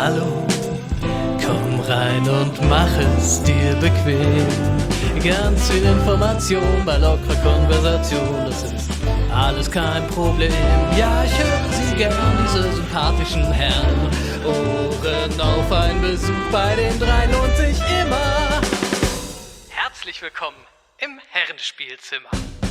Hallo, komm rein und mach es dir bequem. Ganz viel Information bei lockerer Konversation, das ist alles kein Problem. Ja, ich höre Sie gern, diese sympathischen Herren. Ohren auf, ein Besuch bei den dreien lohnt sich immer. Herzlich willkommen im Herrenspielzimmer.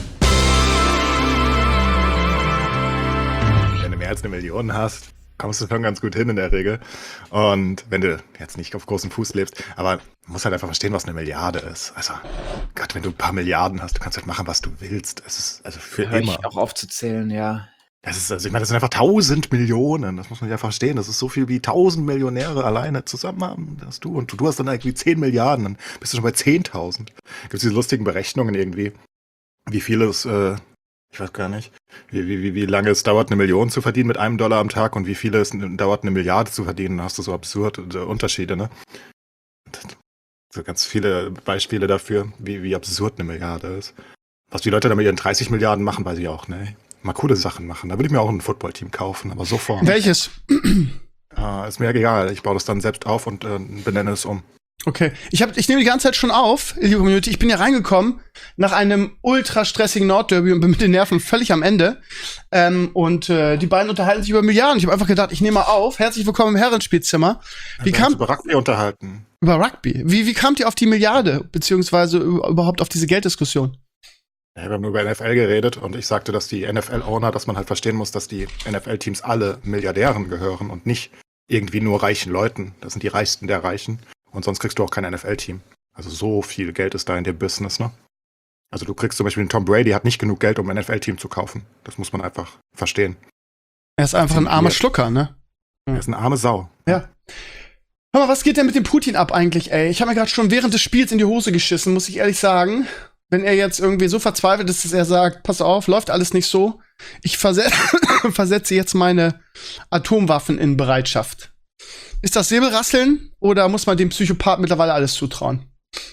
Wenn du mehr als 1 Million hast, kommst du schon ganz gut hin in der Regel. Und wenn du jetzt nicht auf großem Fuß lebst, aber man muss halt einfach verstehen, was 1 Milliarde ist. Also, Gott, wenn du ein paar Milliarden hast, du kannst halt machen, was du willst. Es ist also für Hör immer. ich auch aufzuzählen, ja. Das ist, also ich meine, das sind einfach 1000 Millionen. Das muss man ja verstehen. Das ist so viel wie 1000 Millionäre alleine zusammen haben. Das du. Und du hast dann irgendwie 10 Milliarden. Dann bist du schon bei 10.000. Gibt es diese lustigen Berechnungen irgendwie, wie viel es, ich weiß gar nicht, wie lange es dauert, 1 Million zu verdienen mit $1 am Tag und wie viele es dauert, 1 Milliarde zu verdienen. Dann hast du so absurde Unterschiede, ne? So ganz viele Beispiele dafür, wie absurd 1 Milliarde ist. Was die Leute da mit ihren 30 Milliarden machen, weiß ich auch, ne? Mal coole Sachen machen. Da würde ich mir auch ein Footballteam kaufen, aber sofort. Welches? Ist mir egal. Ich baue das dann selbst auf und benenne es um. Okay. Ich nehme die ganze Zeit schon auf, liebe Community. Ich bin ja reingekommen nach einem ultra stressigen Nordderby und bin mit den Nerven völlig am Ende. Die beiden unterhalten sich über Milliarden. Ich habe einfach gedacht, ich nehme mal auf. Herzlich willkommen im Herrenspielzimmer. Wir haben uns über Rugby unterhalten. Über Rugby? Wie kamt ihr auf die Milliarde, beziehungsweise überhaupt auf diese Gelddiskussion? Ja, wir haben nur über NFL geredet und ich sagte, dass die NFL-Owner, dass man halt verstehen muss, dass die NFL-Teams alle Milliardären gehören und nicht irgendwie nur reichen Leuten. Das sind die Reichsten der Reichen. Und sonst kriegst du auch kein NFL-Team. Also so viel Geld ist da in dem Business, ne? Also du kriegst zum Beispiel einen Tom Brady, hat nicht genug Geld, um ein NFL-Team zu kaufen. Das muss man einfach verstehen. Er ist einfach ein armer Schlucker, ne? Er ist eine arme Sau. Ja. Hör mal, was geht denn mit dem Putin ab eigentlich, ey? Ich habe mir gerade schon während des Spiels in die Hose geschissen, muss ich ehrlich sagen. Wenn er jetzt irgendwie so verzweifelt ist, dass er sagt, pass auf, läuft alles nicht so. Ich versetze jetzt meine Atomwaffen in Bereitschaft. Ist das Säbelrasseln oder muss man dem Psychopath mittlerweile alles zutrauen?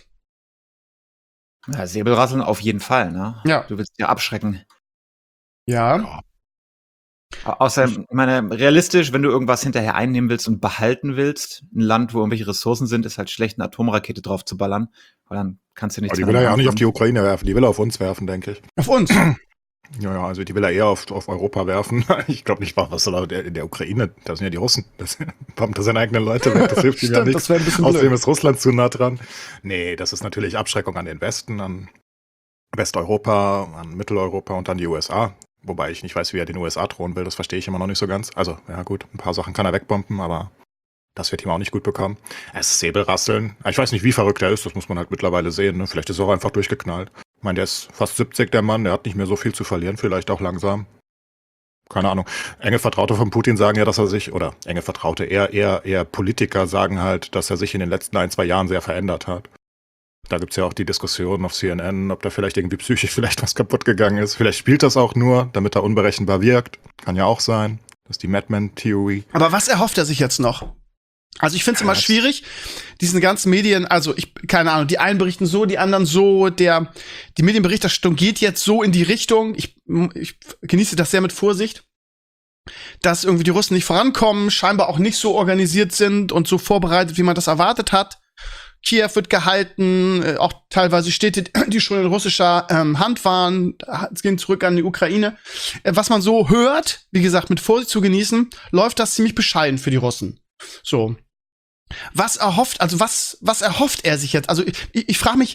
Ja, Säbelrasseln auf jeden Fall, ne? Ja. Du willst ja abschrecken. Ja. Außerdem, ich meine, realistisch, wenn du irgendwas hinterher einnehmen willst und behalten willst, ein Land, wo irgendwelche Ressourcen sind, ist halt schlecht, eine Atomrakete drauf zu ballern, weil dann kannst du nichts Aber die will er ja auch nicht auf die Ukraine werfen, die will er auf uns werfen, denke ich. Auf uns? Ja, also die will er eher auf Europa werfen. Ich glaube nicht, was soll er in der Ukraine, da sind ja die Russen. Das bombt er seine eigenen Leute weg, das hilft ihm ja nichts. Das wäre ein bisschen Außerdem blöd. ist Russland zu nah dran. Nee, das ist natürlich Abschreckung an den Westen, an Westeuropa, an Mitteleuropa und an die USA. Wobei ich nicht weiß, wie er den USA drohen will, das verstehe ich immer noch nicht so ganz. Also, ja gut, ein paar Sachen kann er wegbomben, aber das wird ihm auch nicht gut bekommen. Es ist Säbelrasseln. Ich weiß nicht, wie verrückt er ist, das muss man halt mittlerweile sehen. Ne? Vielleicht ist er auch einfach durchgeknallt. Ich meine, der ist fast 70, der Mann, der hat nicht mehr so viel zu verlieren, vielleicht auch langsam. Keine Ahnung. Enge Vertraute von Putin sagen ja, dass er sich, oder enge Vertraute, eher Politiker sagen halt, dass er sich in den letzten 1-2 Jahren sehr verändert hat. Da gibt's ja auch die Diskussion auf CNN, ob da vielleicht irgendwie psychisch vielleicht was kaputt gegangen ist. Vielleicht spielt das auch nur, damit er unberechenbar wirkt. Kann ja auch sein. Das ist die Madman-Theorie. Aber was erhofft er sich jetzt noch? Also ich finde es immer schwierig, diesen ganzen Medien, also keine Ahnung, die einen berichten so, die anderen so, die Medienberichterstattung geht jetzt so in die Richtung, ich genieße das sehr mit Vorsicht, dass irgendwie die Russen nicht vorankommen, scheinbar auch nicht so organisiert sind und so vorbereitet, wie man das erwartet hat. Kiew wird gehalten, auch teilweise Städte, die schon in russischer Hand waren, gehen zurück an die Ukraine. Was man so hört, wie gesagt, mit Vorsicht zu genießen, läuft das ziemlich bescheiden für die Russen. So. Was erhofft er sich jetzt? Also ich frage mich,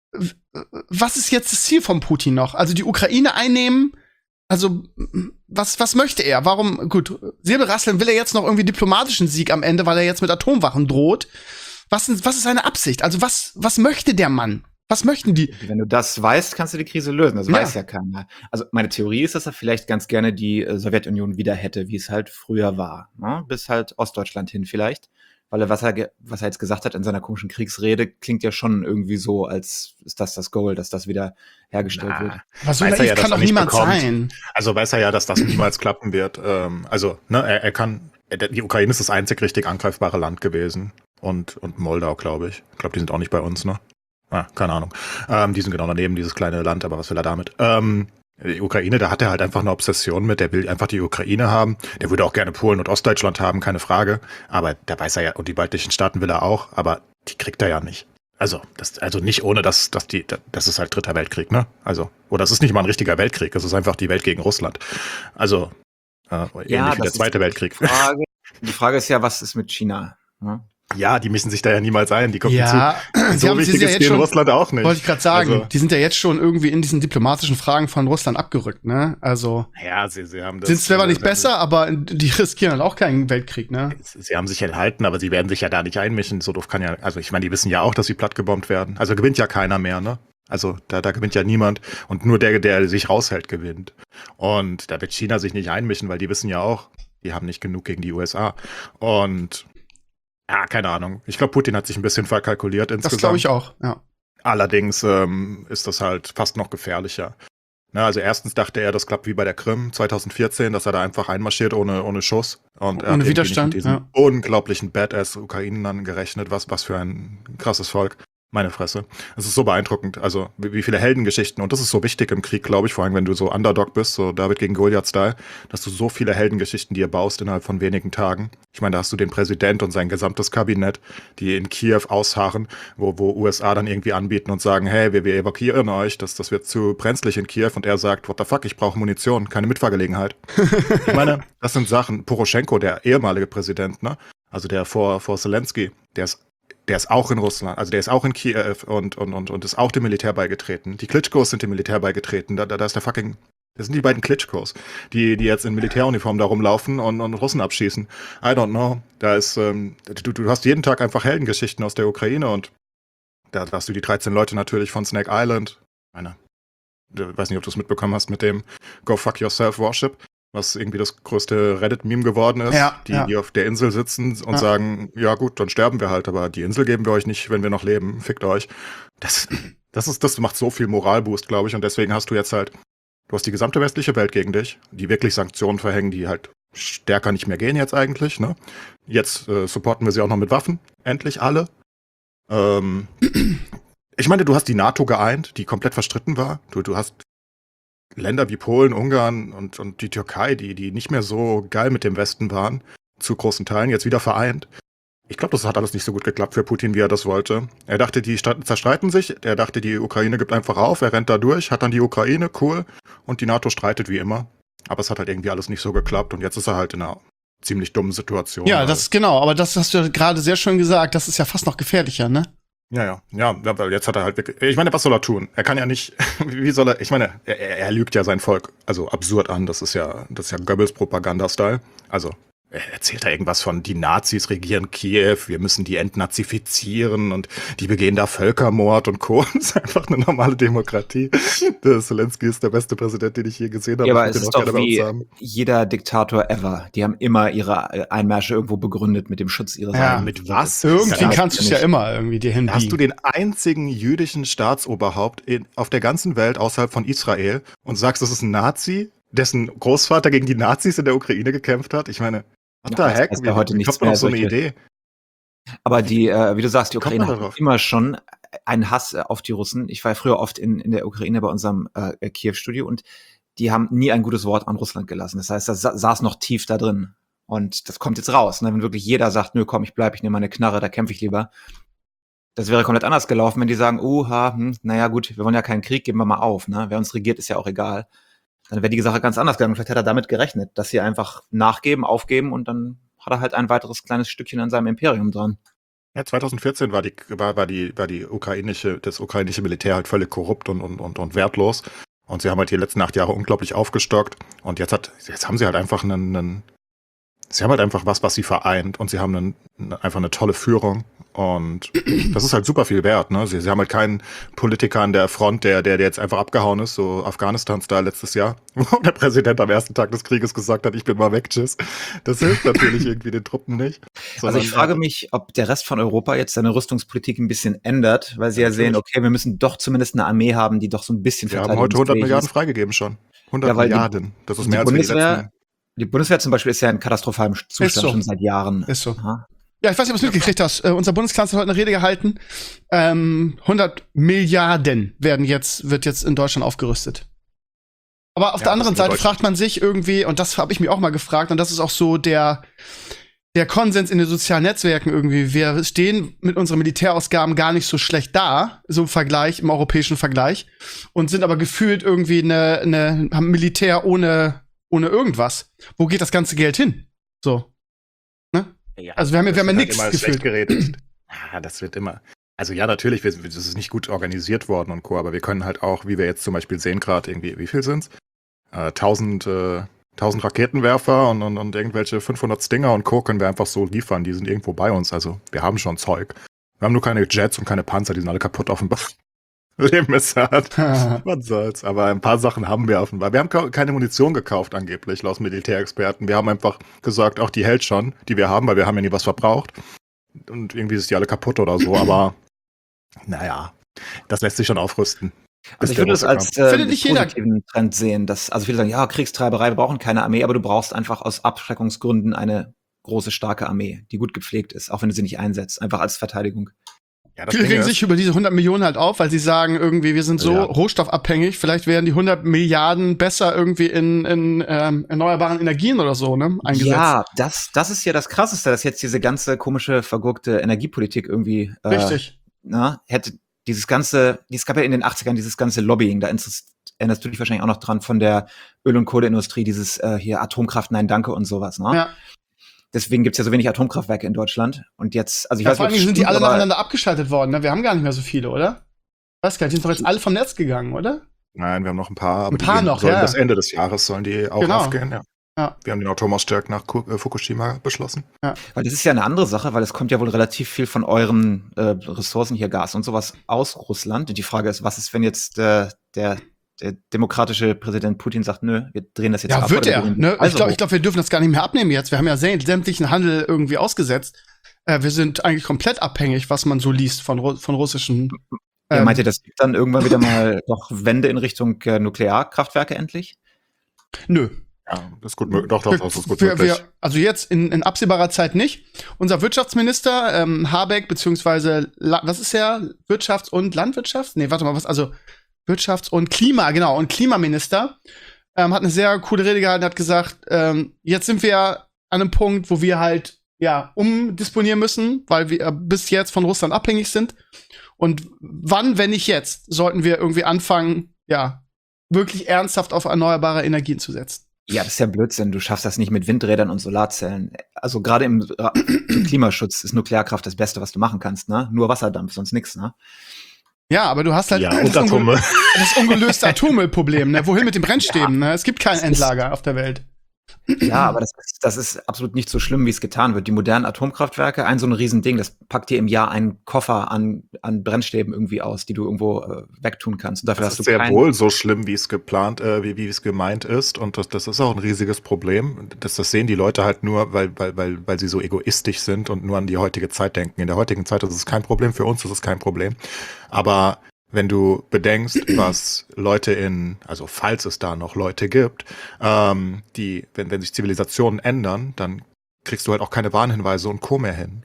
was ist jetzt das Ziel von Putin noch? Also die Ukraine einnehmen? Also was möchte er? Warum, gut, Säbelrasseln will er jetzt noch irgendwie diplomatischen Sieg am Ende, weil er jetzt mit Atomwaffen droht. Was ist seine Absicht? Also was möchte der Mann? Was möchten die? Wenn du das weißt, kannst du die Krise lösen. Das weiß ja keiner. Also meine Theorie ist, dass er vielleicht ganz gerne die Sowjetunion wieder hätte, wie es halt früher war. Ne? Bis halt Ostdeutschland hin vielleicht. Weil er, was er jetzt gesagt hat in seiner komischen Kriegsrede, klingt ja schon irgendwie so, als ist das Goal, dass das wieder hergestellt wird. Was so naiv kann doch niemand sein. Also weiß er ja, dass das niemals klappen wird. Die Ukraine ist das einzig richtig angreifbare Land gewesen. Und Moldau, glaube ich. Ich glaube, die sind auch nicht bei uns, ne? Keine Ahnung. Die sind genau daneben, dieses kleine Land, aber was will er damit? Die Ukraine, da hat er halt einfach eine Obsession mit, der will einfach die Ukraine haben. Der würde auch gerne Polen und Ostdeutschland haben, keine Frage. Aber da weiß er ja, und die baltischen Staaten will er auch, aber die kriegt er ja nicht. Also nicht ohne, das ist halt Dritter Weltkrieg, ne? Also, oder es ist nicht mal ein richtiger Weltkrieg, es ist einfach die Welt gegen Russland. Also, ähnlich wie der Zweite Weltkrieg. Die Frage ist ja, was ist mit China? Ne? Ja, die mischen sich da ja niemals ein, die gucken Ja, zu. So wichtig ist die in Russland auch nicht. Wollte ich gerade sagen, Also, die sind ja jetzt schon irgendwie in diesen diplomatischen Fragen von Russland abgerückt, ne? Also ja, sie haben das. sind zwar nicht besser, aber die riskieren halt auch keinen Weltkrieg, ne? Sie haben sich enthalten, aber sie werden sich ja da nicht einmischen. So doof kann ja, also ich meine, die wissen ja auch, dass sie plattgebombt werden. Also gewinnt ja keiner mehr, ne? Also da gewinnt ja niemand und nur der sich raushält, gewinnt. Und da wird China sich nicht einmischen, weil die wissen ja auch, die haben nicht genug gegen die USA. Und ja, keine Ahnung. Ich glaube, Putin hat sich ein bisschen verkalkuliert insgesamt. Das glaube ich auch, ja. Allerdings ist das halt fast noch gefährlicher. Na, also erstens dachte er, das klappt wie bei der Krim 2014, dass er da einfach einmarschiert ohne Schuss. Und er Ohne hat Widerstand, nicht mit diesen unglaublichen Badass-Ukrainern gerechnet. Was für ein krasses Volk. Meine Fresse. Es ist so beeindruckend. Also, wie viele Heldengeschichten. Und das ist so wichtig im Krieg, glaube ich, vor allem, wenn du so Underdog bist, so David gegen Goliath-Style, dass du so viele Heldengeschichten dir baust innerhalb von wenigen Tagen. Ich meine, da hast du den Präsident und sein gesamtes Kabinett, die in Kiew ausharren, wo USA dann irgendwie anbieten und sagen, hey, wir evakuieren euch, das wird zu brenzlig in Kiew. Und er sagt, what the fuck, ich brauche Munition, keine Mitfahrgelegenheit. Ich meine, das sind Sachen. Poroschenko, der ehemalige Präsident, ne? Also der vor Zelensky, der ist auch in Russland, also der ist auch in Kiew und ist auch dem Militär beigetreten. Die Klitschkos sind dem Militär beigetreten. Da ist das sind die beiden Klitschkos, die jetzt in Militäruniform da rumlaufen und Russen abschießen. I don't know. Da ist, du hast jeden Tag einfach Heldengeschichten aus der Ukraine und da hast du die 13 Leute natürlich von Snake Island. Ich weiß nicht, ob du es mitbekommen hast mit dem Go Fuck Yourself Worship, was irgendwie das größte Reddit-Meme geworden ist, die auf der Insel sitzen und sagen, ja gut, dann sterben wir halt, aber die Insel geben wir euch nicht, wenn wir noch leben, fickt euch. Das macht so viel Moralboost, glaube ich, und deswegen hast du jetzt halt, du hast die gesamte westliche Welt gegen dich, die wirklich Sanktionen verhängen, die halt stärker nicht mehr gehen jetzt eigentlich, ne? Jetzt supporten wir sie auch noch mit Waffen, endlich alle. Ich meine, du hast die NATO geeint, die komplett verstritten war, du hast Länder wie Polen, Ungarn und die Türkei, die nicht mehr so geil mit dem Westen waren, zu großen Teilen, jetzt wieder vereint. Ich glaube, das hat alles nicht so gut geklappt für Putin, wie er das wollte. Er dachte, die zerstreiten sich, er dachte, die Ukraine gibt einfach auf, er rennt da durch, hat dann die Ukraine, cool, und die NATO streitet wie immer. Aber es hat halt irgendwie alles nicht so geklappt und jetzt ist er halt in einer ziemlich dummen Situation. Ja, das genau, aber das hast du ja gerade sehr schön gesagt, das ist ja fast noch gefährlicher, ne? Ja, weil jetzt hat er halt wirklich, ich meine, was soll er tun? Er kann ja nicht, wie soll er, ich meine, er lügt ja sein Volk, also absurd an, das ist ja Goebbels-Propaganda-Style, also er erzählt da irgendwas von, die Nazis regieren Kiew, wir müssen die entnazifizieren und die begehen da Völkermord und Co. Das ist einfach eine normale Demokratie. Der Zelensky ist der beste Präsident, den ich je gesehen habe. Ja, aber es ist doch wie jeder Diktator ever. Die haben immer ihre Einmärsche irgendwo begründet mit dem Schutz ihres eigenen. Mit was? Irgendwie kannst du es ja immer irgendwie dir hinbiegen. Hast du den einzigen jüdischen Staatsoberhaupt auf der ganzen Welt außerhalb von Israel und sagst, das ist ein Nazi, dessen Großvater gegen die Nazis in der Ukraine gekämpft hat? Ich meine, what the heck? Wie kommt man auf so eine Idee? Aber wie du sagst, die Ukraine hat immer schon einen Hass auf die Russen. Ich war ja früher oft in der Ukraine bei unserem Kiew-Studio und die haben nie ein gutes Wort an Russland gelassen. Das heißt, das saß noch tief da drin. Und das kommt jetzt raus. Ne? Wenn wirklich jeder sagt, nö, komm, ich nehme meine Knarre, da kämpfe ich lieber. Das wäre komplett anders gelaufen, wenn die sagen, naja gut, wir wollen ja keinen Krieg, geben wir mal auf. Ne? Wer uns regiert, ist ja auch egal. Dann wäre die Sache ganz anders gegangen. Vielleicht hat er damit gerechnet, dass sie einfach nachgeben, aufgeben und dann hat er halt ein weiteres kleines Stückchen an seinem Imperium dran. Ja, 2014 war das ukrainische Militär halt völlig korrupt und wertlos. Und sie haben halt die letzten 8 Jahre unglaublich aufgestockt. Und jetzt haben sie halt einfach sie haben halt einfach was sie vereint. Und sie haben einfach eine tolle Führung. Und das ist halt super viel wert, ne? Sie haben halt keinen Politiker an der Front, der jetzt einfach abgehauen ist, so Afghanistan-Style letztes Jahr, wo der Präsident am ersten Tag des Krieges gesagt hat, ich bin mal weg, tschüss. Das hilft natürlich irgendwie den Truppen nicht. Also ich frage mich, ob der Rest von Europa jetzt seine Rüstungspolitik ein bisschen ändert, weil sie ja sehen, okay, wir müssen doch zumindest eine Armee haben, die doch so ein bisschen verteidigt. Wir haben heute 100 Milliarden freigegeben schon. 100 Milliarden. Das ist mehr als die letzten. Die Bundeswehr zum Beispiel ist ja in katastrophalem Zustand schon seit Jahren. Ist so. Aha. Ja, ich weiß nicht, ob du es mitgekriegt hast. Unser Bundeskanzler hat heute eine Rede gehalten. 100 Milliarden wird jetzt in Deutschland aufgerüstet. Aber auf Ja, der anderen das Seite bedeutet- fragt man sich irgendwie, und das habe ich mir auch mal gefragt, und das ist auch so der Konsens in den sozialen Netzwerken irgendwie. Wir stehen mit unseren Militärausgaben gar nicht so schlecht da, so im Vergleich, im europäischen Vergleich, und sind aber gefühlt irgendwie haben Militär ohne irgendwas. Wo geht das ganze Geld hin? So. Ne? Ja, Also wir haben ja das wird halt nichts immer gefühlt. schlecht geredet. Ja, das wird immer. Also ja, natürlich, das ist nicht gut organisiert worden und Co., aber wir können halt auch, wie wir jetzt zum Beispiel sehen gerade, irgendwie, wie viel sind's? 1000 Raketenwerfer und irgendwelche 500 Stinger und Co. können wir einfach so liefern. Die sind irgendwo bei uns. Also wir haben schon Zeug. Wir haben nur keine Jets und keine Panzer. Die sind alle kaputt offenbar. Leben ist hart. Was soll's. Aber ein paar Sachen haben wir offenbar. Wir haben keine Munition gekauft angeblich, laut Militärexperten. Wir haben einfach gesagt, auch die hält schon, die wir haben, weil wir haben ja nie was verbraucht. Und irgendwie ist die alle kaputt oder so. Aber naja, das lässt sich schon aufrüsten. Also ich würde es als Findet nicht jeder- positiven Trend sehen, dass, also viele sagen, ja, Kriegstreiberei, wir brauchen keine Armee, aber du brauchst einfach aus Abschreckungsgründen eine große, starke Armee, die gut gepflegt ist, auch wenn du sie nicht einsetzt, einfach als Verteidigung. Ja, das Viele Ding regen ist, sich über diese 100 Millionen halt auf, weil sie sagen irgendwie, wir sind so Ja. rohstoffabhängig. Vielleicht werden die 100 Milliarden besser irgendwie in erneuerbaren Energien oder so, ne, eingesetzt. Ja, das ist ja das Krasseste, dass jetzt diese ganze komische, vergurkte Energiepolitik irgendwie Richtig. hätte es gab ja in den 80ern dieses ganze Lobbying, da erinnerst du dich wahrscheinlich auch noch dran von der Öl- und Kohleindustrie, dieses hier Atomkraft, nein, danke und sowas, ne? Ja. Deswegen gibt's ja so wenig Atomkraftwerke in Deutschland. Und jetzt, also ich Ja, weiß vor nicht, allem ob es sind die stimmt, alle aber- nacheinander abgeschaltet worden, ne? Wir haben gar nicht mehr so viele, oder? Weiß gar nicht, die sind doch jetzt alle vom Netz gegangen, oder? nein, wir haben noch ein paar, aber Ein paar noch, sollen ja. bis Ende des Jahres sollen die auch Genau. aufgehen, ja. Ja. Wir haben den Atomausstieg nach Fukushima beschlossen. Weil das ist ja eine andere Sache, weil es kommt ja wohl relativ viel von euren Ressourcen hier, Gas und sowas, aus Russland. Und die Frage ist, was ist, wenn jetzt der demokratische Präsident Putin sagt, nö, wir drehen das jetzt Ja, ab. wird oder er. wir drehen Ne? die Preise Ich glaube, wir dürfen das gar nicht mehr abnehmen jetzt. Wir haben ja sämtlichen Handel irgendwie ausgesetzt. Wir sind eigentlich komplett abhängig, was man so liest von russischen. hoch. Ja, meint ihr, das gibt dann irgendwann wieder mal doch Wende in Richtung Nuklearkraftwerke endlich? Nö. Ja, das ist gut möglich. Doch, das ist gut möglich. Also jetzt in absehbarer Zeit nicht. Unser Wirtschaftsminister, Habeck, beziehungsweise, was ist er? Wirtschafts- und Landwirtschaft? Nee, warte mal, was? Also Wirtschafts- und Klima, genau. Und Klimaminister hat eine sehr coole Rede gehalten, hat gesagt, jetzt sind wir an einem Punkt, wo wir halt, ja, umdisponieren müssen, weil wir bis jetzt von Russland abhängig sind. Und wann, wenn nicht jetzt, sollten wir irgendwie anfangen, ja, wirklich ernsthaft auf erneuerbare Energien zu setzen. Ja, das ist ja Blödsinn. Du schaffst das nicht mit Windrädern und Solarzellen. Also gerade im Klimaschutz ist Nuklearkraft das Beste, was du machen kannst, ne? Nur Wasserdampf, sonst nix, ne? Ja, aber du hast halt Ja, und Atome. das ungelöste Atommüllproblem, ne? Wohin mit den Brennstäben, ne? Es gibt kein Endlager auf der Welt. Ja, aber das ist absolut nicht so schlimm, wie es getan wird. Die modernen Atomkraftwerke, so ein Riesending, das packt dir im Jahr einen Koffer an Brennstäben irgendwie aus, die du irgendwo wegtun kannst. Und dafür Das hast ist du sehr wohl so schlimm, wie es geplant, wie es gemeint ist. Und das ist auch ein riesiges Problem. Das sehen die Leute halt nur, weil sie so egoistisch sind und nur an die heutige Zeit denken. In der heutigen Zeit ist es kein Problem, für uns ist es kein Problem. Aber wenn du bedenkst, was Leute also falls es da noch Leute gibt, wenn sich Zivilisationen ändern, dann kriegst du halt auch keine Warnhinweise und Co. mehr hin.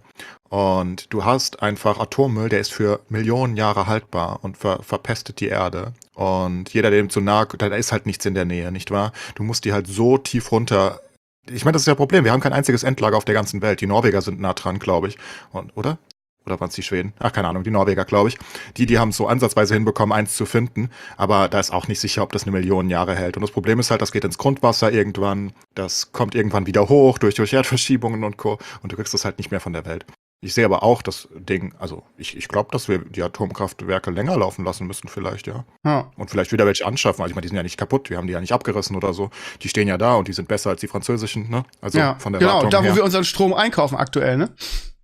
Und du hast einfach Atommüll, der ist für Millionen Jahre haltbar und verpestet die Erde. Und jeder, dem zu nahe, da ist halt nichts in der Nähe, nicht wahr? Du musst die halt so tief runter. Ich meine, das ist ja ein Problem. Wir haben kein einziges Endlager auf der ganzen Welt. Die Norweger sind nah dran, glaube ich. Oder? Oder waren es die Schweden? Ach, keine Ahnung, die Norweger, glaube ich. Die haben es so ansatzweise hinbekommen, eins zu finden. Aber da ist auch nicht sicher, ob das eine Million Jahre hält. Und das Problem ist halt, das geht ins Grundwasser irgendwann. Das kommt irgendwann wieder hoch durch Erdverschiebungen und Co. Und du kriegst das halt nicht mehr von der Welt. Ich sehe aber auch das Ding, also ich glaube, dass wir die Atomkraftwerke länger laufen lassen müssen vielleicht, ja. Ja. Und vielleicht wieder welche anschaffen. Also ich meine, die sind ja nicht kaputt, wir haben die ja nicht abgerissen oder so. Die stehen ja da und die sind besser als die französischen, ne? Also Ja, von der genau, Wartung da wo her. wir unseren Strom einkaufen aktuell, ne?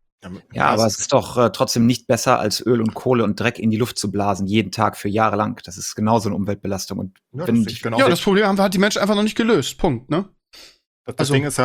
Ja, aber es ist doch trotzdem nicht besser, als Öl und Kohle und Dreck in die Luft zu blasen, jeden Tag für Jahre lang. Das ist genauso eine Umweltbelastung. Und Ja, wenn das sehe ich genau. Ja, das Problem hat die Menschen einfach noch nicht gelöst. Punkt, ne? Das Also- Ding ist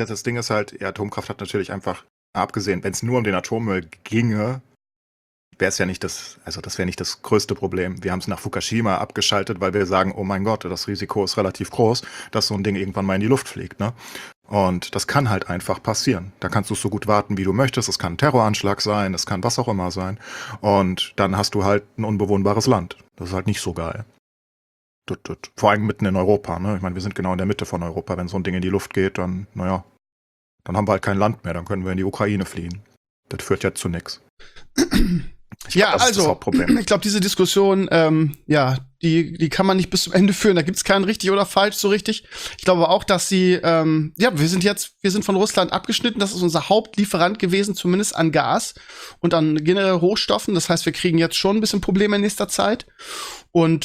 halt, ja, Atomkraft hat natürlich einfach, abgesehen, wenn es nur um den Atommüll ginge, wäre es ja nicht das wäre nicht das größte Problem. Wir haben es nach Fukushima abgeschaltet, weil wir sagen, oh mein Gott, das Risiko ist relativ groß, dass so ein Ding irgendwann mal in die Luft fliegt, ne? Und das kann halt einfach passieren. Da kannst du so gut warten, wie du möchtest. Es kann ein Terroranschlag sein, es kann was auch immer sein. Und dann hast du halt ein unbewohnbares Land. Das ist halt nicht so geil. Vor allem mitten in Europa, ne? Ich meine, wir sind genau in der Mitte von Europa. Wenn so ein Ding in die Luft geht, dann, naja, dann haben wir halt kein Land mehr, dann können wir in die Ukraine fliehen. Das führt ja zu nichts. Ja, das ist das also, Hauptproblem. ich glaube, diese Diskussion, die kann man nicht bis zum Ende führen. Da gibt's kein richtig oder falsch so richtig. Ich glaube auch, dass sie, wir sind von Russland abgeschnitten. Das ist unser Hauptlieferant gewesen, zumindest an Gas und an generell Rohstoffen. Das heißt, wir kriegen jetzt schon ein bisschen Probleme in nächster Zeit. Und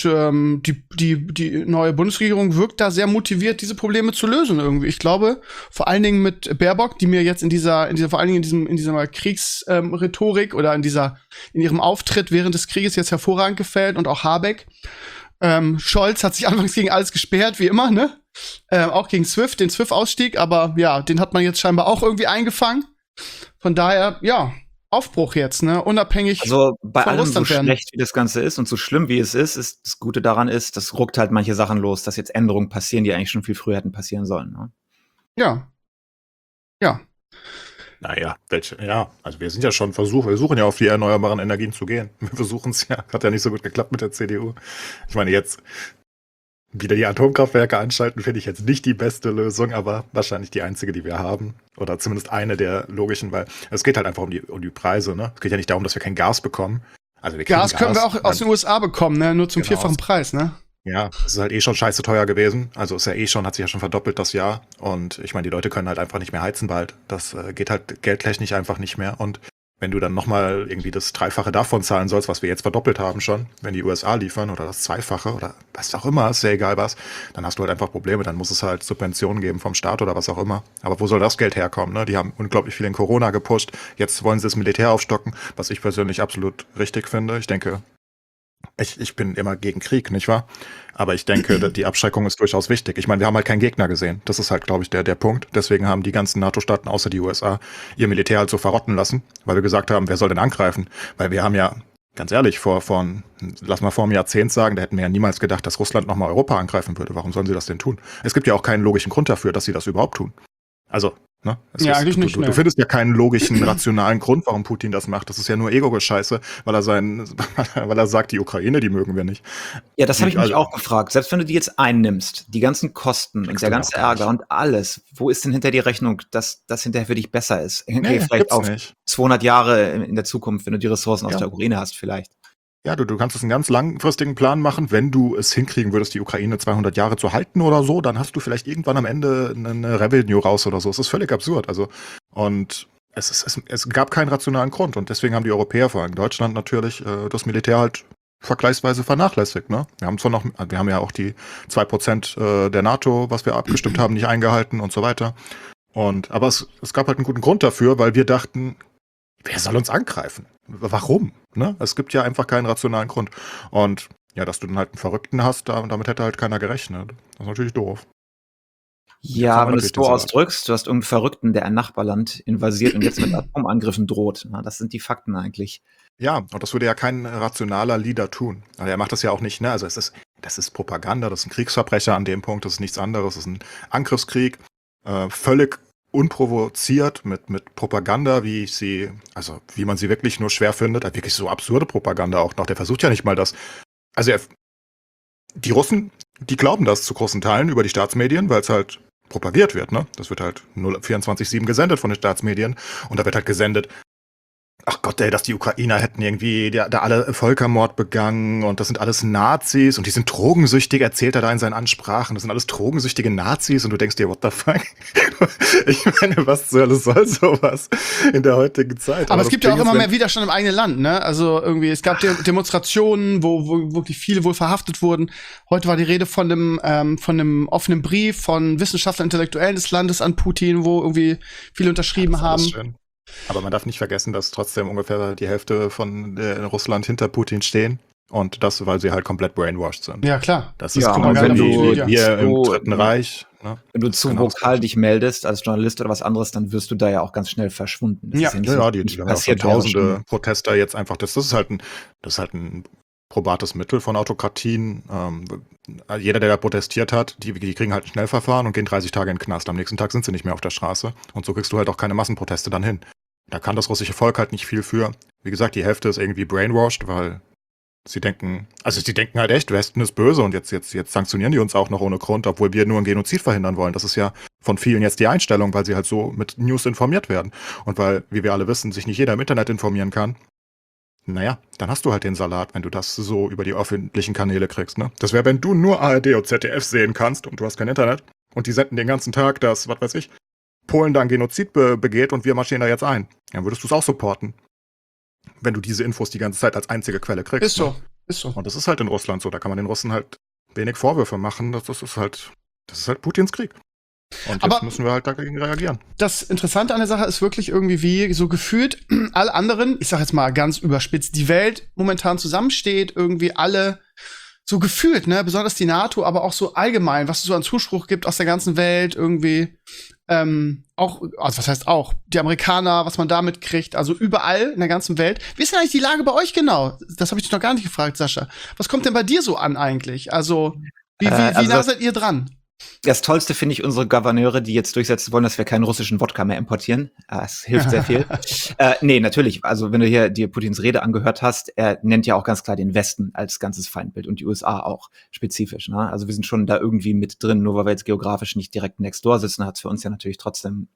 die neue Bundesregierung wirkt da sehr motiviert, diese Probleme zu lösen irgendwie. Ich glaube, vor allen Dingen mit Baerbock, die mir jetzt in dieser vor allen Dingen in dieser Kriegsrhetorik oder in ihrem Auftritt während des Krieges jetzt hervorragend gefällt, und auch Habeck. Scholz hat sich anfangs gegen alles gesperrt, wie immer, ne? Auch gegen den SWIFT-Ausstieg, aber ja, den hat man jetzt scheinbar auch irgendwie eingefangen. Von daher, ja, Aufbruch jetzt, ne? Unabhängig Also bei von allem, so Russland werden. schlecht wie das Ganze ist und so schlimm wie es ist, das Gute daran ist, das ruckt halt manche Sachen los, dass jetzt Änderungen passieren, die eigentlich schon viel früher hätten passieren sollen. Ne? Ja. Ja. Naja, also wir sind ja schon wir suchen ja auf die erneuerbaren Energien zu gehen. Wir versuchen es ja, hat ja nicht so gut geklappt mit der CDU. Ich meine, jetzt wieder die Atomkraftwerke anschalten, finde ich jetzt nicht die beste Lösung, aber wahrscheinlich die einzige, die wir haben. Oder zumindest eine der logischen, weil es geht halt einfach um die Preise, ne? Es geht ja nicht darum, dass wir kein Gas bekommen. Also wir kriegen Gas können wir auch aus den USA bekommen, ne? Nur zum Genau. 4-fachen Preis, ne? Ja, es ist halt eh schon scheiße teuer gewesen. Also ist ja hat sich ja schon verdoppelt das Jahr. Und ich meine, die Leute können halt einfach nicht mehr heizen bald. Das geht halt geldtechnisch einfach nicht mehr. Und wenn du dann nochmal irgendwie das Dreifache davon zahlen sollst, was wir jetzt verdoppelt haben schon, wenn die USA liefern oder das Zweifache oder was auch immer, ist ja egal was, dann hast du halt einfach Probleme. Dann muss es halt Subventionen geben vom Staat oder was auch immer. Aber wo soll das Geld herkommen? Ne? Die haben unglaublich viel in Corona gepusht. Jetzt wollen sie das Militär aufstocken, was ich persönlich absolut richtig finde. Ich denke, ich bin immer gegen Krieg, nicht wahr? Aber ich denke, die Abschreckung ist durchaus wichtig. Ich meine, wir haben halt keinen Gegner gesehen. Das ist halt, glaube ich, der Punkt. Deswegen haben die ganzen NATO-Staaten außer die USA ihr Militär halt so verrotten lassen, weil wir gesagt haben, wer soll denn angreifen? Weil wir haben ja, ganz ehrlich, lass mal vor einem Jahrzehnt sagen, da hätten wir ja niemals gedacht, dass Russland nochmal Europa angreifen würde. Warum sollen sie das denn tun? Es gibt ja auch keinen logischen Grund dafür, dass sie das überhaupt tun. Also, ne? Eigentlich nicht, du findest ja keinen logischen, rationalen Grund, warum Putin das macht. Das ist ja nur Ego-Gescheiße, weil er sagt, die Ukraine, die mögen wir nicht. Ja, das habe ich mich auch gefragt. Selbst wenn du die jetzt einnimmst, die ganzen Kosten und der ganze Ärger und alles, wo ist denn hinter die Rechnung, dass das hinterher für dich besser ist? Okay, vielleicht auf 200 Jahre in der Zukunft, wenn du die Ressourcen aus der Ukraine hast vielleicht. Ja, du kannst es einen ganz langfristigen Plan machen. Wenn du es hinkriegen würdest, die Ukraine 200 Jahre zu halten oder so, dann hast du vielleicht irgendwann am Ende eine Revenue raus oder so. Es ist völlig absurd. Also, und es gab keinen rationalen Grund. Und deswegen haben die Europäer, vor allem Deutschland natürlich, das Militär halt vergleichsweise vernachlässigt. Ne? Wir haben ja auch die 2% der NATO, was wir abgestimmt haben, nicht eingehalten und so weiter. Aber es gab halt einen guten Grund dafür, weil wir dachten, wer soll uns angreifen? Warum? Ne? Es gibt ja einfach keinen rationalen Grund. Und ja, dass du dann halt einen Verrückten hast, damit hätte halt keiner gerechnet. Das ist natürlich doof. Ja, wenn du es so ausdrückst, du hast irgendeinen Verrückten, der ein Nachbarland invasiert und jetzt mit Atomangriffen droht. Na, das sind die Fakten eigentlich. Ja, und das würde ja kein rationaler Leader tun. Also er macht das ja auch nicht, ne? Also das ist Propaganda, das ist ein Kriegsverbrecher an dem Punkt, das ist nichts anderes, das ist ein Angriffskrieg, völlig unprovoziert mit Propaganda, wie man sie wirklich nur schwer findet, wirklich so absurde Propaganda auch noch. Der versucht ja nicht mal das. Also die Russen, die glauben das zu großen Teilen über die Staatsmedien, weil es halt propagiert wird, ne? Das wird halt 24/7 gesendet von den Staatsmedien und da wird halt gesendet, ach Gott, ey, dass die Ukrainer hätten irgendwie da alle Völkermord begangen und das sind alles Nazis und die sind drogensüchtig, erzählt er da in seinen Ansprachen, das sind alles drogensüchtige Nazis und du denkst dir, what the fuck? Ich meine, was zur Hölle soll sowas in der heutigen Zeit? Aber es gibt ja auch immer mehr Widerstand im eigenen Land, ne? Also irgendwie, es gab Demonstrationen, wo wirklich viele wohl verhaftet wurden. Heute war die Rede von einem offenen Brief von Wissenschaftlern, Intellektuellen des Landes an Putin, wo irgendwie viele unterschrieben haben. Schön. Aber man darf nicht vergessen, dass trotzdem ungefähr die Hälfte von Russland hinter Putin stehen. Und das, weil sie halt komplett brainwashed sind. Ja, klar. Das ist wenn du hier im Dritten Reich. Ne? Wenn du zu vokal dich meldest als Journalist oder was anderes, dann wirst du da ja auch ganz schnell verschwunden. Das die haben ja schon tausende Protester jetzt einfach. Das ist halt ein probates Mittel von Autokratien. Jeder, der da protestiert hat, die kriegen halt ein Schnellverfahren und gehen 30 Tage in den Knast. Am nächsten Tag sind sie nicht mehr auf der Straße. Und so kriegst du halt auch keine Massenproteste dann hin. Da kann das russische Volk halt nicht viel für. Wie gesagt, die Hälfte ist irgendwie brainwashed, weil Sie denken halt echt, Westen ist böse und jetzt sanktionieren die uns auch noch ohne Grund, obwohl wir nur einen Genozid verhindern wollen. Das ist ja von vielen jetzt die Einstellung, weil sie halt so mit News informiert werden. Und weil, wie wir alle wissen, sich nicht jeder im Internet informieren kann. Naja, dann hast du halt den Salat, wenn du das so über die öffentlichen Kanäle kriegst, ne? Das wäre, wenn du nur ARD und ZDF sehen kannst und du hast kein Internet und die senden den ganzen Tag, dass, was weiß ich, Polen da einen Genozid begeht und wir marschieren da jetzt ein. Dann würdest du es auch supporten. Wenn du diese Infos die ganze Zeit als einzige Quelle kriegst. Ist so, ne? ist so. Und das ist halt in Russland so. Da kann man den Russen halt wenig Vorwürfe machen. Das ist halt Putins Krieg. Und Aber jetzt müssen wir halt dagegen reagieren. das Interessante an der Sache ist wirklich irgendwie, wie so gefühlt alle anderen, ich sag jetzt mal ganz überspitzt, die Welt momentan zusammensteht, irgendwie alle so gefühlt, ne, besonders die NATO, aber auch so allgemein, was es so an Zuspruch gibt aus der ganzen Welt, irgendwie, auch, also was heißt auch, die Amerikaner, was man damit kriegt, also überall in der ganzen Welt. Wie ist denn eigentlich die Lage bei euch genau? Das habe ich dich noch gar nicht gefragt, Sascha. Was kommt denn bei dir so an eigentlich? Also, wie Also nah seid ihr dran? Das Tollste finde ich unsere Gouverneure, die jetzt durchsetzen wollen, dass wir keinen russischen Wodka mehr importieren. Es hilft sehr viel. Nee, natürlich. Also wenn du hier dir Putins Rede angehört hast, er nennt ja auch ganz klar den Westen als ganzes Feindbild und die USA auch spezifisch. Ne? Also wir sind schon da irgendwie mit drin, nur weil wir jetzt geografisch nicht direkt next door sitzen, hat es für uns ja natürlich trotzdem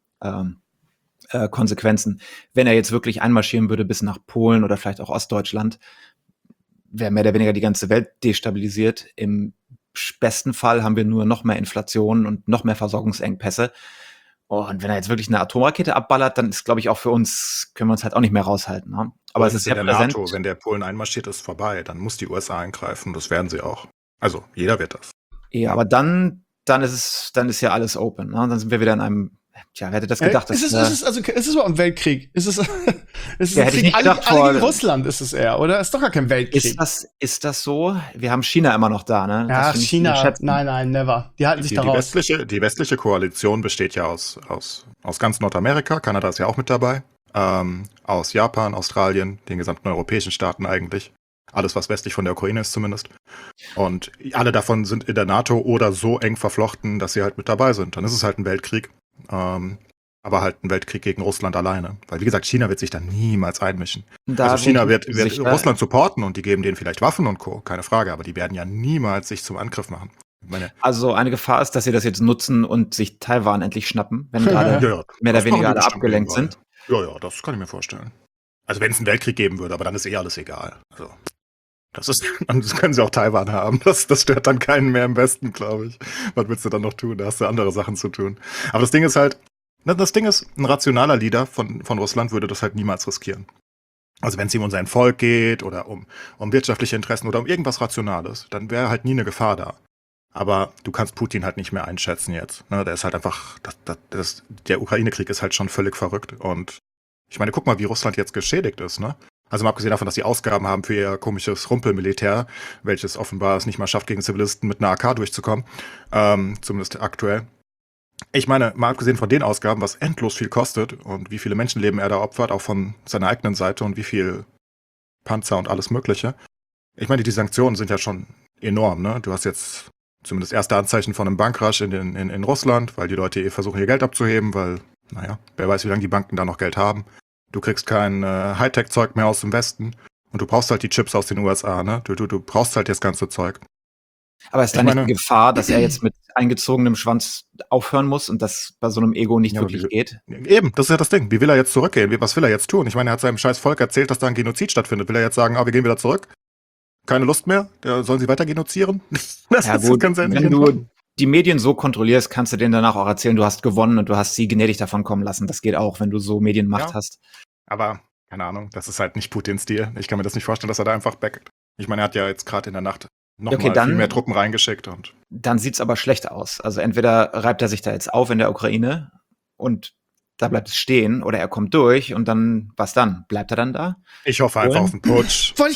Konsequenzen. Wenn er jetzt wirklich einmarschieren würde bis nach Polen oder vielleicht auch Ostdeutschland, wäre mehr oder weniger die ganze Welt destabilisiert. Im besten Fall haben wir nur noch mehr Inflation und noch mehr Versorgungsengpässe. Und wenn er jetzt wirklich eine Atomrakete abballert, dann ist, glaube ich, auch für uns, können wir uns halt auch nicht mehr raushalten. Ne? Aber es ist ja in der präsent. NATO, wenn der Polen einmarschiert, ist vorbei. Dann muss die USA eingreifen. Das werden sie auch. Also, jeder wird das. Ja, aber dann ist ja alles open. Ne? Dann sind wir wieder in einem, wer hätte das gedacht? Ist es überhaupt ein Weltkrieg? Ist es Ja, ein hätte ich Krieg? nicht Alle gedacht, gegen Russland ist es eher, oder? Ist doch gar kein Weltkrieg. Ist das so? Wir haben China immer noch da, ne? Ja, Das find ich China, unterschätzen. nein, never. Die halten sich Die da raus. westliche Koalition besteht ja aus ganz Nordamerika. Kanada ist ja auch mit dabei. Aus Japan, Australien, den gesamten europäischen Staaten eigentlich. Alles, was westlich von der Ukraine ist zumindest. Und alle davon sind in der NATO oder so eng verflochten, dass sie halt mit dabei sind. Dann ist es halt ein Weltkrieg. Aber halt ein Weltkrieg gegen Russland alleine. Weil, wie gesagt, China wird sich da niemals einmischen. Da Also China bin wird ich sicher. Russland supporten und die geben denen vielleicht Waffen und Co., keine Frage, aber die werden ja niemals sich zum Angriff machen. Ich meine, Also eine Gefahr ist, dass sie das jetzt nutzen und sich Taiwan endlich schnappen, wenn gerade mehr oder das weniger machen die alle bestimmt abgelenkt irgendwann. sind. Ja, das kann ich mir vorstellen. Also wenn es einen Weltkrieg geben würde, aber dann ist alles egal. Also dann können sie auch Taiwan haben. Das stört dann keinen mehr im Westen, glaube ich. Was willst du dann noch tun? Da hast du andere Sachen zu tun. Aber das Ding ist halt, ein rationaler Leader von Russland würde das halt niemals riskieren. Also wenn es ihm um sein Volk geht oder um wirtschaftliche Interessen oder um irgendwas Rationales, dann wäre halt nie eine Gefahr da. Aber du kannst Putin halt nicht mehr einschätzen jetzt. Ne? Der ist halt einfach, der Ukraine-Krieg ist halt schon völlig verrückt. Und ich meine, guck mal, wie Russland jetzt geschädigt ist, ne? Also mal abgesehen davon, dass sie Ausgaben haben für ihr komisches Rumpelmilitär, welches offenbar es nicht mal schafft, gegen Zivilisten mit einer AK durchzukommen. Zumindest aktuell. Ich meine, mal abgesehen von den Ausgaben, was endlos viel kostet und wie viele Menschenleben er da opfert, auch von seiner eigenen Seite und wie viel Panzer und alles Mögliche. Ich meine, die Sanktionen sind ja schon enorm, ne? Du hast jetzt zumindest erste Anzeichen von einem Bankrush in Russland, weil die Leute versuchen, ihr Geld abzuheben, weil, naja, wer weiß, wie lange die Banken da noch Geld haben. Du kriegst kein Hightech-Zeug mehr aus dem Westen und du brauchst halt die Chips aus den USA, ne? Du brauchst halt das ganze Zeug. Aber ist da nicht die Gefahr, dass er jetzt mit eingezogenem Schwanz aufhören muss und das bei so einem Ego nicht wirklich geht? Eben, das ist ja das Ding. Wie will er jetzt zurückgehen? Was will er jetzt tun? Ich meine, er hat seinem scheiß Volk erzählt, dass da ein Genozid stattfindet. Will er jetzt sagen, wir gehen wieder zurück? Keine Lust mehr? Sollen sie weiter genocieren? Ja gut, wenn du die Medien so kontrollierst, kannst du denen danach auch erzählen, du hast gewonnen und du hast sie gnädig davon kommen lassen. Das geht auch, wenn du so Medienmacht hast. Aber, keine Ahnung, das ist halt nicht Putins Stil. Ich kann mir das nicht vorstellen, dass er da einfach backt. Ich meine, er hat ja jetzt gerade in der Nacht noch mal viel mehr Truppen reingeschickt. Und dann sieht's aber schlecht aus. Also entweder reibt er sich da jetzt auf in der Ukraine und da bleibt es stehen oder er kommt durch und dann, was dann? Bleibt er dann da? Ich hoffe einfach auf einen Putsch. Wollte ich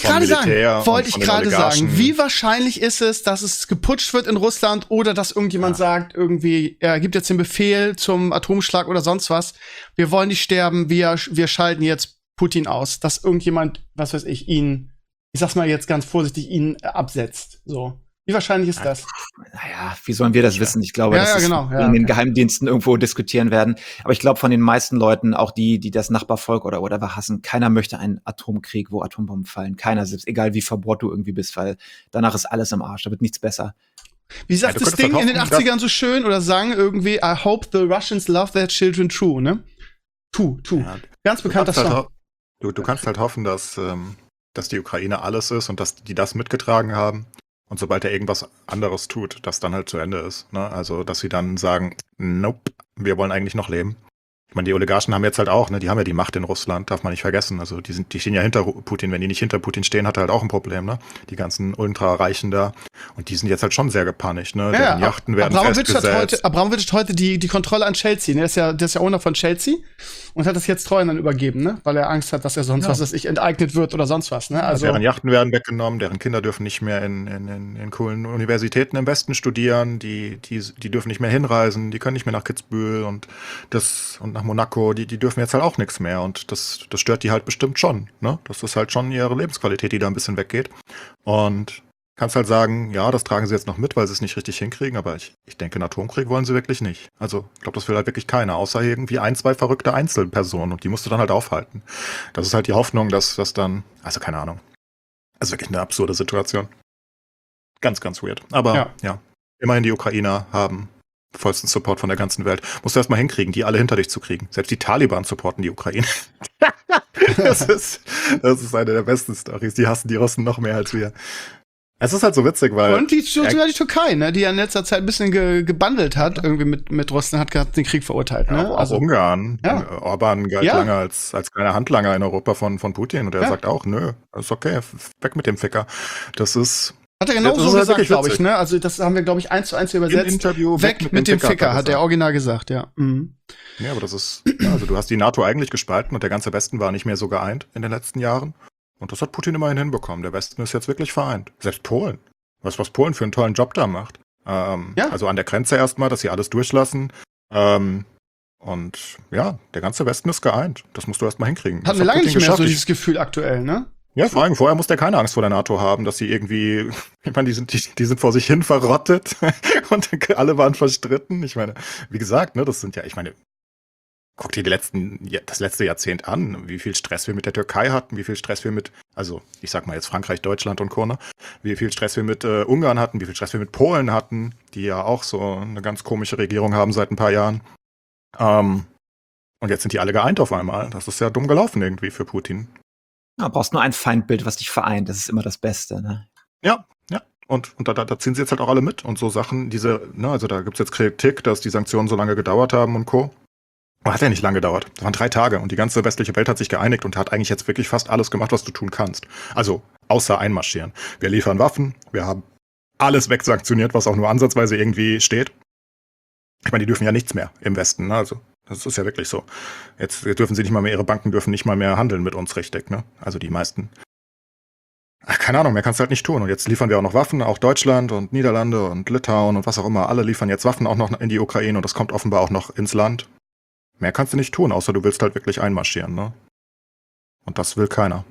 gerade sagen. Wie wahrscheinlich ist es, dass es geputscht wird in Russland oder dass irgendjemand sagt, irgendwie, er gibt jetzt den Befehl zum Atomschlag oder sonst was. Wir wollen nicht sterben, wir schalten jetzt Putin aus. Dass irgendjemand, was weiß ich, ich sag's mal jetzt ganz vorsichtig, ihn absetzt. So. Wie wahrscheinlich ist das? Naja, wie sollen wir das wissen? Ich glaube, Ja, dass ja, genau, es ja, in den okay. Geheimdiensten irgendwo diskutieren werden. Aber ich glaube, von den meisten Leuten, auch die das Nachbarvolk oder whatever hassen, keiner möchte einen Atomkrieg, wo Atombomben fallen. Keiner, selbst egal wie verbohrt du irgendwie bist, weil danach ist alles im Arsch. Da wird nichts besser. Wie sagt du das könntest Ding halt in den hoffen, dass- 80ern so schön oder sagen irgendwie, I hope the Russians love their children true, ne? True. Ja, Ganz bekannter kannst halt Song. du kannst halt hoffen, dass die Ukraine alles ist und dass die das mitgetragen haben. Und sobald er irgendwas anderes tut, das dann halt zu Ende ist. Ne? Also, dass sie dann sagen, nope, wir wollen eigentlich noch leben. Ich meine, die Oligarchen haben jetzt halt auch, ne, die haben ja die Macht in Russland, darf man nicht vergessen. Also die stehen ja hinter Putin. Wenn die nicht hinter Putin stehen, hat er halt auch ein Problem, ne? Die ganzen Ultrareichen da. Und die sind jetzt halt schon sehr gepanicht, ne? Deren Yachten werden festgesetzt. Abramovich hat heute die Kontrolle an Chelsea. Ne? Der ist ja Owner von Chelsea und hat das jetzt Treuhändern übergeben, ne? Weil er Angst hat, dass er sonst was weiß ich, enteignet wird oder sonst was. Ne? Also deren Yachten werden weggenommen, deren Kinder dürfen nicht mehr in coolen Universitäten im Westen studieren, die dürfen nicht mehr hinreisen, die können nicht mehr nach Kitzbühel und nach Monaco, die dürfen jetzt halt auch nichts mehr und das stört die halt bestimmt schon, ne? Das ist halt schon ihre Lebensqualität, die da ein bisschen weggeht. Und kannst halt sagen, ja, das tragen sie jetzt noch mit, weil sie es nicht richtig hinkriegen, aber ich denke, einen Atomkrieg wollen sie wirklich nicht. Also, ich glaube, das will halt wirklich keiner, außer irgendwie 1, 2 verrückte Einzelpersonen und die musst du dann halt aufhalten. Das ist halt die Hoffnung, dass das dann, also keine Ahnung. Also wirklich eine absurde Situation. Ganz, ganz weird. Aber ja, immerhin die Ukrainer haben vollsten Support von der ganzen Welt. Musst du erst mal hinkriegen, die alle hinter dich zu kriegen. Selbst die Taliban supporten die Ukraine. das ist eine der besten Storys. Die hassen die Russen noch mehr als wir. Es ist halt so witzig, weil... und die Türkei, ne, die ja in letzter Zeit ein bisschen gebandelt hat, irgendwie mit Russland, hat den Krieg verurteilt. Ne? Ja, auch Ungarn. Ja. Orban galt lange als kleiner Handlanger in Europa von Putin und er Ja. sagt auch, nö, ist okay, weg mit dem Ficker. Das ist... Hat er genau Das so ist halt gesagt, wirklich glaube ich, witzig. ne? Also das haben wir, glaube ich, 1:1 hier Im übersetzt. Interview Weg mit dem Ficker, hat er original gesagt, ja. Mhm. Ja, aber das ist, also du hast die NATO eigentlich gespalten und der ganze Westen war nicht mehr so geeint in den letzten Jahren. Und das hat Putin immerhin hinbekommen. Der Westen ist jetzt wirklich vereint. Selbst Polen. Was Polen für einen tollen Job da macht. Also an der Grenze erstmal, dass sie alles durchlassen. Und ja, der ganze Westen ist geeint. Das musst du erstmal hinkriegen. Hatten Das wir hat lange Putin nicht mehr geschafft. so dieses Gefühl aktuell, ne? Ja, vor allem vorher musste er keine Angst vor der NATO haben, dass sie irgendwie, ich meine, die sind vor sich hin verrottet und alle waren verstritten. Ich meine, wie gesagt, ne, das sind ja, ich meine, guck dir das letzte Jahrzehnt an, wie viel Stress wir mit der Türkei hatten, wie viel Stress wir mit, also ich sag mal jetzt Frankreich, Deutschland und Co., ne? Wie viel Stress wir mit Ungarn hatten, wie viel Stress wir mit Polen hatten, die ja auch so eine ganz komische Regierung haben seit ein paar Jahren. Und jetzt sind die alle geeint auf einmal. Das ist ja dumm gelaufen irgendwie für Putin. Ja, brauchst nur ein Feindbild, was dich vereint. Das ist immer das Beste, ne? Ja. Und da ziehen sie jetzt halt auch alle mit. Und so Sachen, also da gibt's jetzt Kritik, dass die Sanktionen so lange gedauert haben und Co. Aber hat ja nicht lange gedauert. Das waren 3 Tage und die ganze westliche Welt hat sich geeinigt und hat eigentlich jetzt wirklich fast alles gemacht, was du tun kannst. Also, außer einmarschieren. Wir liefern Waffen, wir haben alles wegsanktioniert, was auch nur ansatzweise irgendwie steht. Ich meine, die dürfen ja nichts mehr im Westen, ne? Also, das ist ja wirklich so. Jetzt dürfen sie nicht mal mehr, ihre Banken dürfen nicht mal mehr handeln mit uns richtig, ne? Also die meisten. Ach, keine Ahnung, mehr kannst du halt nicht tun. Und jetzt liefern wir auch noch Waffen, auch Deutschland und Niederlande und Litauen und was auch immer. Alle liefern jetzt Waffen auch noch in die Ukraine und das kommt offenbar auch noch ins Land. Mehr kannst du nicht tun, außer du willst halt wirklich einmarschieren, ne? Und das will keiner.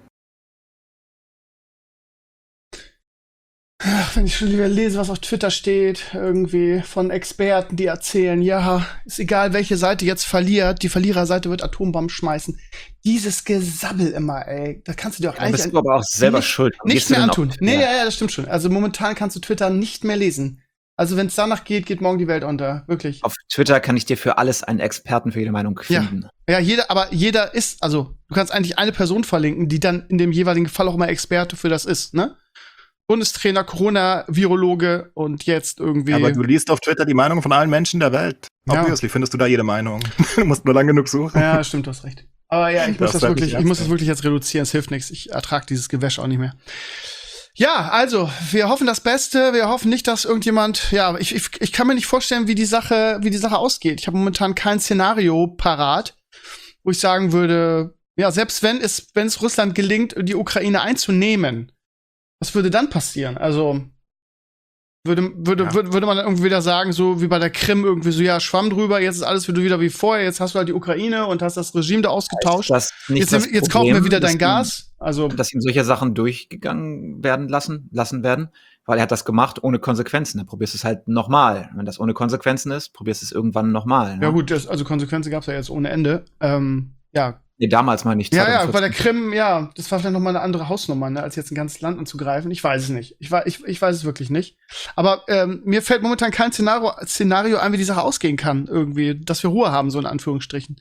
Ach, wenn ich schon lieber lese, was auf Twitter steht, irgendwie von Experten, die erzählen, ja, ist egal, welche Seite jetzt verliert, die Verliererseite wird Atombomben schmeißen. Dieses Gesabbel immer, ey, da kannst du dir auch Dann eigentlich bist du aber auch selber schuld. nicht Gehst du mehr denn antun. auf- Nee, Ja. ja, das stimmt schon. Also momentan kannst du Twitter nicht mehr lesen. Also wenn es danach geht, geht morgen die Welt unter, wirklich. Auf Twitter kann ich dir für alles einen Experten für jede Meinung finden. Ja, jeder ist, also du kannst eigentlich eine Person verlinken, die dann in dem jeweiligen Fall auch immer Experte für das ist, ne? Bundestrainer, Corona-Virologe und jetzt irgendwie. Aber du liest auf Twitter die Meinung von allen Menschen der Welt. Ja. Obviously findest du da jede Meinung. Du musst nur lang genug suchen. Ja, stimmt, du hast recht. Aber ja, ich muss Das das ist halt nicht ernst, wirklich jetzt reduzieren. Es hilft nichts. Ich ertrage dieses Gewäsch auch nicht mehr. Ja, also, wir hoffen das Beste. Wir hoffen nicht, dass irgendjemand, ja, ich kann mir nicht vorstellen, wie die Sache ausgeht. Ich habe momentan kein Szenario parat, wo ich sagen würde, ja, selbst wenn es Russland gelingt, die Ukraine einzunehmen, was würde dann passieren? Also, würde man dann irgendwie wieder sagen, so wie bei der Krim, irgendwie so, ja, Schwamm drüber, jetzt ist alles wieder wie vorher, jetzt hast du halt die Ukraine und hast das Regime da ausgetauscht. Das nicht das Jetzt kaufen wir Problem, wieder dein dass Gas. Also, ihm solche Sachen durchgegangen werden lassen werden. weil er hat das gemacht ohne Konsequenzen. Dann probierst du es halt nochmal. Wenn das ohne Konsequenzen ist, probierst du es irgendwann nochmal. Ne? Ja gut, also Konsequenzen gab es ja jetzt ohne Ende. Ja. Nee, damals mal nicht. Ja, bei der Krim, ja, das war vielleicht noch mal eine andere Hausnummer, ne, als jetzt ein ganzes Land anzugreifen. Ich weiß es nicht. Ich weiß es wirklich nicht. Aber mir fällt momentan kein Szenario ein, wie die Sache ausgehen kann, irgendwie, dass wir Ruhe haben, so in Anführungsstrichen.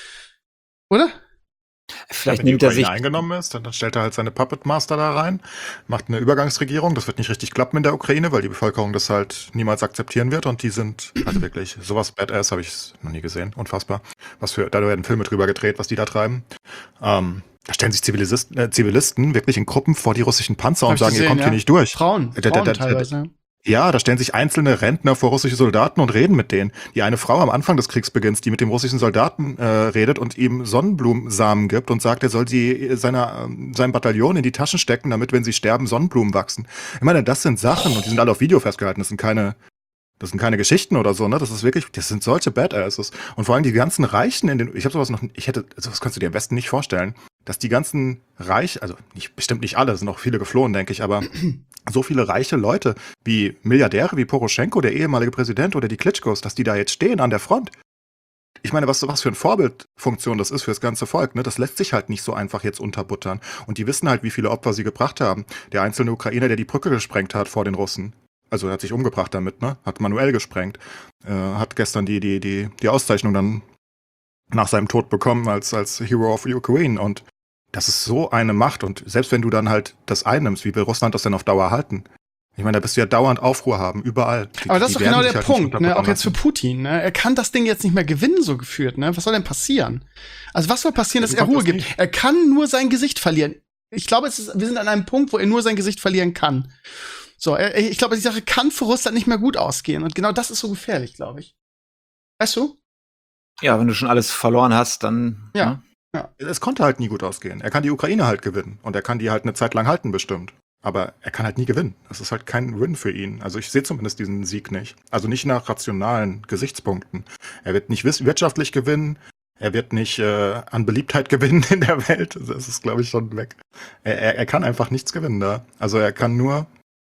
Oder? Vielleicht wenn die nimmt er Ukraine sich. eingenommen ist, dann stellt er halt seine Puppet Master da rein, macht eine Übergangsregierung. Das wird nicht richtig klappen in der Ukraine, weil die Bevölkerung das halt niemals akzeptieren wird. Und die sind, also wirklich, sowas Badass habe ich noch nie gesehen. Unfassbar. Da werden Filme drüber gedreht, was die da treiben. Da stellen sich Zivilisten wirklich in Gruppen vor die russischen Panzer und sagen, ihr kommt hier nicht durch. Frauen teilweise, ja. Ja, da stellen sich einzelne Rentner vor russische Soldaten und reden mit denen. Die eine Frau am Anfang des Kriegsbeginns, die mit dem russischen Soldaten redet und ihm Sonnenblumensamen gibt und sagt, er soll sie seinem Bataillon in die Taschen stecken, damit, wenn sie sterben, Sonnenblumen wachsen. Ich meine, das sind Sachen und die sind alle auf Video festgehalten. Das sind keine Geschichten oder so, ne? Das sind solche Badasses. Und vor allem die ganzen Reichen sowas kannst du dir am besten nicht vorstellen, dass die ganzen also bestimmt nicht alle, sind auch viele geflohen, denke ich, aber so viele reiche Leute wie Milliardäre wie Poroschenko, der ehemalige Präsident, oder die Klitschkos, dass die da jetzt stehen an der Front. Ich meine, was für eine Vorbildfunktion das ist für das ganze Volk, ne? Das lässt sich halt nicht so einfach jetzt unterbuttern. Und die wissen halt, wie viele Opfer sie gebracht haben. Der einzelne Ukrainer, der die Brücke gesprengt hat vor den Russen. Also er hat sich umgebracht damit, ne? Hat manuell gesprengt. Hat gestern die Auszeichnung dann nach seinem Tod bekommen als Hero of Ukraine. Und das ist so eine Macht. Und selbst wenn du dann halt das einnimmst, wie will Russland das denn auf Dauer halten? Ich meine, da bist du ja dauernd Aufruhr haben, überall. Aber das ist doch genau der halt Punkt, ne? Auch jetzt für Putin, ne? Er kann das Ding jetzt nicht mehr gewinnen, so geführt, ne? Was soll denn passieren? Also was soll passieren, dass er Ruhe gibt? Er kann nur sein Gesicht verlieren. Ich glaube, wir sind an einem Punkt, wo er nur sein Gesicht verlieren kann. So, ich glaube, die Sache kann für Russland nicht mehr gut ausgehen. Und genau das ist so gefährlich, glaube ich. Weißt du? Ja, wenn du schon alles verloren hast, dann. Ja. Ne? Ja. Es konnte halt nie gut ausgehen. Er kann die Ukraine halt gewinnen. Und er kann die halt eine Zeit lang halten, bestimmt. Aber er kann halt nie gewinnen. Das ist halt kein Win für ihn. Also ich sehe zumindest diesen Sieg nicht. Also nicht nach rationalen Gesichtspunkten. Er wird nicht wirtschaftlich gewinnen. Er wird nicht an Beliebtheit gewinnen in der Welt. Das ist, glaube ich, schon weg. Er kann einfach nichts gewinnen da. Also er kann nur.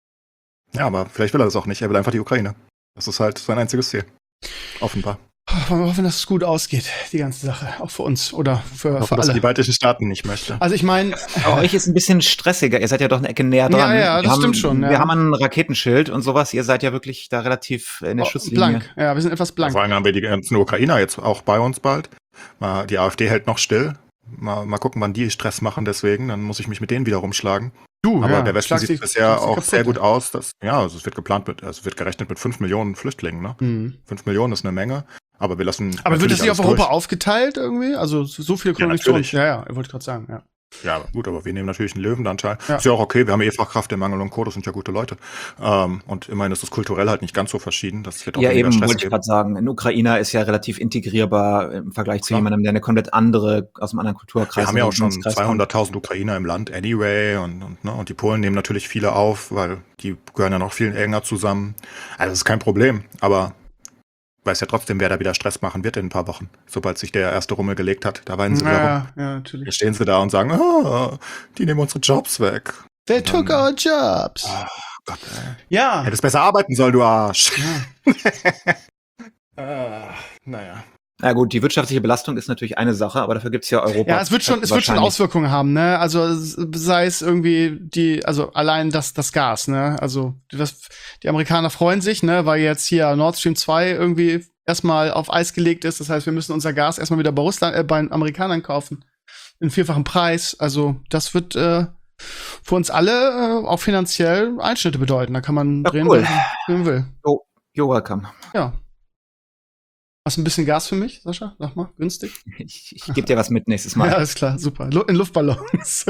Ja, aber vielleicht will er das auch nicht. Er will einfach die Ukraine. Das ist halt sein einziges Ziel. Offenbar. Wollen wir hoffen, dass es gut ausgeht, die ganze Sache. Auch für uns oder für dass alle. Die baltischen Staaten nicht möchte. Also ich meine. Bei euch ist ein bisschen stressiger. Ihr seid ja doch eine Ecke näher dran. Ja, das stimmt schon. Wir haben ein Raketenschild und sowas. Ihr seid ja wirklich da relativ in der Schusslinie. Blank. Ja, wir sind etwas blank. Vor allem haben wir die ganzen Ukrainer jetzt auch bei uns bald. Die AfD hält noch still. Mal gucken, wann die Stress machen deswegen. Dann muss ich mich mit denen wieder rumschlagen. Aber der Westen sieht bisher auch sehr gut aus. Also es wird gerechnet mit 5 Millionen Flüchtlingen. Ne? 5 Millionen ist eine Menge. Aber wir lassen. Aber wird das nicht auf Europa aufgeteilt irgendwie? Also so viele Konditionen? Ja, ich wollte gerade sagen, ja. Ja, gut, aber wir nehmen natürlich einen Löwenanteil. Ja. Ist ja auch okay, wir haben Fachkräftemangel und Co., das sind ja gute Leute. Und immerhin ist das kulturell halt nicht ganz so verschieden. Das wird auch ja, eben, Stress wollte ich gerade sagen. Ein Ukrainer ist ja relativ integrierbar im Vergleich zu jemandem, der eine komplett aus einem anderen Kulturkreis Wir haben ja auch schon 200.000 Ukrainer im Land anyway und die Polen nehmen natürlich viele auf, weil die gehören ja noch viel enger zusammen. Also das ist kein Problem, aber weiß ja trotzdem, wer da wieder Stress machen wird in ein paar Wochen. Sobald sich der erste Rummel gelegt hat, da weinen sie wieder rum. Ja, natürlich. Jetzt stehen sie da und sagen, die nehmen unsere Jobs weg. They took our jobs. Oh Gott, ey. Ja. Hättest besser arbeiten sollen, du Arsch. Ja. Naja. Na gut, die wirtschaftliche Belastung ist natürlich eine Sache, aber dafür gibt's ja Europa. Ja, es wird schon Auswirkungen haben, ne? Also sei es irgendwie allein das Gas, ne? Also die Amerikaner freuen sich, ne, weil jetzt hier Nord Stream 2 irgendwie erstmal auf Eis gelegt ist. Das heißt, wir müssen unser Gas erstmal wieder bei den Amerikanern kaufen. In vierfachen Preis. Also das wird für uns alle auch finanziell Einschnitte bedeuten. Da kann man drehen, cool. wie man will. You're welcome. Ja. Hast du ein bisschen Gas für mich, Sascha? Sag mal, günstig. Ich gebe dir was mit nächstes Mal. Ja, alles klar, super. In Luftballons.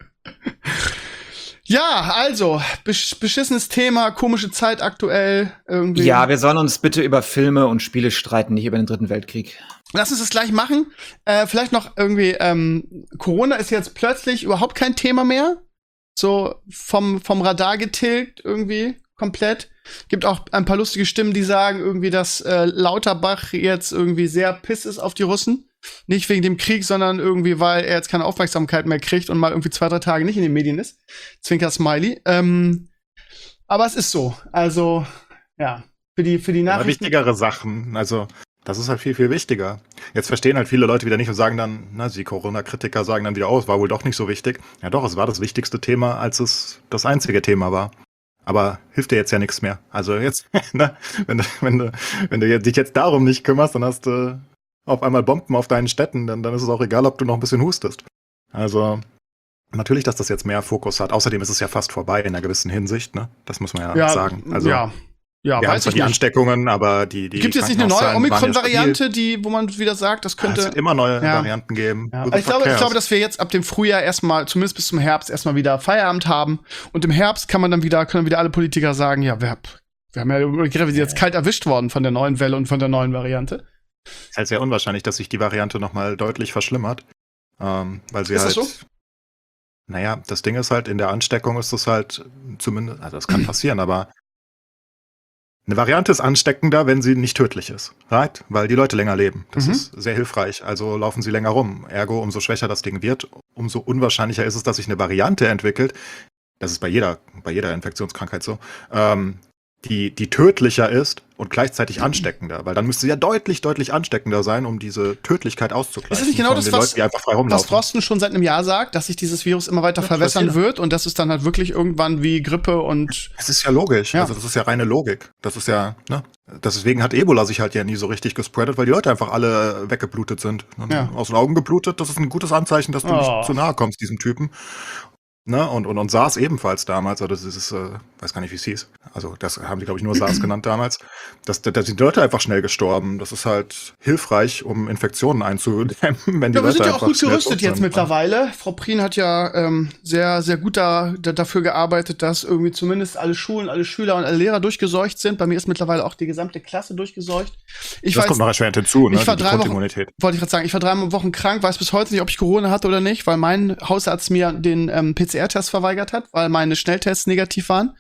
Ja, also, beschissenes Thema, komische Zeit aktuell. Irgendwie. Ja, wir sollen uns bitte über Filme und Spiele streiten, nicht über den Dritten Weltkrieg. Lass uns das gleich machen. Vielleicht noch irgendwie, Corona ist jetzt plötzlich überhaupt kein Thema mehr. So vom Radar getilgt irgendwie. Komplett. Gibt auch ein paar lustige Stimmen, die sagen irgendwie, dass Lauterbach jetzt irgendwie sehr piss ist auf die Russen. Nicht wegen dem Krieg, sondern irgendwie, weil er jetzt keine Aufmerksamkeit mehr kriegt und mal irgendwie 2-3 Tage nicht in den Medien ist. Zwinker Smiley. Aber es ist so. Also, ja. Für die Aber Nachrichten. wichtigere Sachen, also das ist halt viel, viel wichtiger. Jetzt verstehen halt viele Leute wieder nicht und sagen dann, die Corona-Kritiker sagen dann wieder, es war wohl doch nicht so wichtig. Ja doch, es war das wichtigste Thema, als es das einzige Thema war. Aber hilft dir jetzt ja nichts mehr. Also jetzt, ne, wenn du dich jetzt darum nicht kümmerst, dann hast du auf einmal Bomben auf deinen Städten, dann ist es auch egal, ob du noch ein bisschen hustest. Also natürlich, dass das jetzt mehr Fokus hat. Außerdem ist es ja fast vorbei in einer gewissen Hinsicht, ne? Das muss man ja sagen. Also ja, wir haben weiß zwar ich die nicht. Ansteckungen, aber die Gibt es jetzt nicht eine neue Krankenhauszahlen waren ja Omikron-Variante, wo man wieder sagt, das stabil. Es könnte. wird immer neue Ja. Varianten geben. Ja. Who Also the fuck ich cares? glaube, dass wir jetzt ab dem Frühjahr erstmal, zumindest bis zum Herbst, erstmal wieder Feierabend haben. Und im Herbst können wieder alle Politiker sagen, ja, wir haben ja, wir sind jetzt kalt erwischt worden von der neuen Welle und von der neuen Variante. ist halt sehr unwahrscheinlich, dass sich die Variante nochmal deutlich verschlimmert. Weil sie Ist halt. das so? Naja, das Ding ist halt, in der Ansteckung ist es halt zumindest, also das kann passieren, aber eine Variante ist ansteckender, wenn sie nicht tödlich ist. Right? Weil die Leute länger leben. Das ist sehr hilfreich. Also laufen sie länger rum. Ergo, umso schwächer das Ding wird, umso unwahrscheinlicher ist es, dass sich eine Variante entwickelt. Das ist bei jeder Infektionskrankheit so. Die tödlicher ist und gleichzeitig ansteckender. Weil dann müsste sie ja deutlich, deutlich ansteckender sein, um diese Tödlichkeit auszugleichen. Ist das nicht genau von das, den was- Leuten, die einfach frei Was rumlaufen. Drosten schon seit einem Jahr sagt, dass sich dieses Virus immer weiter Ja, verwässern das weiß wird und dass es dann halt wirklich irgendwann wie Grippe und Das ist ja logisch. Ja. Also das ist ja reine Logik. Das ist ja, ne? Deswegen hat Ebola sich halt ja nie so richtig gespreadet, weil die Leute einfach alle weggeblutet sind. Und Ja. aus den Augen geblutet, das ist ein gutes Anzeichen, dass du Oh. nicht zu nahe kommst, diesem Typen. Ne? Und SARS ebenfalls damals, oder das ist, weiß gar nicht, wie es hieß. Also das haben die, glaube ich, nur SARS genannt damals. Da sind die Leute einfach schnell gestorben. Das ist halt hilfreich, um Infektionen einzudämmen, wenn die Ja, wir Leute sind ja auch einfach gut schnell gerüstet tot jetzt sind. mittlerweile. Frau Prien hat ja sehr, sehr gut dafür gearbeitet, dass irgendwie zumindest alle Schulen, alle Schüler und alle Lehrer durchgeseucht sind. Bei mir ist mittlerweile auch die gesamte Klasse durchgeseucht. Ich Das kommt noch erschwerend hinzu, ne? ich war Die 3 Wochen- Grundimmunität. wollte ich gerade sagen, ich war 3 Wochen krank, weiß bis heute nicht, ob ich Corona hatte oder nicht, weil mein Hausarzt mir den PCR-Test verweigert hat, weil meine Schnelltests negativ waren.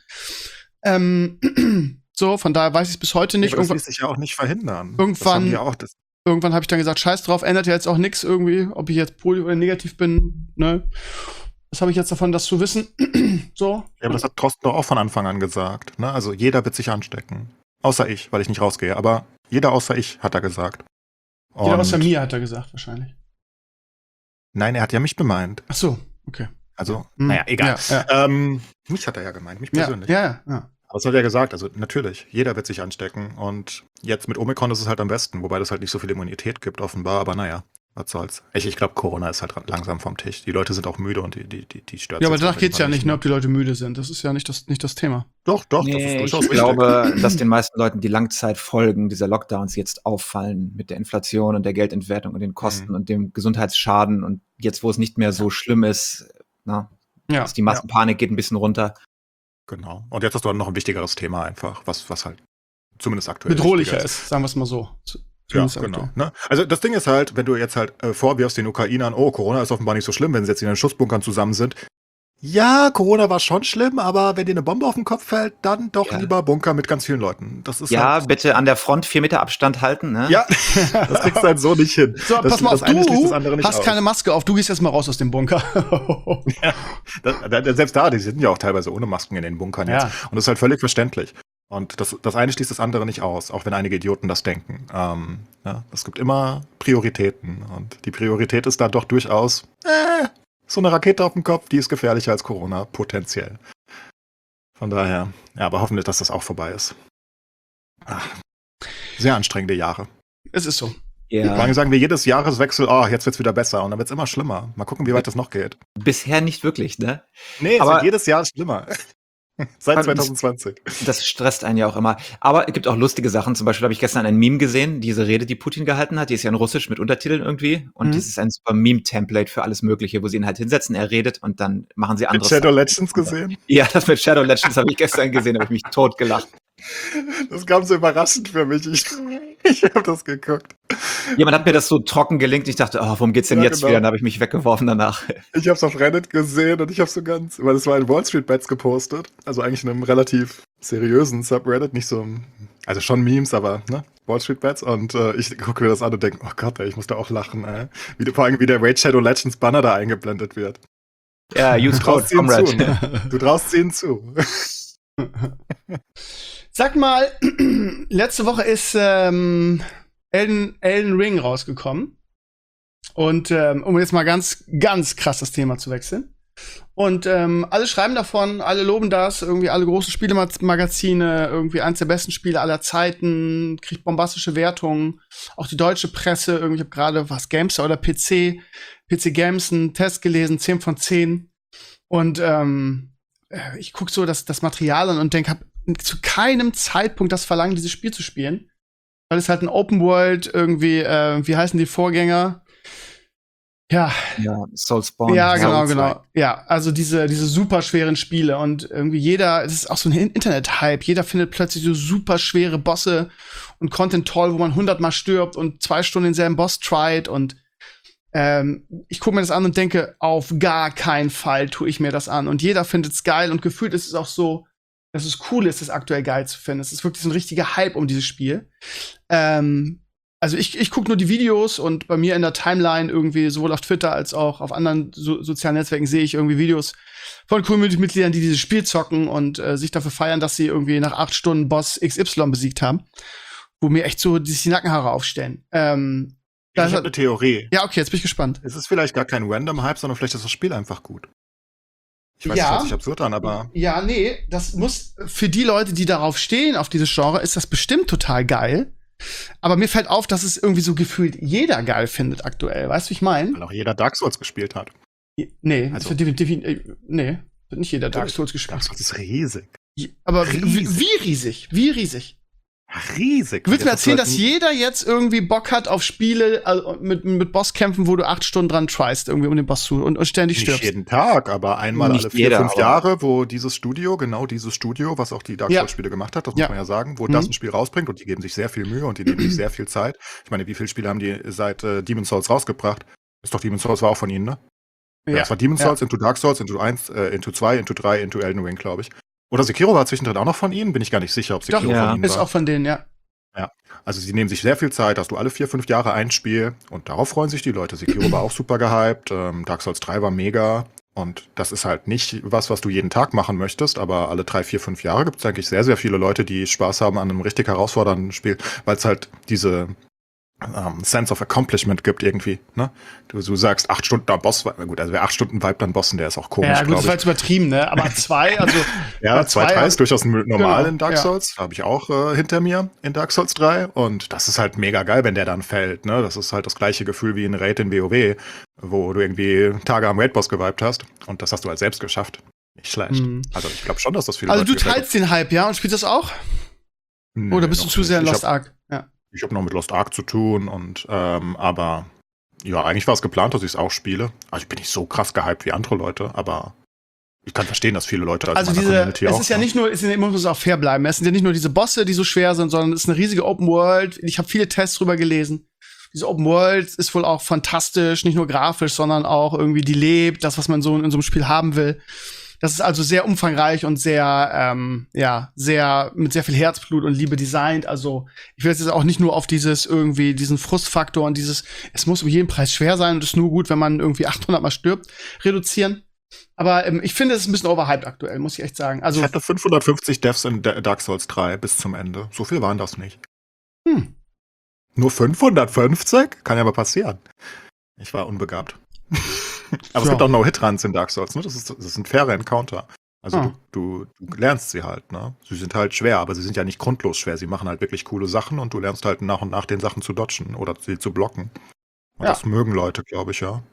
So, von daher weiß ich es bis heute nicht. Ja, aber das ließ sich ja auch nicht verhindern. Irgendwann- Das haben die ja auch, Irgendwann habe ich dann gesagt, scheiß drauf, ändert ja jetzt auch nichts irgendwie, ob ich jetzt positiv oder negativ bin, ne? Was habe ich jetzt davon, das zu wissen? So. Ja, aber das hat Drosten doch auch von Anfang an gesagt. Ne? Also jeder wird sich anstecken. Außer ich, weil ich nicht rausgehe. Aber jeder außer ich, hat er gesagt. Jeder Und- außer mir, hat er gesagt, wahrscheinlich. Nein, er hat ja mich gemeint. Ach so, okay. Also, Hm, naja, egal. Ja, Mich hat er ja gemeint, mich ja, persönlich. ja. Aber das hat er gesagt, also natürlich, jeder wird sich anstecken. Und jetzt mit Omikron ist es halt am besten, wobei das halt nicht so viel Immunität gibt, offenbar. Aber naja, was soll's. Ich glaube, Corona ist halt langsam vom Tisch. Die Leute sind auch müde und die stört Ja, aber jetzt danach auf jeden geht's ja Fall nicht, ne, ob die Leute müde sind. Das ist ja nicht das Thema. Doch, das ist Nee, durchaus ich wichtig. glaube, dass den meisten Leuten die Langzeitfolgen dieser Lockdowns jetzt auffallen mit der Inflation und der Geldentwertung und den Kosten und dem Gesundheitsschaden. Und jetzt, wo es nicht mehr so schlimm ist, Ja. dass die Massenpanik geht ein bisschen runter. Genau. Und jetzt hast du dann noch ein wichtigeres Thema einfach, was halt zumindest aktuell Bedrohlicher wichtiger ist, sagen wir es mal so. Ja, Zumindest genau. aktuell. Ne? Also das Ding ist halt, wenn du jetzt halt vorwirfst den Ukrainern, oh, Corona ist offenbar nicht so schlimm, wenn sie jetzt in den Schutzbunkern zusammen sind. Ja, Corona war schon schlimm, aber wenn dir eine Bombe auf den Kopf fällt, dann doch Ja. lieber Bunker mit ganz vielen Leuten. Das ist Ja, halt, bitte an der Front 4 Meter Abstand halten. Ne? ja, das kriegst du halt so nicht hin. So, pass mal auf, das eine schließt das du andere nicht hast aus. keine Maske auf, du gehst jetzt mal raus aus dem Bunker. Selbst da, die sind ja auch teilweise ohne Masken in den Bunkern Ja. jetzt. Und das ist halt völlig verständlich. Und das eine schließt das andere nicht aus, auch wenn einige Idioten das denken. Ja, es gibt immer Prioritäten. Und die Priorität ist da doch durchaus, so eine Rakete auf dem Kopf, die ist gefährlicher als Corona, potenziell. Von daher, ja, aber hoffentlich, dass das auch vorbei ist. Sehr anstrengende Jahre. Es ist so. Vor Ja, allem sagen wir jedes Jahreswechsel, jetzt wird's wieder besser. Und dann wird's immer schlimmer. Mal gucken, wie weit das noch geht. bisher nicht wirklich, ne? Nee, es Aber- wird jedes Jahr schlimmer. Seit Aber- 2020. Das stresst einen ja auch immer. Aber es gibt auch lustige Sachen. Zum Beispiel habe ich gestern ein Meme gesehen, diese Rede, die Putin gehalten hat. Die ist ja in Russisch mit Untertiteln irgendwie. Und das ist ein super Meme-Template für alles Mögliche, wo sie ihn halt hinsetzen, er redet und dann machen sie Mit andere Shadow Sachen. Legends gesehen? Ja, das mit Shadow Legends habe ich gestern gesehen, habe ich mich totgelacht. Das kam so überraschend für mich. Ich habe das geguckt. Jemand hat mir das so trocken gelinkt. Ich dachte, worum geht's denn Ja, jetzt genau. wieder? Dann habe ich mich weggeworfen danach. Ich habe es auf Reddit gesehen und ich habe so weil das war in Wall Street Bets gepostet. Also eigentlich in einem relativ seriösen Subreddit, nicht so, also schon Memes, aber ne, Wall Street Bets. Und ich gucke mir das an und denke, oh Gott, ey, ich muss da auch lachen, ey. Vor allem, wie der Raid Shadow Legends Banner da eingeblendet wird. Ja, use Du code traust ihnen zu, Comrade. ne? Du traust ihnen zu. Sag mal, letzte Woche ist Elden Ring rausgekommen. Und um jetzt mal ganz, ganz krass das Thema zu wechseln. Und alle schreiben davon, alle loben das, irgendwie alle großen Spielemagazine, irgendwie eins der besten Spiele aller Zeiten, kriegt bombastische Wertungen. Auch die deutsche Presse, irgendwie, ich habe gerade GameStar oder PC Games einen Test gelesen, 10 von 10. Und ich guck so das Material an und denke, hab zu keinem Zeitpunkt das Verlangen, dieses Spiel zu spielen. Weil es halt ein Open World irgendwie, wie heißen die Vorgänger? Ja, Soulspawn. ja, genau. Ja, also diese super schweren Spiele und irgendwie es ist auch so ein Internet-Hype. Jeder findet plötzlich so super schwere Bosse und Content toll, wo man 100-mal stirbt und 2 Stunden denselben Boss tried und ich gucke mir das an und denke, auf gar keinen Fall tue ich mir das an. Und jeder findet es geil und gefühlt ist es auch so, dass es cool ist, es aktuell geil zu finden. Es ist wirklich so ein richtiger Hype um dieses Spiel. Also ich gucke nur die Videos und bei mir in der Timeline irgendwie sowohl auf Twitter als auch auf anderen sozialen Netzwerken sehe ich irgendwie Videos von Community-Mitgliedern, die dieses Spiel zocken und sich dafür feiern, dass sie irgendwie nach 8 Stunden Boss XY besiegt haben, wo mir echt so die Nackenhaare aufstellen. Ich habe eine Theorie. Ja, okay, jetzt bin ich gespannt. Es ist vielleicht gar kein Random-Hype, sondern vielleicht ist das Spiel einfach gut. Ich weiß, Ja. das hört sich absurd an, aber Ja, nee, das muss für die Leute, die darauf stehen, auf dieses Genre, ist das bestimmt total geil. Aber mir fällt auf, dass es irgendwie so gefühlt jeder geil findet aktuell. Weißt du, wie ich meine? weil auch jeder Dark Souls gespielt hat. Nee, Also- wird nee, wird nicht jeder Dark Souls gespielt. Dark Souls ist riesig. Aber riesig. wie riesig? Wie riesig? Riesig. Du willst mir Das erzählen, dass sollten- jeder jetzt irgendwie Bock hat auf Spiele mit Bosskämpfen, wo du 8 Stunden dran tryst, irgendwie um den Boss zu und ständig Nicht stirbst? jeden Tag, aber einmal Nicht alle 4, jeder, 5 aber- Jahre, wo dieses Studio, was auch die Dark Ja. Souls-Spiele gemacht hat, das Ja. muss man ja sagen, wo Mhm. das ein Spiel rausbringt und die geben sich sehr viel Mühe und die nehmen sich sehr viel Zeit. Ich meine, wie viele Spiele haben die seit Demon's Souls rausgebracht? Ist doch Demon's Souls war auch von ihnen, ne? Ja, es war Demon's Souls, into Dark Souls, into 1, into 2, into 3, into Elden Ring, glaube ich. Oder Sekiro war zwischendrin auch noch von ihnen, bin ich gar nicht sicher, ob Sekiro Doch, ja. von ihnen ist war. auch von denen, ja. Also sie nehmen sich sehr viel Zeit, dass du alle 4, 5 Jahre ein Spiel und darauf freuen sich die Leute. Sekiro war auch super gehypt, Dark Souls 3 war mega und das ist halt nicht was du jeden Tag machen möchtest, aber alle 3, 4, 5 Jahre gibt es eigentlich sehr, sehr viele Leute, die Spaß haben an einem richtig herausfordernden Spiel, weil es halt diese Sense of Accomplishment gibt irgendwie, ne? Du sagst 8 Stunden am Boss, gut, also wer 8 Stunden vibet an Bossen, der ist auch komisch, Ja, gut, das glaube war ich. jetzt übertrieben, ne? Aber 2, also Ja, 2, 3 ist durchaus normal Genau, in Dark ja. Souls. Habe ich auch hinter mir in Dark Souls 3. Und das ist halt mega geil, wenn der dann fällt. Ne? Das ist halt das gleiche Gefühl wie ein Raid in WoW, wo du irgendwie Tage am Raid-Boss gewiped hast. Und das hast du halt selbst geschafft. Nicht schlecht. Mhm. Also ich glaube schon, dass das viele Also Leute du gefällt. teilst den Hype, ja, und spielst das auch? Nee, Oder bist du noch zu nicht. sehr in Ich Lost hab- Ark? Ja. Ich habe noch mit Lost Ark zu tun und aber ja, eigentlich war es geplant, dass ich es auch spiele. Also ich bin nicht so krass gehypt wie andere Leute, aber ich kann verstehen, dass viele Leute Also es ist ja nicht nur, man muss auch fair bleiben. Es sind ja nicht nur diese Bosse, die so schwer sind, sondern es ist eine riesige Open World. Ich habe viele Tests drüber gelesen. Diese Open World ist wohl auch fantastisch, nicht nur grafisch, sondern auch irgendwie die lebt, das, was man so in so einem Spiel haben will. Das ist also sehr umfangreich und sehr, sehr, mit sehr viel Herzblut und Liebe designt. Also, ich will jetzt auch nicht nur auf diesen Frustfaktor und es muss um jeden Preis schwer sein und ist nur gut, wenn man irgendwie 800 Mal stirbt, reduzieren. Aber ich finde, es ist ein bisschen overhyped aktuell, muss ich echt sagen. Also, ich hatte 550 Deaths in Dark Souls 3 bis zum Ende. So viel waren das nicht. Nur 550? Kann ja aber passieren. Ich war unbegabt. Aber es gibt auch No-Hit-Runs in Dark Souls, ne? Das sind faire Encounter. Also du lernst sie halt, ne? Sie sind halt schwer, aber sie sind ja nicht grundlos schwer. Sie machen halt wirklich coole Sachen und du lernst halt nach und nach den Sachen zu dodgen oder sie zu blocken. Und das mögen Leute, glaube ich, ja.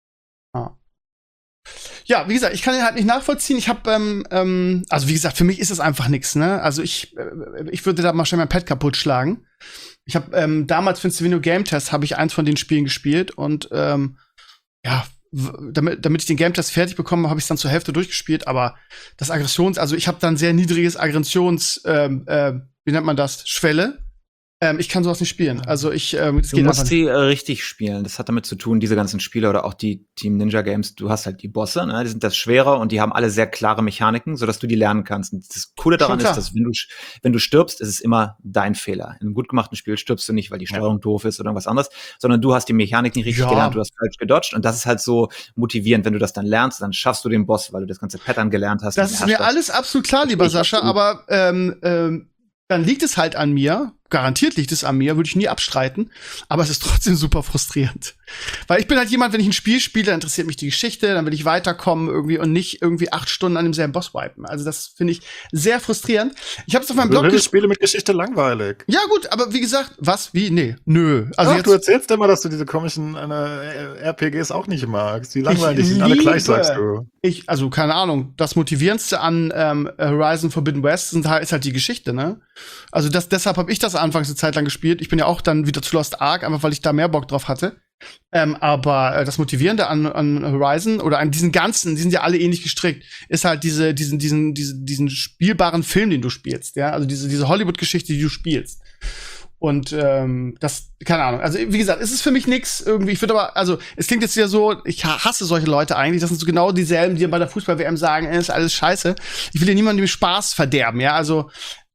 Ja, wie gesagt, ich kann den halt nicht nachvollziehen. Ich habe, also wie gesagt, für mich ist es einfach nichts, ne? Also ich würde da mal schnell mein Pad kaputt schlagen. Ich habe damals für den Stevenio Game Test habe ich eins von den Spielen gespielt und damit ich den Game Test fertig bekomme, habe ich es dann zur Hälfte durchgespielt. Aber das also ich habe dann sehr niedriges wie nennt man das, Schwelle. Ich kann sowas nicht spielen. Also das Du geht einfach musst nicht. sie richtig spielen. Das hat damit zu tun, diese ganzen Spiele oder auch die Team Ninja Games, du hast halt die Bosse, ne? Die sind das schwerer und die haben alle sehr klare Mechaniken, sodass du die lernen kannst. Und das Coole daran Schon ist, klar. dass wenn du stirbst, ist es immer dein Fehler. In einem gut gemachten Spiel stirbst du nicht, weil die Steuerung doof ist oder irgendwas anderes, sondern du hast die Mechanik nicht richtig Ja. gelernt, du hast falsch gedodged und das ist halt so motivierend. Wenn du das dann lernst, dann schaffst du den Boss, weil du das ganze Pattern gelernt hast. Das und ist beherrscht mir alles absolut klar, lieber Verstehe ich Sascha, absolut. aber dann liegt es halt an mir. Garantiert liegt es an mir, würde ich nie abstreiten. Aber es ist trotzdem super frustrierend. Weil ich bin halt jemand, wenn ich ein Spiel spiele, dann interessiert mich die Geschichte, dann will ich weiterkommen irgendwie und nicht irgendwie 8 Stunden an demselben Boss wipen. Also das finde ich sehr frustrierend. Ich habe es auf meinem Blog geschrieben. Spiele mit Geschichte langweilig. Ja gut, aber wie gesagt, was? Wie? Nee, nö. Also Ach, du jetzt, erzählst immer, dass du diese komischen RPGs auch nicht magst. Die langweilig sind, alle liebe- gleich, sagst du. also keine Ahnung, das Motivierendste an Horizon Forbidden West ist halt die Geschichte, ne? Also deshalb habe ich das anfangs eine Zeit lang gespielt. Ich bin ja auch dann wieder zu Lost Ark, einfach weil ich da mehr Bock drauf hatte. Aber das Motivierende an Horizon oder an diesen ganzen, die sind ja alle ähnlich gestrickt, ist halt diesen spielbaren Film, den du spielst, ja, also diese Hollywood-Geschichte, die du spielst. Und das, keine Ahnung. Also wie gesagt, es ist für mich nix irgendwie. Ich würde aber, also es klingt jetzt wieder so, ich hasse solche Leute eigentlich. Das sind so genau dieselben, die bei der Fußball-WM sagen, ist alles scheiße. Ich will dir niemandem den Spaß verderben, ja. Also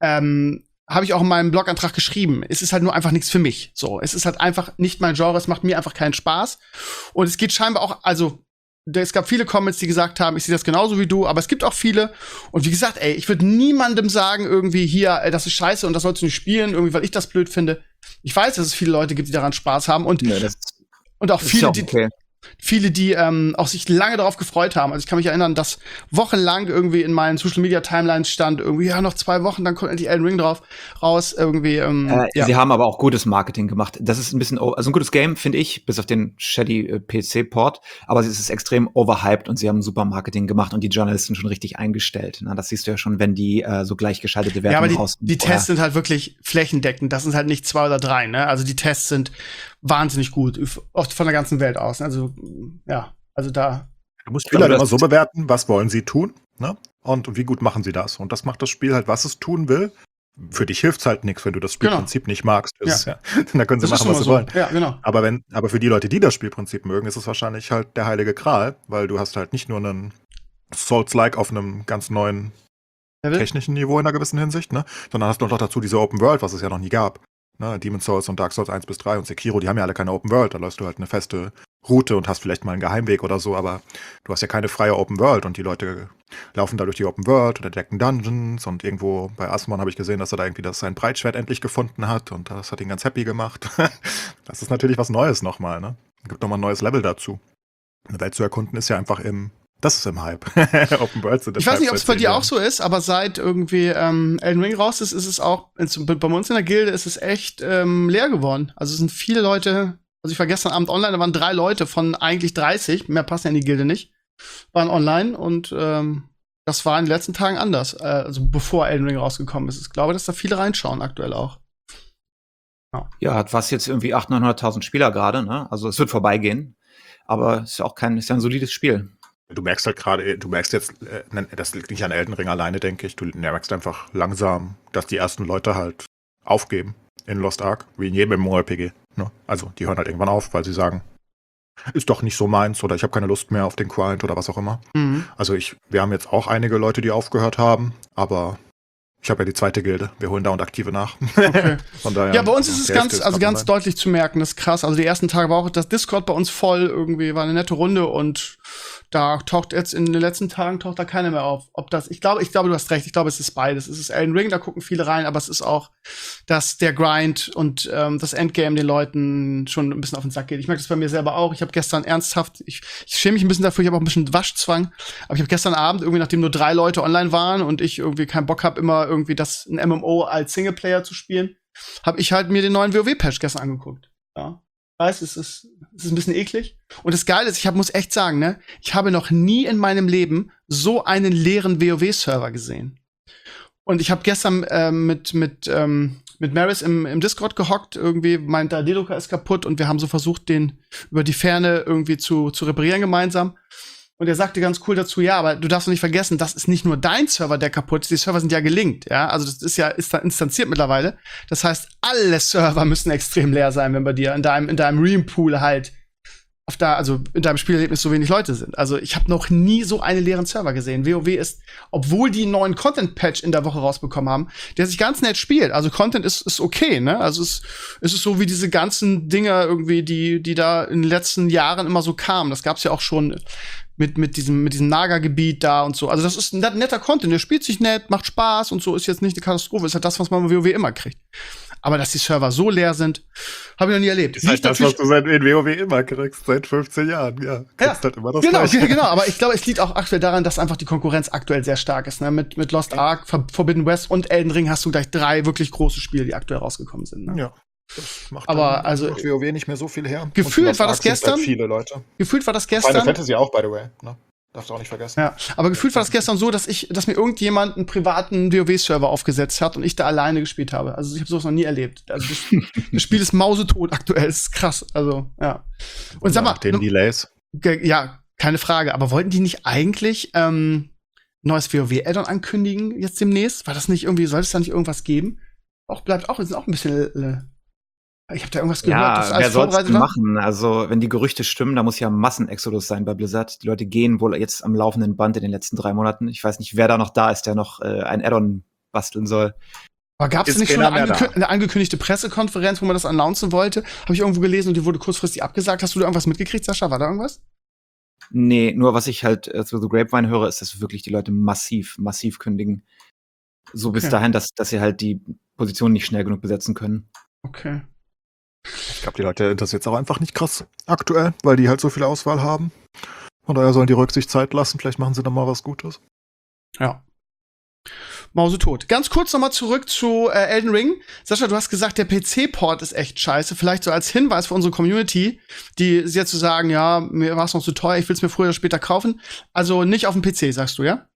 habe ich auch in meinem Blogantrag geschrieben. Es ist halt nur einfach nichts für mich. So, es ist halt einfach nicht mein Genre. Es macht mir einfach keinen Spaß. Und es geht scheinbar auch, also es gab viele Comments, die gesagt haben, ich sehe das genauso wie du, aber es gibt auch viele. Und wie gesagt, ey, ich würde niemandem sagen, irgendwie hier, das ist scheiße und das sollst du nicht spielen, irgendwie, weil ich das blöd finde. Ich weiß, dass es viele Leute gibt, die daran Spaß haben und, Nee, das und auch ist viele, ja auch die, okay. viele, die auch sich lange darauf gefreut haben. Also ich kann mich erinnern, dass wochenlang irgendwie in meinen Social Media Timelines stand, irgendwie, ja, noch 2 Wochen, dann kommt endlich Elden Ring raus, irgendwie, ja. Sie haben aber auch gutes Marketing gemacht. Das ist ein bisschen, also ein gutes Game, finde ich, bis auf den shady PC-Port, aber es ist extrem overhyped und sie haben super Marketing gemacht und die Journalisten schon richtig eingestellt. Na, das siehst du ja schon, wenn die so gleichgeschaltete Wertungen Ja, aber rausnehmen. die Tests sind halt wirklich flächendeckend. Das sind halt nicht 2 oder 3, ne? Also die Tests sind wahnsinnig gut, oft von der ganzen Welt aus. Also, ja, also da. Du musst Spieler halt immer so bewerten, was wollen sie tun, ne? Und wie gut machen sie das? Und das macht das Spiel halt, was es tun will. Für dich hilft's halt nichts, wenn du das Spielprinzip nicht magst. Das ist ja, dann können sie machen, was sie wollen. Ja, genau. Aber für die Leute, die das Spielprinzip mögen, ist es wahrscheinlich halt der heilige Gral, weil du hast halt nicht nur einen Souls-like auf einem ganz neuen technischen Niveau in einer gewissen Hinsicht, ne? Sondern hast du noch dazu diese Open World, was es ja noch nie gab. Ne? Demon's Souls und Dark Souls 1 bis 3 und Sekiro, die haben ja alle keine Open World. Da läufst du halt eine feste Route und hast vielleicht mal einen Geheimweg oder so, aber du hast ja keine freie Open World und die Leute laufen da durch die Open World oder entdecken Dungeons und irgendwo bei Asmon habe ich gesehen, dass er da irgendwie sein Breitschwert endlich gefunden hat und das hat ihn ganz happy gemacht. Das ist natürlich was Neues nochmal, ne? Gibt nochmal ein neues Level dazu. Eine Welt zu erkunden ist ja einfach das ist im Hype. Open World sind im Ich weiß Hype nicht, ob es seit bei 10 dir Jahren. auch so ist, aber seit irgendwie Elden Ring raus ist es auch, bei uns in der Gilde ist es echt leer geworden. Also es sind viele Leute, also ich war gestern Abend online, da waren 3 Leute von eigentlich 30, mehr passen ja in die Gilde nicht, waren online und das war in den letzten Tagen anders, also bevor Elden Ring rausgekommen ist. Ich glaube, dass da viele reinschauen aktuell auch. Ja, hat fast jetzt irgendwie 800.000, 900.000 Spieler gerade, ne? Also es wird vorbeigehen, aber ist ja auch ist ja ein solides Spiel. Du merkst halt gerade, jetzt, das liegt nicht an Elden Ring alleine, denke ich. Du merkst einfach langsam, dass die ersten Leute halt aufgeben in Lost Ark, wie in jedem MMORPG. Ne? Also die hören halt irgendwann auf, weil sie sagen, ist doch nicht so meins oder ich habe keine Lust mehr auf den Grind oder was auch immer. Mhm. Also wir haben jetzt auch einige Leute, die aufgehört haben, aber ich habe ja die zweite Gilde. Wir holen dauernd Aktive nach. Okay. Von daher, Ja, bei uns ist es der Hälfte ganz online. deutlich zu merken. Das ist krass. Also die ersten Tage war auch das Discord bei uns voll. Irgendwie war eine nette Runde und da taucht jetzt in den letzten Tagen da keiner mehr auf. Ich glaube, du hast recht. Ich glaube, es ist beides. Es ist Elden Ring, da gucken viele rein, aber es ist auch, dass der Grind und das Endgame den Leuten schon ein bisschen auf den Sack geht. Ich merke das bei mir selber auch. Ich habe gestern ernsthaft, ich schäme mich ein bisschen dafür, ich habe auch ein bisschen Waschzwang, aber ich habe gestern Abend irgendwie, nachdem nur 3 Leute online waren und ich irgendwie keinen Bock habe, immer irgendwie ein MMO als Singleplayer zu spielen, habe ich halt mir den neuen WoW-Patch gestern angeguckt. Ja. Ich weiß, es ist ein bisschen eklig. Und das Geile ist, muss echt sagen, ne, ich habe noch nie in meinem Leben so einen leeren WoW-Server gesehen. Und ich habe gestern mit Maris im Discord gehockt, irgendwie mein 3D-Drucker ist kaputt und wir haben so versucht, den über die Ferne irgendwie zu reparieren gemeinsam. Und er sagte ganz cool dazu, ja, aber du darfst doch nicht vergessen, das ist nicht nur dein Server, der kaputt ist, die Server sind ja gelinkt, ja. Also das ist da instanziert mittlerweile. Das heißt, alle Server müssen extrem leer sein, wenn bei dir in deinem Realm-Pool halt also in deinem Spielerlebnis so wenig Leute sind. Also ich habe noch nie so einen leeren Server gesehen. WoW ist, obwohl die einen neuen Content-Patch in der Woche rausbekommen haben, der sich ganz nett spielt. Also Content ist okay, ne? Also es ist so wie diese ganzen Dinger irgendwie, die da in den letzten Jahren immer so kamen. Das gab's ja auch schon mit diesem Naga-Gebiet da und so. Also das ist ein netter Content, der spielt sich nett, macht Spaß und so, ist jetzt nicht eine Katastrophe. Ist halt das, was man bei WoW immer kriegt. Aber dass die Server so leer sind, habe ich noch nie erlebt. Das ist halt das, was du in WoW immer kriegst, seit 15 Jahren. Ja, kriegst halt immer das Gleiche. Genau. Aber ich glaube, es liegt auch aktuell daran, dass einfach die Konkurrenz aktuell sehr stark ist. Ne? Mit Lost Ark, Forbidden West und Elden Ring hast du gleich 3 wirklich große Spiele, die aktuell rausgekommen sind. Ne? Ja. Das macht aber also WoW nicht mehr so viel her. Gefühlt war das gestern. Viele Leute. Gefühlt war das gestern. Final Fantasy auch, by the way. Ne? Darfst du auch nicht vergessen. Ja, aber gefühlt war das gestern so, dass mir irgendjemand einen privaten WoW-Server aufgesetzt hat und ich da alleine gespielt habe. Also ich habe sowas noch nie erlebt. Also das Spiel ist mausetot aktuell. Das ist krass. Also, ja. Und sag mal, den Delays. Ja, keine Frage. Aber wollten die nicht eigentlich neues WoW-Add-on ankündigen jetzt demnächst? War das nicht irgendwie, soll es da nicht irgendwas geben? Wir sind auch ein bisschen ich habe da irgendwas gehört, dass wer alles soll's vorbereitet denn war. machen? Also, wenn die Gerüchte stimmen, da muss ja Massenexodus sein bei Blizzard. Die Leute gehen wohl jetzt am laufenden Band in den letzten 3 Monaten. Ich weiß nicht, wer da noch da ist, der noch ein Add-on basteln soll. Aber gab es Ist nicht schon keiner eine angekündigte Pressekonferenz, wo man das announcen wollte? Habe ich irgendwo gelesen und die wurde kurzfristig abgesagt. Hast du da irgendwas mitgekriegt, Sascha? War da irgendwas? Nee, nur was ich halt zu The Grapevine höre, ist, dass wirklich die Leute massiv kündigen. So bis dahin, dass sie halt die Position nicht schnell genug besetzen können. Okay. Ich glaube, die Leute interessiert es auch einfach nicht krass aktuell, weil die halt so viel Auswahl haben. Von daher sollen die Rücksicht Zeit lassen. Vielleicht machen sie dann mal was Gutes. Ja. Mausetot. Ganz kurz noch mal zurück zu Elden Ring. Sascha, du hast gesagt, der PC-Port ist echt scheiße. Vielleicht so als Hinweis für unsere Community, die jetzt zu sagen, ja, mir war es noch zu teuer, ich will es mir früher oder später kaufen. Also nicht auf dem PC, sagst du, ja?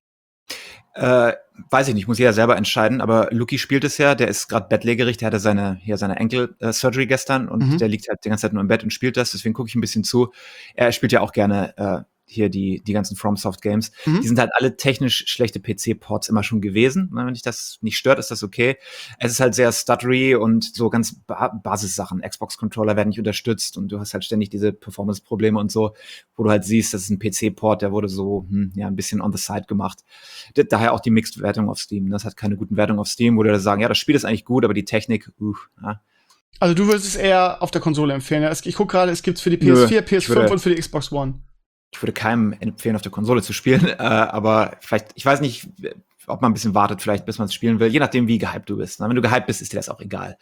Weiß ich nicht, muss jeder selber entscheiden, aber Luki spielt es ja, der ist gerade bettlägerig, der hatte seine Ankle-Surgery gestern und der liegt halt die ganze Zeit nur im Bett und spielt das, deswegen gucke ich ein bisschen zu. Er spielt ja auch gerne hier die ganzen FromSoft-Games. Die sind halt alle technisch schlechte PC-Ports immer schon gewesen. Wenn dich das nicht stört, ist das okay. Es ist halt sehr stuttery und so ganz Basissachen. Xbox-Controller werden nicht unterstützt und du hast halt ständig diese Performance-Probleme und so, wo du halt siehst, das ist ein PC-Port, der wurde so ein bisschen on the side gemacht. Daher auch die Mixed-Wertung auf Steam. Das hat keine guten Wertungen auf Steam, wo die sagen, ja, das Spiel ist eigentlich gut, aber die Technik, ja. Also du würdest es eher auf der Konsole empfehlen. Ja? Ich gucke gerade, es gibt's für die PS4, PS5 und für die Xbox One. Ich würde keinem empfehlen, auf der Konsole zu spielen, aber vielleicht, ich weiß nicht, ob man ein bisschen wartet, vielleicht, bis man es spielen will, je nachdem, wie gehypt du bist. Wenn du gehypt bist, ist dir das auch egal.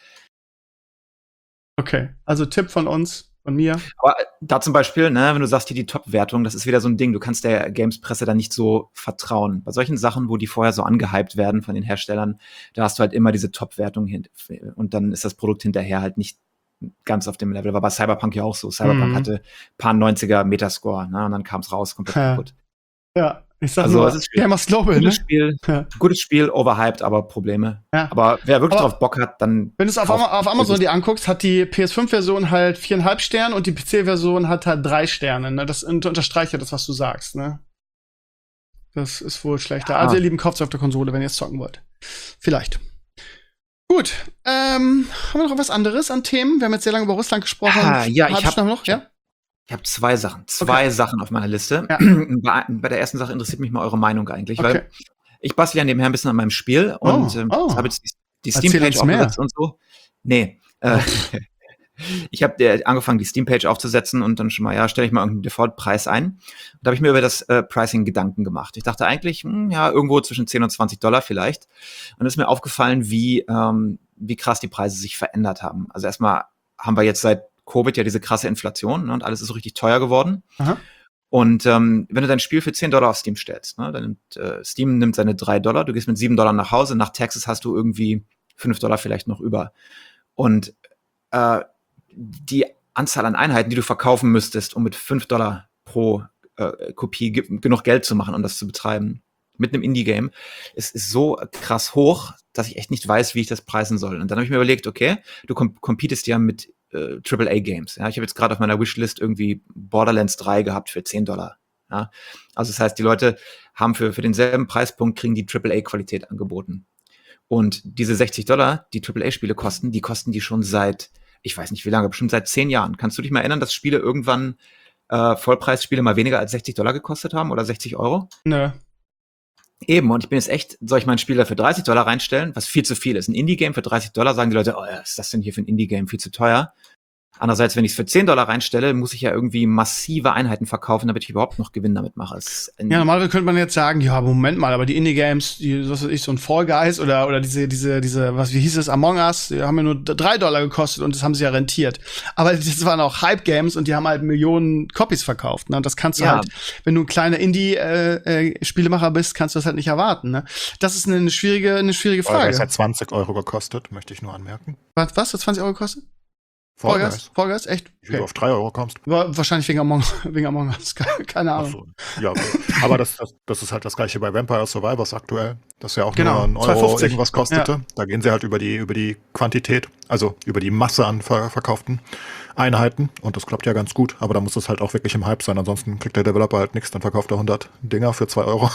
Okay, also Tipp von uns, von mir. Aber da zum Beispiel, wenn du sagst, hier die Top-Wertung, das ist wieder so ein Ding, du kannst der Games-Presse da nicht so vertrauen. Bei solchen Sachen, wo die vorher so angehypt werden von den Herstellern, da hast du halt immer diese Top-Wertung hin und dann ist das Produkt hinterher halt nicht ganz auf dem Level. War bei Cyberpunk ja auch so. Cyberpunk hatte paar 90er Metascore, und dann kam es raus, komplett kaputt. Ja, ich sag also, nur, es ist Gamers Global, gutes Spiel, gutes Spiel, overhyped, aber Probleme. Ja. Aber wer wirklich drauf Bock hat, dann wenn du es auf Amazon dir anguckst, hat die PS5-Version halt 4,5 Sterne und die PC-Version hat halt 3 Sterne. Ne? Das unterstreicht ja das, was du sagst. Ne? Das ist wohl schlechter. Also ihr Lieben, kauft es auf der Konsole, wenn ihr es zocken wollt. Vielleicht. Gut, haben wir noch was anderes an Themen? Wir haben jetzt sehr lange über Russland gesprochen. Ja, ich habe 2 Sachen auf meiner Liste. Ja. Bei der ersten Sache interessiert mich mal eure Meinung eigentlich, weil ich bastel ja nebenher ein bisschen an meinem Spiel und habe jetzt die Steam-Page aufgesetzt und so. Nee, ich habe angefangen, die Steam-Page aufzusetzen und dann schon mal, stelle ich mal irgendeinen Default-Preis ein. Und da habe ich mir über das Pricing Gedanken gemacht. Ich dachte eigentlich, irgendwo zwischen $10 und $20 vielleicht. Und es ist mir aufgefallen, wie krass die Preise sich verändert haben. Also erstmal haben wir jetzt seit Covid ja diese krasse Inflation, und alles ist so richtig teuer geworden. Aha. Und wenn du dein Spiel für $10 auf Steam stellst, dann nimmt Steam seine $3, du gehst mit $7 nach Hause, nach Taxes hast du irgendwie $5 vielleicht noch über. Und die Anzahl an Einheiten, die du verkaufen müsstest, um mit $5 pro Kopie genug Geld zu machen, um das zu betreiben, mit einem Indie-Game, ist so krass hoch, dass ich echt nicht weiß, wie ich das preisen soll. Und dann habe ich mir überlegt, okay, du competest mit AAA-Games. Ja, ich habe jetzt gerade auf meiner Wishlist irgendwie Borderlands 3 gehabt für $10. Ja? Also das heißt, die Leute haben für denselben Preispunkt kriegen die AAA-Qualität angeboten. Und diese $60, die AAA-Spiele kosten, die kosten die schon seit, ich weiß nicht wie lange, bestimmt seit 10 Jahren. Kannst du dich mal erinnern, dass Spiele irgendwann Vollpreisspiele mal weniger als $60 gekostet haben oder 60 Euro? Nö. Eben, und ich bin jetzt echt, soll ich meinen Spieler für $30 reinstellen, was viel zu viel ist. Ein Indie-Game für $30 sagen die Leute, oh, was ist das denn hier für ein Indie-Game, viel zu teuer. Andererseits, wenn ich es für $10 reinstelle, muss ich ja irgendwie massive Einheiten verkaufen, damit ich überhaupt noch Gewinn damit mache. Ja, normalerweise könnte man jetzt sagen, ja, Moment mal, aber die Indie-Games, was weiß ich, so ein Fall Guys oder diese, wie hieß es, Among Us, die haben ja nur $3 gekostet und das haben sie ja rentiert. Aber das waren auch Hype-Games und die haben halt Millionen Copies verkauft, ne? Und das kannst du halt, wenn du ein kleiner Indie-Spielemacher bist, kannst du das halt nicht erwarten, ne? Das ist eine schwierige Frage. Das hat 20 Euro gekostet, möchte ich nur anmerken. Was? Hat 20 Euro gekostet? Fall Guys? Fall Guys? Echt? Wie du auf 3 Euro kommst. Wahrscheinlich wegen Among Us. Keine Ahnung. Ach so. Ja, okay. Aber das ist halt das gleiche bei Vampire Survivors aktuell. Das ja auch genau, nur €1 2,50 irgendwas kostete. Ja. Da gehen sie halt über die Quantität, also über die Masse an verkauften Einheiten. Und das klappt ja ganz gut. Aber da muss es halt auch wirklich im Hype sein. Ansonsten kriegt der Developer halt nichts. Dann verkauft er 100 Dinger für 2 Euro.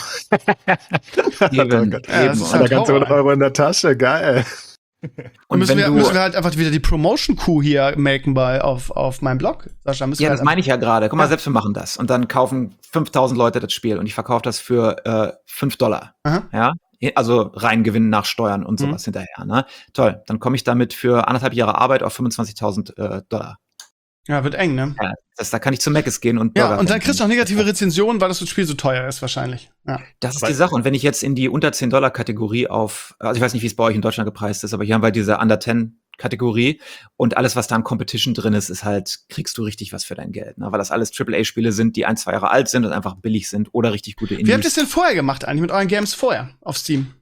Eben. Das ist Da halt ganze 100 Euro in der Tasche. Geil. Und müssen wir halt einfach wieder die Promotion-Coup hier maken auf meinem Blog, Sascha. Ja, das meine ich ja gerade. Guck mal, selbst wir machen das. Und dann kaufen 5000 Leute das Spiel und ich verkaufe das für $5. Aha. Ja, also rein Gewinn nach Steuern und sowas hinterher. Ne? Toll, dann komme ich damit für 1,5 Jahre Arbeit auf $25.000. Ja, wird eng, ne? Ja, da kann ich zu Mc's gehen und Ja, und dann kriegst du auch negative Rezensionen, weil das Spiel so teuer ist wahrscheinlich. Ja. Das ist die Sache. Und wenn ich jetzt in die unter $10-Kategorie also ich weiß nicht, wie es bei euch in Deutschland gepreist ist, aber hier haben wir diese Under 10-Kategorie und alles, was da an Competition drin ist halt, kriegst du richtig was für dein Geld. Ne? Weil das alles AAA-Spiele sind, die 1-2 Jahre alt sind und einfach billig sind oder richtig gute Indies. Wie habt ihr es denn vorher gemacht eigentlich mit euren Games vorher auf Steam?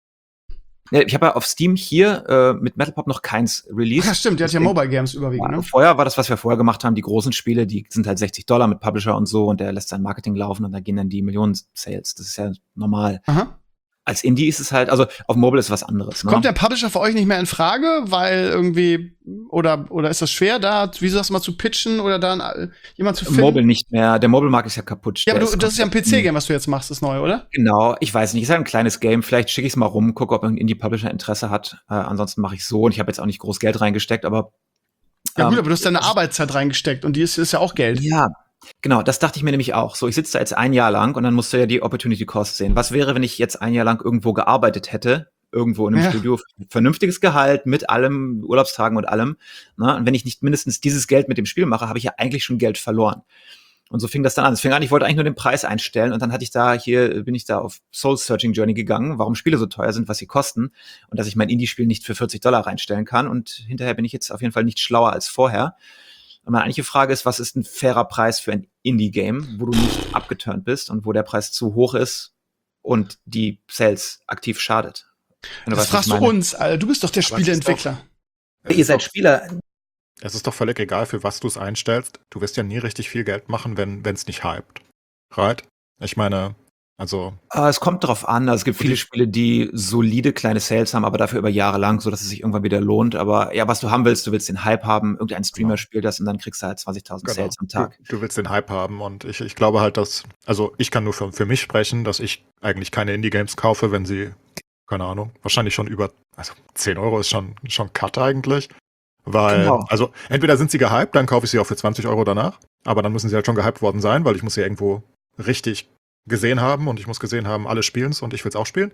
Ja, ich habe ja auf Steam hier mit Metal Pop noch keins released. Ja, stimmt, ihr habt ja Mobile Games überwiegend, ne? Vorher war das, was wir vorher gemacht haben, die großen Spiele, die sind halt $60 mit Publisher und so und der lässt sein Marketing laufen und da gehen dann die Millionen Sales. Das ist ja normal. Aha. Als Indie ist es halt, also auf Mobile ist was anderes. Ne? Kommt der Publisher für euch nicht mehr in Frage, weil irgendwie, oder ist das schwer da, wie sagst du mal, zu pitchen oder da jemand zu finden? Mobile nicht mehr, der Mobile-Markt ist ja kaputt. Ja, aber das ist ja ein PC-Game, was du jetzt machst, das neue, oder? Genau, ich weiß nicht, ist ja ein kleines Game, vielleicht schicke ich es mal rum, gucke, ob ein Indie-Publisher Interesse hat. Ansonsten mache ich so und ich habe jetzt auch nicht groß Geld reingesteckt, aber ja gut, aber du hast deine Arbeitszeit reingesteckt und die ist ja auch Geld. Ja, genau, das dachte ich mir nämlich auch. So, ich sitze da jetzt 1 Jahr lang und dann musst du ja die Opportunity Cost sehen. Was wäre, wenn ich jetzt 1 Jahr lang irgendwo gearbeitet hätte, irgendwo in einem Studio, vernünftiges Gehalt mit allem, Urlaubstagen und allem. Ne? Und wenn ich nicht mindestens dieses Geld mit dem Spiel mache, habe ich ja eigentlich schon Geld verloren. Und so fing das dann an. Es fing an, ich wollte eigentlich nur den Preis einstellen und dann bin ich da auf Soul Searching Journey gegangen, warum Spiele so teuer sind, was sie kosten und dass ich mein Indie-Spiel nicht für $40 reinstellen kann. Und hinterher bin ich jetzt auf jeden Fall nicht schlauer als vorher. Und meine eigentliche Frage ist, was ist ein fairer Preis für ein Indie-Game, wo du nicht abgeturnt bist und wo der Preis zu hoch ist und die Sales aktiv schadet? Das fragst du uns, Alter. Du bist doch der Spieleentwickler. Ihr seid Spieler. Es ist doch völlig egal, für was du es einstellst. Du wirst ja nie richtig viel Geld machen, wenn es nicht hypt. Right? Ich meine, also. Es kommt drauf an. Also es gibt viele Spiele, die solide kleine Sales haben, aber dafür über Jahre lang, so dass es sich irgendwann wieder lohnt. Aber ja, was du haben willst, du willst den Hype haben. Irgendein Streamer spielt das und dann kriegst du halt 20.000 Sales am Tag. Du willst den Hype haben und ich glaube halt, also ich kann nur für mich sprechen, dass ich eigentlich keine Indie-Games kaufe, wenn sie, keine Ahnung, wahrscheinlich schon also 10 Euro ist schon Cut eigentlich. Weil, also entweder sind sie gehypt, dann kaufe ich sie auch für 20 Euro danach, aber dann müssen sie halt schon gehypt worden sein, weil ich muss sie irgendwo richtig gesehen haben und ich muss gesehen haben, alle spielen es und ich will es auch spielen.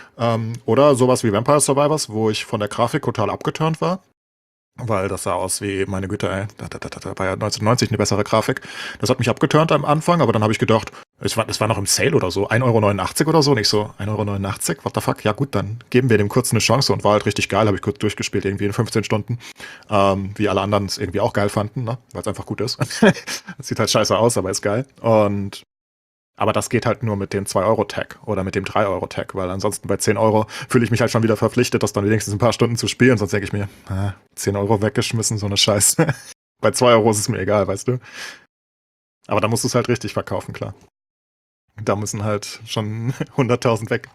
Oder sowas wie Vampire Survivors, wo ich von der Grafik total abgeturnt war, weil das sah aus wie, meine Güte, da war ja 1990 eine bessere Grafik. Das hat mich abgeturnt am Anfang, aber dann habe ich gedacht, es war noch im Sale oder so, 1,89 € oder so, nicht so 1,89 €, what the fuck, ja gut, dann geben wir dem kurz eine Chance und war halt richtig geil, habe ich kurz durchgespielt, irgendwie in 15 Stunden, wie alle anderen es irgendwie auch geil fanden, ne? Weil es einfach gut ist. Es sieht halt scheiße aus, aber ist geil. Aber das geht halt nur mit dem 2-Euro-Tag oder mit dem 3-Euro-Tag, weil ansonsten bei 10 Euro fühle ich mich halt schon wieder verpflichtet, das dann wenigstens ein paar Stunden zu spielen, sonst denke ich mir, 10 Euro weggeschmissen, so eine Scheiße. Bei 2 Euro ist es mir egal, weißt du. Aber da musst du es halt richtig verkaufen, klar. Da müssen halt schon 100.000 weg.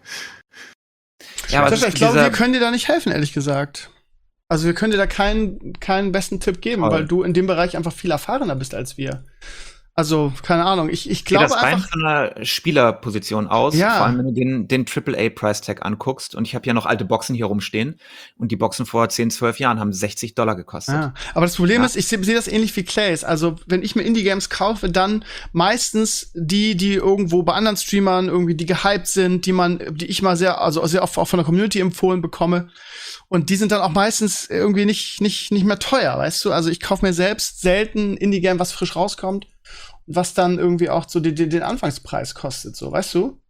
Ja, aber ich glaube, wir können dir da nicht helfen, ehrlich gesagt. Also wir können dir da keinen besten Tipp geben, weil du in dem Bereich einfach viel erfahrener bist als wir. Also, keine Ahnung. Ich Geht glaube das rein einfach. von einer Spielerposition aus, Ja. vor allem wenn du den AAA-Price-Tag anguckst. Und ich habe ja noch alte Boxen hier rumstehen. Und die Boxen vor 10, 12 Jahren haben $60 gekostet. Ja. Aber das Problem Ja. ist, ich sehe das ähnlich wie Clays. Also, wenn ich mir Indie-Games kaufe, dann meistens die irgendwo bei anderen Streamern irgendwie, die gehypt sind, die ich mal sehr oft auch von der Community empfohlen bekomme. Und die sind dann auch meistens irgendwie nicht mehr teuer, weißt du? Also, ich kaufe mir selbst selten ein Indie-Game, was frisch rauskommt, was dann irgendwie auch so den Anfangspreis kostet, so, weißt du?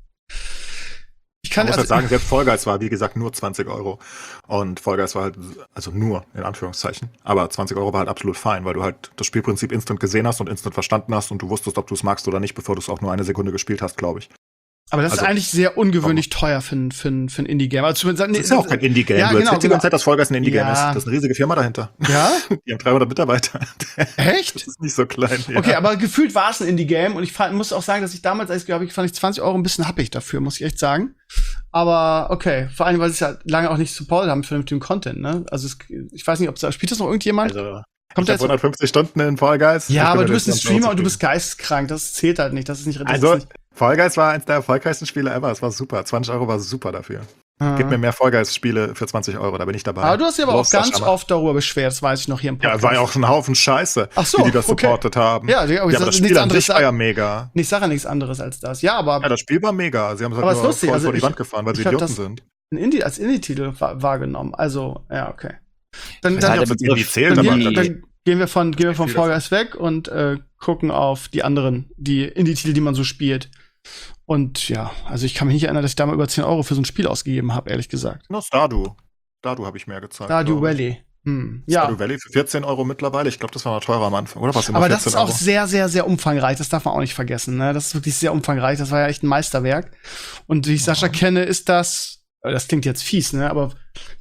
Ich Man kann muss halt sagen, selbst Fall Guys war, wie gesagt, nur 20 Euro. Und Fall Guys war halt, also nur, in Anführungszeichen. Aber 20 Euro war halt absolut fein, weil du halt das Spielprinzip instant gesehen hast und instant verstanden hast und du wusstest, ob du es magst oder nicht, bevor du es auch nur eine Sekunde gespielt hast, glaube ich. Aber das ist Also, eigentlich sehr ungewöhnlich teuer für ein Indie-Game. Also zumindest, Das ist ja auch kein Indie-Game. Ja, Du genau, erzählst die ganze Zeit, dass Fall Guys ein Indie-Game Ja. ist. Das ist eine riesige Firma dahinter. Ja? Die haben 300 Mitarbeiter. Echt? Das ist nicht so klein. Ja. Okay, aber gefühlt war es ein Indie-Game und muss auch sagen, dass ich damals, als fand ich 20 Euro ein bisschen happig dafür, muss ich echt sagen. Aber okay, vor allem, weil sie es ja lange auch nicht supportet haben für den Content, ne? Also ich weiß nicht, spielt das noch irgendjemand? Also, Kommt ich da hab jetzt 150 Stunden in Fall Guys. Ja, Ich bin aber mit du bist ein 20 Euro Streamer und du bist zufrieden. geisteskrank. Das zählt halt nicht. Das ist nicht. Also, ist nicht Fall Guys war eins der erfolgreichsten Spiele ever. Es war super. 20 Euro war super dafür. Ah. Gib mir mehr Fall Guys-Spiele für 20 Euro, da bin ich dabei. Aber du hast dich aber Los, auch ganz Sascha. oft darüber beschwert, das weiß ich noch hier im Ja, Podcast. war ja auch ein Haufen Scheiße, Ach so, wie die das okay. supportet haben. Ja, aber ich Ja, aber sag das nichts Spiel an anderes. sich war ja mega. Ich sage ja nichts anderes als das. Ja, aber Ja, das Spiel war mega. Sie haben es Aber halt ist nur lustig, voll also vor die ich- Wand gefahren, weil sie ich hab Idioten das- sind. als Indie-Titel wahrgenommen. Also, ja, okay. Dann, Ja, dann, der Ob es irgendwie Begriff- zählt, dann, aber die- dann gehen wir von viel Fall davon. Guys weg und gucken auf die anderen, die Indie-Titel, die man so spielt. Und ja, also ich kann mich nicht erinnern, dass ich da mal über 10 Euro für so ein Spiel ausgegeben habe, ehrlich gesagt. No, Stardew. Stardew habe ich mehr gezahlt. Stardew glaub ich. Valley. Ja, Stardew Valley für 14 Euro mittlerweile. Ich glaube, das war noch teurer am Anfang. Oder was immer aber das 14 ist auch Euro? sehr, sehr, sehr umfangreich. Das darf man auch nicht vergessen. Ne? Das ist wirklich sehr umfangreich. Das war ja echt ein Meisterwerk. Und wie ich Sascha kenne, ist das klingt jetzt fies, ne? Aber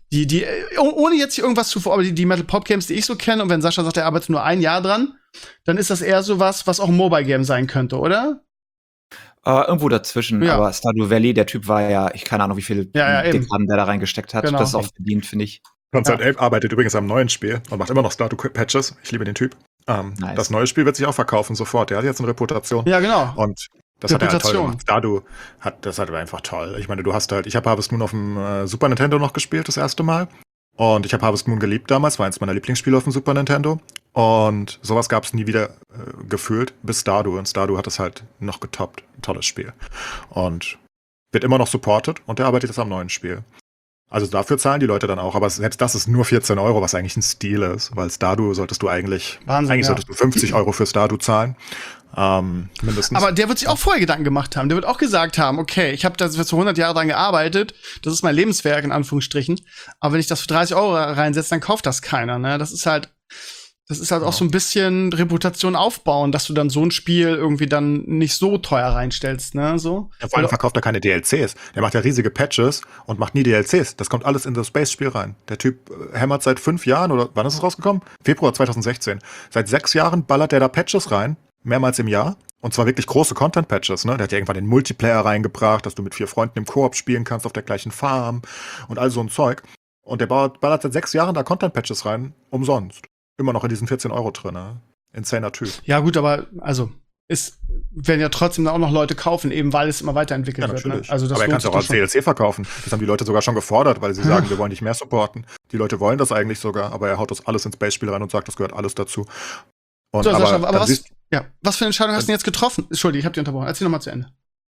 ohne jetzt hier irgendwas zu aber die Metal Pop Games, die ich so kenne, und wenn Sascha sagt, er arbeitet nur ein Jahr dran, dann ist das eher so was auch ein Mobile Game sein könnte, oder? Irgendwo dazwischen, Ja. aber Stardew Valley, der Typ war ja, ich keine Ahnung, wie viele Ja, eben. Dekaden der da reingesteckt hat. Genau. Das ist auch verdient, finde ich. Concert Ape arbeitet übrigens am neuen Spiel und macht immer noch Stardew-Patches. Ich liebe den Typ. Nice. Das neue Spiel wird sich auch verkaufen sofort. Der hat jetzt eine Reputation. Ja, genau. Und das hat er halt toll Reputation. gemacht. Stardew das hat einfach toll. Ich meine, ich habe Harvest Moon auf dem Super Nintendo noch gespielt, das erste Mal. Und ich habe Harvest Moon geliebt damals, war eins meiner Lieblingsspiele auf dem Super Nintendo. Und sowas gab es nie wieder gefühlt bis Stardew. Und Stardew hat es halt noch getoppt. Ein tolles Spiel. Und wird immer noch supported und der arbeitet jetzt am neuen Spiel. Also dafür zahlen die Leute dann auch, aber selbst das ist nur 14 Euro, was eigentlich ein Stil ist, weil Stardew solltest du eigentlich Wahnsinn, ja. solltest du 50 Euro für Stardew zahlen. Mindestens. Aber der wird sich auch vorher Gedanken gemacht haben. Der wird auch gesagt haben, okay, ich habe da jetzt für 100 Jahre dran gearbeitet, das ist mein Lebenswerk in Anführungsstrichen, aber wenn ich das für 30 Euro reinsetze, dann kauft das keiner, ne? Das ist halt auch so ein bisschen Reputation aufbauen, dass du dann so ein Spiel irgendwie dann nicht so teuer reinstellst, ne? So. Ja, vor allem verkauft er keine DLCs. Der macht ja riesige Patches und macht nie DLCs. Das kommt alles in das Space-Spiel rein. Der Typ hämmert seit 5 Jahren, oder wann ist es rausgekommen? Februar 2016. Seit 6 Jahren ballert der da Patches rein, mehrmals im Jahr. Und zwar wirklich große Content-Patches, ne? Der hat ja irgendwann den Multiplayer reingebracht, dass du mit 4 Freunden im Koop spielen kannst auf der gleichen Farm und all so ein Zeug. Und der ballert seit 6 Jahren da Content-Patches rein, umsonst. Immer noch in diesen 14 Euro drin, ne? Insaner Typ. Ja, gut, aber also werden ja trotzdem auch noch Leute kaufen, eben weil es immer weiterentwickelt Ja, wird. natürlich. Ne? Also das aber er kann lohnt es sich auch als doch schon. DLC verkaufen. Das haben die Leute sogar schon gefordert, weil sie sagen, wir wollen nicht mehr supporten. Die Leute wollen das eigentlich sogar, aber er haut das alles ins Space-Spiel rein und sagt, das gehört alles dazu. Und So, Sascha, aber dann was für eine Entscheidung hast du denn jetzt getroffen? Entschuldige, ich habe dich unterbrochen. Erzähl noch mal zu Ende.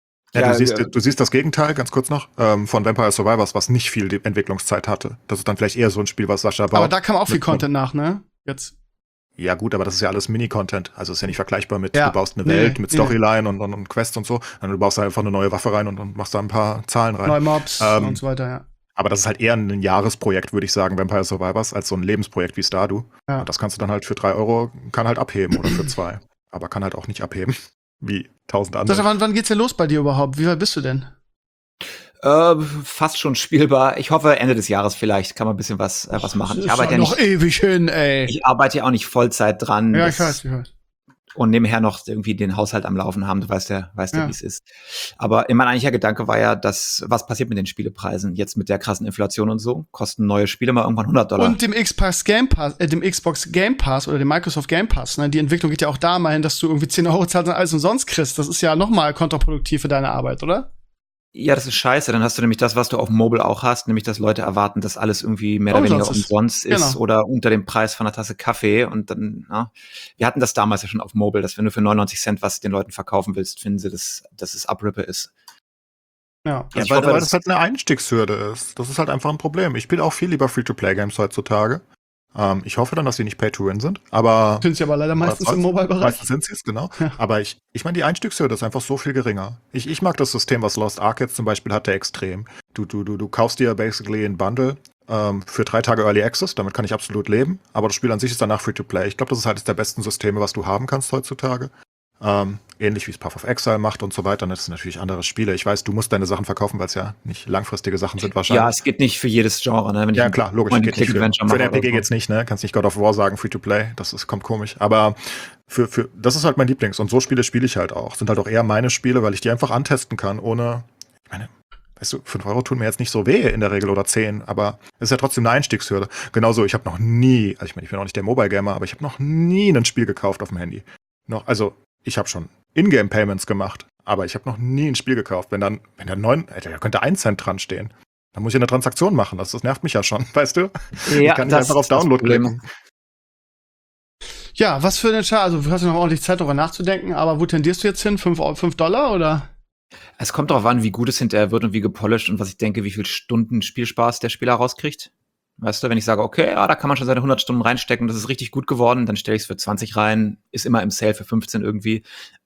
du siehst das Gegenteil, ganz kurz noch, von Vampire Survivors, was nicht viel Entwicklungszeit hatte. Das ist dann vielleicht eher so ein Spiel, was Sascha war. Aber da kam auch viel Content nach, ne? Jetzt. Ja gut, aber das ist ja alles Mini-Content. Also ist ja nicht vergleichbar mit, Ja. du baust eine Nee, Welt mit nee. Storyline und Quests und so. Und du baust da einfach eine neue Waffe rein und machst da ein paar Zahlen rein. Neue Mobs und so weiter, ja. Aber das ist halt eher ein Jahresprojekt, würde ich sagen, Vampire Survivors, als so ein Lebensprojekt wie Stardew. Ja. Und das kannst du dann halt für 3 Euro, kann halt abheben oder für 2. Aber kann halt auch nicht abheben, wie 1000 andere. Sascha, wann geht's denn los bei dir überhaupt? Wie weit bist du denn? Fast schon spielbar. Ich hoffe, Ende des Jahres vielleicht kann man ein bisschen was machen. Ich arbeite ja noch nicht, ewig hin, ey. ich arbeite ja auch nicht Vollzeit dran. Ja, Das, ich weiß. und nebenher noch irgendwie den Haushalt am Laufen haben. Du weißt ja, wie es ist. Aber mein eigentlicher Gedanke war ja, was passiert mit den Spielepreisen? Jetzt mit der krassen Inflation und so, kosten neue Spiele mal irgendwann $100. Und dem Xbox Game Pass oder dem Microsoft Game Pass, ne? Die Entwicklung geht ja auch da mal hin, dass du irgendwie 10 Euro zahlst und alles umsonst kriegst. Das ist ja noch mal kontraproduktiv für deine Arbeit, oder? Ja, das ist scheiße. Dann hast du nämlich das, was du auf Mobile auch hast, nämlich dass Leute erwarten, dass alles irgendwie mehr oder weniger umsonst ist Genau. oder unter dem Preis von einer Tasse Kaffee. Und dann, wir hatten das damals ja schon auf Mobile, dass wenn du für 99 Cent was den Leuten verkaufen willst, finden sie, dass es Abrippe ist. Ja. Ja, weil das halt eine Einstiegshürde ist. Das ist halt einfach ein Problem. Ich spiele auch viel lieber Free-to-Play-Games heutzutage. Ich hoffe dann, dass sie nicht Pay-to-Win sind, aber Sind sie aber leider meistens im Mobile-Bereich. Meistens sind sie es, genau. Ja. Aber ich meine, die Einstiegshürde ist einfach so viel geringer. Ich mag das System, was Lost Ark jetzt zum Beispiel hatte, extrem. Du kaufst dir basically ein Bundle für 3 Tage Early Access, damit kann ich absolut leben, aber das Spiel an sich ist danach Free-to-Play. Ich glaube, das ist halt eines der besten Systeme, was du haben kannst heutzutage. Ähnlich wie es Path of Exile macht und so weiter. Das sind natürlich andere Spiele. Ich weiß, du musst deine Sachen verkaufen, weil es ja nicht langfristige Sachen sind wahrscheinlich. Ja, es geht nicht für jedes Genre, ne? Wenn Ja, klar, logisch. Point Geht nicht für Adventure den RPG geht's nicht, ne? Kannst nicht God of War sagen, Free-to-Play. kommt komisch. Aber das ist halt mein Lieblings. Und so Spiele spiele ich halt auch. Sind halt auch eher meine Spiele, weil ich die einfach antesten kann, ohne, ich meine, weißt du, 5 Euro tun mir jetzt nicht so weh in der Regel oder 10, aber es ist ja trotzdem eine Einstiegshürde. Genauso, ich habe noch nie, also ich bin auch nicht der Mobile-Gamer, aber ich habe noch nie ein Spiel gekauft auf dem Handy. Ich habe schon Ingame-Payments gemacht, aber ich habe noch nie ein Spiel gekauft. Wenn da könnte 1 Cent dran stehen. Dann muss ich eine Transaktion machen. Das nervt mich ja schon, weißt du? Ja, ich kann nicht einfach auf Download klicken. Ja, was für eine Entscheidung. Also, du hast ja noch ordentlich Zeit, darüber nachzudenken, aber wo tendierst du jetzt hin? $5 oder? Es kommt darauf an, wie gut es hinterher wird und wie gepolished und was ich denke, wie viel Stunden Spielspaß der Spieler rauskriegt. Weißt du, wenn ich sage, okay, da kann man schon seine 100 Stunden reinstecken, das ist richtig gut geworden, dann stelle ich es für 20 rein, ist immer im Sale für 15 irgendwie.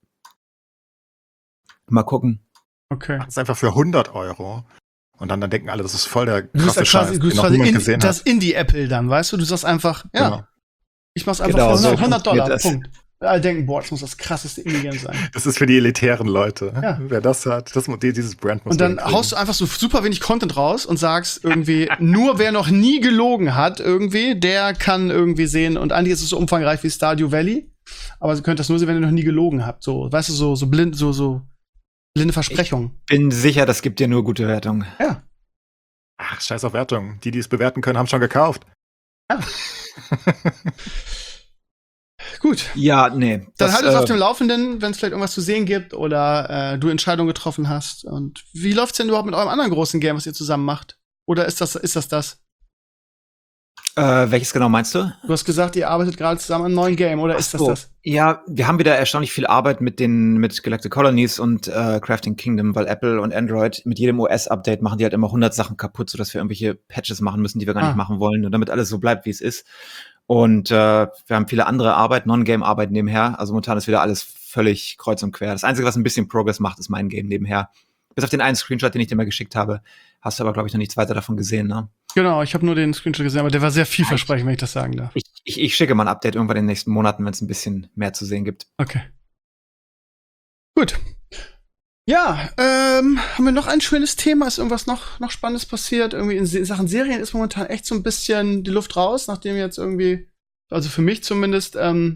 Mal gucken. Okay. Das ist einfach für 100 Euro. Und dann denken alle, das ist voll der Du bist krasse Scheiß, du bist den noch niemand gesehen das hat. Indie-Apple dann, weißt du? Du sagst einfach, ja, Genau. ich mach's einfach Genau, für so $100, funktioniert Punkt. Alle denken, boah, das muss das krasseste Indie-Game sein. Das ist für die elitären Leute. Ja. Wer das hat, dieses Brand muss Und dann hinkriegen. haust du einfach so super wenig Content raus und sagst irgendwie, nur wer noch nie gelogen hat irgendwie, der kann irgendwie sehen. Und eigentlich ist es so umfangreich wie Stardew Valley. Aber ihr könnt das nur sehen, wenn ihr noch nie gelogen habt. So, weißt du, so blind, so blinde Versprechungen. Bin sicher, das gibt dir nur gute Wertungen. Ja. Ach, scheiß auf Wertung. Die es bewerten können, haben schon gekauft. Ja. Gut. Ja, nee. Dann halt uns auf dem Laufenden, wenn es vielleicht irgendwas zu sehen gibt oder du Entscheidungen getroffen hast. Und wie läuft's denn überhaupt mit eurem anderen großen Game, was ihr zusammen macht? Oder ist das? Welches genau meinst du? Du hast gesagt, ihr arbeitet gerade zusammen an einem neuen Game, oder ist das? Ja, wir haben wieder erstaunlich viel Arbeit mit Galactic Colonies und Crafting Kingdom, weil Apple und Android mit jedem OS-Update machen die halt immer 100 Sachen kaputt, sodass wir irgendwelche Patches machen müssen, die wir gar nicht machen wollen, und damit alles so bleibt, wie es ist. Und wir haben viele andere Arbeit, Non-Game-Arbeit nebenher. Also momentan ist wieder alles völlig kreuz und quer. Das Einzige, was ein bisschen Progress macht, ist mein Game nebenher. Bis auf den einen Screenshot, den ich dir mal geschickt habe, hast du aber, glaube ich, noch nichts weiter davon gesehen, ne? Genau, ich habe nur den Screenshot gesehen, aber der war sehr vielversprechend, wenn ich das sagen darf. Ich schicke mal ein Update irgendwann in den nächsten Monaten, wenn es ein bisschen mehr zu sehen gibt. Okay. Gut. Ja, haben wir noch ein schönes Thema? Ist irgendwas noch Spannendes passiert? Irgendwie in Sachen Serien ist momentan echt so ein bisschen die Luft raus, nachdem jetzt irgendwie, also für mich zumindest,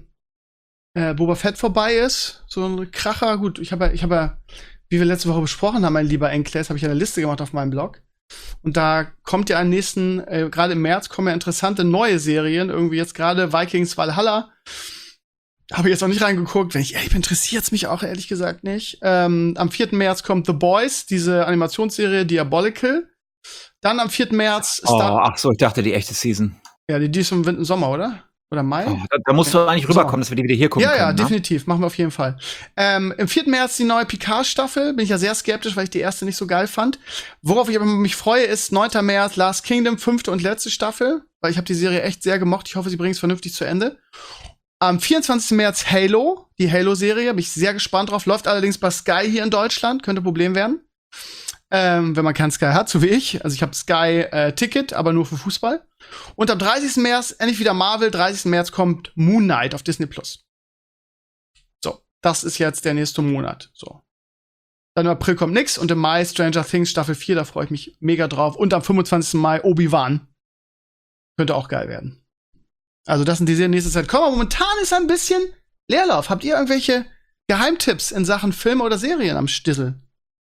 Boba Fett vorbei ist. So ein Kracher. Gut, ich habe ja, wie wir letzte Woche besprochen haben, mein lieber Enkles, habe ich eine Liste gemacht auf meinem Blog. Und da kommt ja am nächsten, gerade im März, kommen ja interessante neue Serien. Irgendwie jetzt gerade Vikings Valhalla. Habe ich jetzt noch nicht reingeguckt. Wenn ich ehrlich bin, interessiert's mich auch ehrlich gesagt nicht. Am 4. März kommt The Boys, diese Animationsserie Diabolical. Dann am 4. März ist ach so, ich dachte die echte Season. Ja, die ist im Sommer, oder? Oder Mai? Oh, da musst du eigentlich rüberkommen, dass wir die wieder hier gucken können. Ja, ne? definitiv. Machen wir auf jeden Fall. Im 4. März die neue Picard-Staffel. Bin ich ja sehr skeptisch, weil ich die erste nicht so geil fand. Worauf ich aber mich freue, ist 9. März Last Kingdom, 5. und letzte Staffel. Weil ich habe die Serie echt sehr gemocht. Ich hoffe, sie bringen es vernünftig zu Ende. Am 24. März Halo, die Halo-Serie. Bin ich sehr gespannt drauf. Läuft allerdings bei Sky hier in Deutschland. Könnte ein Problem werden. Wenn man keinen Sky hat, so wie ich. Also ich habe Sky-Ticket, aber nur für Fußball. Und am 30. März, endlich wieder Marvel, 30. März kommt Moon Knight auf Disney+. So, das ist jetzt der nächste Monat. So. Dann im April kommt nix und im Mai Stranger Things Staffel 4, da freue ich mich mega drauf. Und am 25. Mai Obi-Wan. Könnte auch geil werden. Also das sind die Serien nächste Zeit kommen. Aber momentan ist ein bisschen Leerlauf, habt ihr irgendwelche Geheimtipps in Sachen Filme oder Serien am Stissel?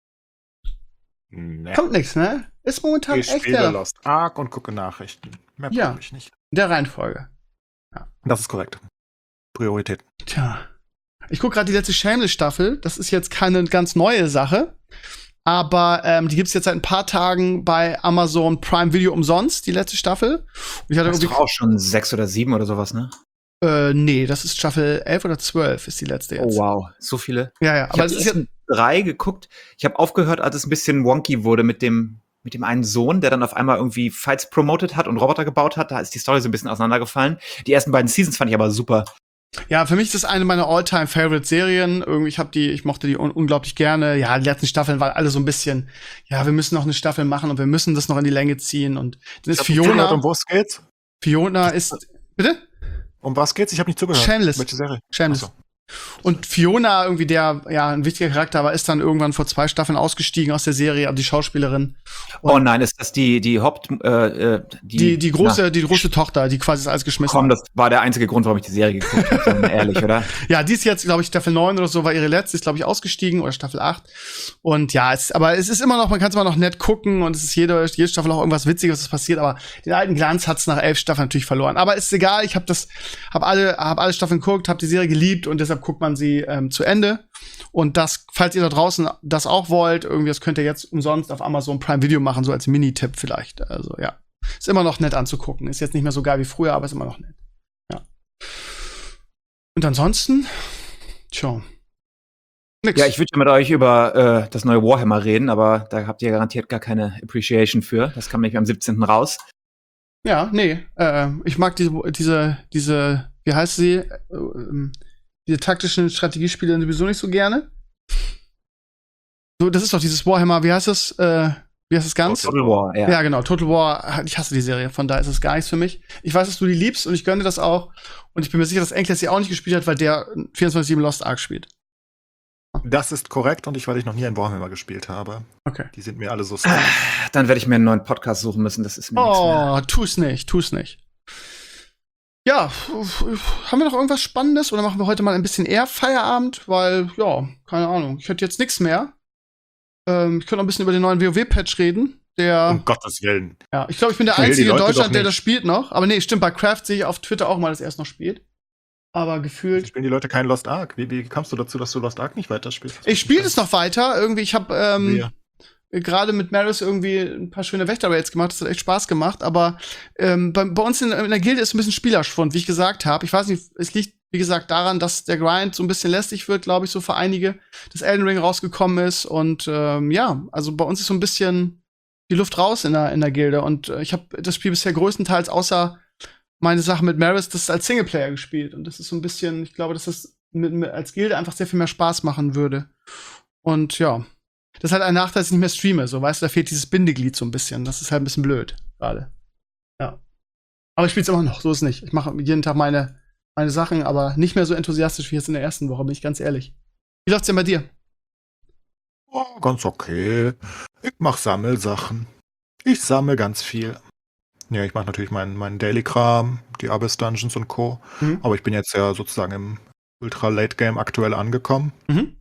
Nee. Kommt nichts, ne? Ist momentan Ich echt spiele Leerlauf. Lost Ark und gucke Nachrichten. Mehr Ja. brauche ich nicht. In der Reihenfolge. Das ist korrekt. Priorität. Tja. Ich gucke gerade die letzte Shameless-Staffel. Das ist jetzt keine ganz neue Sache. Aber die gibt's jetzt seit ein paar Tagen bei Amazon Prime Video umsonst, die letzte Staffel. Und ich hatte Das ist irgendwie doch auch schon 6 oder 7 oder sowas, ne? nee, das ist Staffel 11 oder 12 ist die letzte jetzt. Oh wow, so viele. Ja, ja, Ich aber habe es ist ja 3 geguckt. Ich habe aufgehört, als es ein bisschen wonky wurde mit dem einen Sohn, der dann auf einmal irgendwie Fights promoted hat und Roboter gebaut hat. Da ist die Story so ein bisschen auseinandergefallen. Die ersten beiden Seasons fand ich aber super. Ja, für mich ist das eine meiner All-Time-Favorite-Serien. Irgendwie, ich mochte die unglaublich gerne. Ja, die letzten Staffeln waren alle so ein bisschen, ja, wir müssen noch eine Staffel machen und wir müssen das noch in die Länge ziehen. Und dann ist Fiona. Um was geht's? Fiona ist, bitte? Um was geht's? Ich habe nicht zugehört. Shameless. Welche Serie? Shameless. Ach so. Und Fiona, irgendwie der, ja, ein wichtiger Charakter war, ist dann irgendwann vor 2 Staffeln ausgestiegen aus der Serie, also die Schauspielerin. Und Oh nein, ist das die Haupt die große Tochter, die quasi das alles geschmissen Komm, hat. das war der einzige Grund, warum ich die Serie geguckt habe, sondern ehrlich, oder? Ja, die ist jetzt, glaube ich, Staffel 9 oder so war ihre letzte, ist, glaube ich, ausgestiegen oder Staffel 8. Und ja, aber es ist immer noch, man kann es immer noch nett gucken und es ist jede Staffel auch irgendwas Witziges, was passiert, aber den alten Glanz hat's nach 11 Staffeln natürlich verloren. Aber ist egal, ich habe alle Staffeln geguckt, habe die Serie geliebt und deshalb guckt man sie zu Ende. Und das, falls ihr da draußen das auch wollt, irgendwie, das könnt ihr jetzt umsonst auf Amazon Prime Video machen, so als Mini-Tipp vielleicht. Also ja, ist immer noch nett anzugucken. Ist jetzt nicht mehr so geil wie früher, aber ist immer noch nett. Ja. Und ansonsten, tja, nix. Ja, ich würde mit euch über das neue Warhammer reden, aber da habt ihr garantiert gar keine Appreciation für. Das kam nämlich am 17. raus. Ja, nee, ich mag diese, wie heißt sie, diese taktischen Strategiespiele sowieso nicht so gerne. So, das ist doch dieses Warhammer, wie heißt das ganz? Total War, ja. Ja, genau, Total War, ich hasse die Serie, von daher ist es gar nichts für mich. Ich weiß, dass du die liebst und ich gönne dir das auch. Und ich bin mir sicher, dass Enkel sie auch nicht gespielt hat, weil der 24/7 Lost Ark spielt. Das ist korrekt und weil ich noch nie ein Warhammer gespielt habe. Okay. Die sind mir alle so strange. Dann werde ich mir einen neuen Podcast suchen müssen, das ist mir nichts mehr. Oh, tu's nicht. Ja, haben wir noch irgendwas Spannendes oder machen wir heute mal ein bisschen eher Feierabend? Weil, ja, keine Ahnung, ich hätte jetzt nichts mehr. Ich könnte noch ein bisschen über den neuen WoW-Patch reden. Der, Um Gottes Willen. ja, ich glaube, ich bin der Will die Einzige in Leute Deutschland, doch der nicht. das spielt noch. Aber nee, stimmt, bei Craft sehe ich auf Twitter auch mal, dass er es noch spielt. Aber gefühlt. Spielen die Leute kein Lost Ark? Wie kamst du dazu, dass du Lost Ark nicht weiterspielst? Ich spiele es noch weiter. Irgendwie, ich habe Ja. gerade mit Maris irgendwie ein paar schöne Wächter-Raids gemacht. Das hat echt Spaß gemacht. Aber bei uns in der Gilde ist ein bisschen Spielerschwund, wie ich gesagt habe. Ich weiß nicht, es liegt, wie gesagt, daran, dass der Grind so ein bisschen lästig wird, glaube ich, so für einige. Dass Elden Ring rausgekommen ist. Und ja, also bei uns ist so ein bisschen die Luft raus in der Gilde. Und ich habe das Spiel bisher größtenteils außer meine Sache mit Maris, das als Singleplayer gespielt. Und das ist so ein bisschen, ich glaube, dass das als Gilde einfach sehr viel mehr Spaß machen würde. Und ja, das ist halt ein Nachteil, dass ich nicht mehr streame. So, weißt du, da fehlt dieses Bindeglied so ein bisschen. Das ist halt ein bisschen blöd gerade. Ja. Aber ich spiele es immer noch, so ist es nicht. Ich mache jeden Tag meine Sachen, aber nicht mehr so enthusiastisch wie jetzt in der ersten Woche, bin ich ganz ehrlich. Wie läuft's denn bei dir? Oh, ganz okay. Ich mach Sammelsachen. Ich sammle ganz viel. Ja, ich mache natürlich meinen Daily-Kram, die Abyss-Dungeons und Co. Mhm. Aber ich bin jetzt ja sozusagen im Ultra-Late-Game aktuell angekommen. Mhm.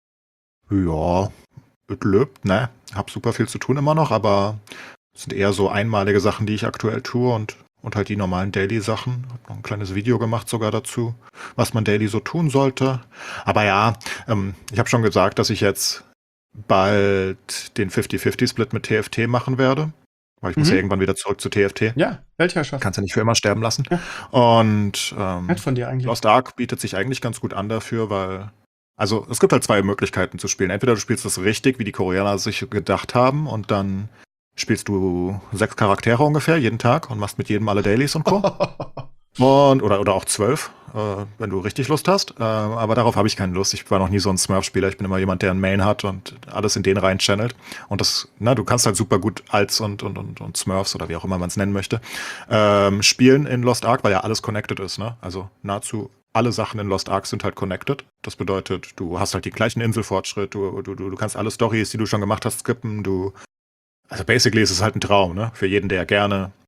Ja, es lebt, ne? Hab super viel zu tun immer noch, aber es sind eher so einmalige Sachen, die ich aktuell tue und halt die normalen Daily-Sachen. Hab noch ein kleines Video gemacht sogar dazu, was man Daily so tun sollte. Aber ja, ich habe schon gesagt, dass ich jetzt bald den 50-50-Split mit TFT machen werde. Weil ich muss ja irgendwann wieder zurück zu TFT. Ja, Weltherrschaft. Kannst ja nicht für immer sterben lassen. Ja. Und Nett von dir eigentlich. Lost Ark bietet sich eigentlich ganz gut an dafür, weil also es gibt halt 2 Möglichkeiten zu spielen. Entweder du spielst das richtig, wie die Koreaner sich gedacht haben, und dann spielst du 6 Charaktere ungefähr jeden Tag und machst mit jedem alle Dailies und Co. Oder auch 12, wenn du richtig Lust hast. Aber darauf habe ich keine Lust. Ich war noch nie so ein Smurf-Spieler. Ich bin immer jemand, der einen Main hat und alles in den rein channelt. Und das, du kannst halt super gut Alts und Smurfs oder wie auch immer man es nennen möchte, spielen in Lost Ark, weil ja alles connected ist, ne? Also nahezu alle Sachen in Lost Ark sind halt connected. Das bedeutet, du hast halt den gleichen Inselfortschritt, du kannst alle Storys, die du schon gemacht hast, skippen, also basically ist es halt ein Traum, ne? Für jeden, der gerne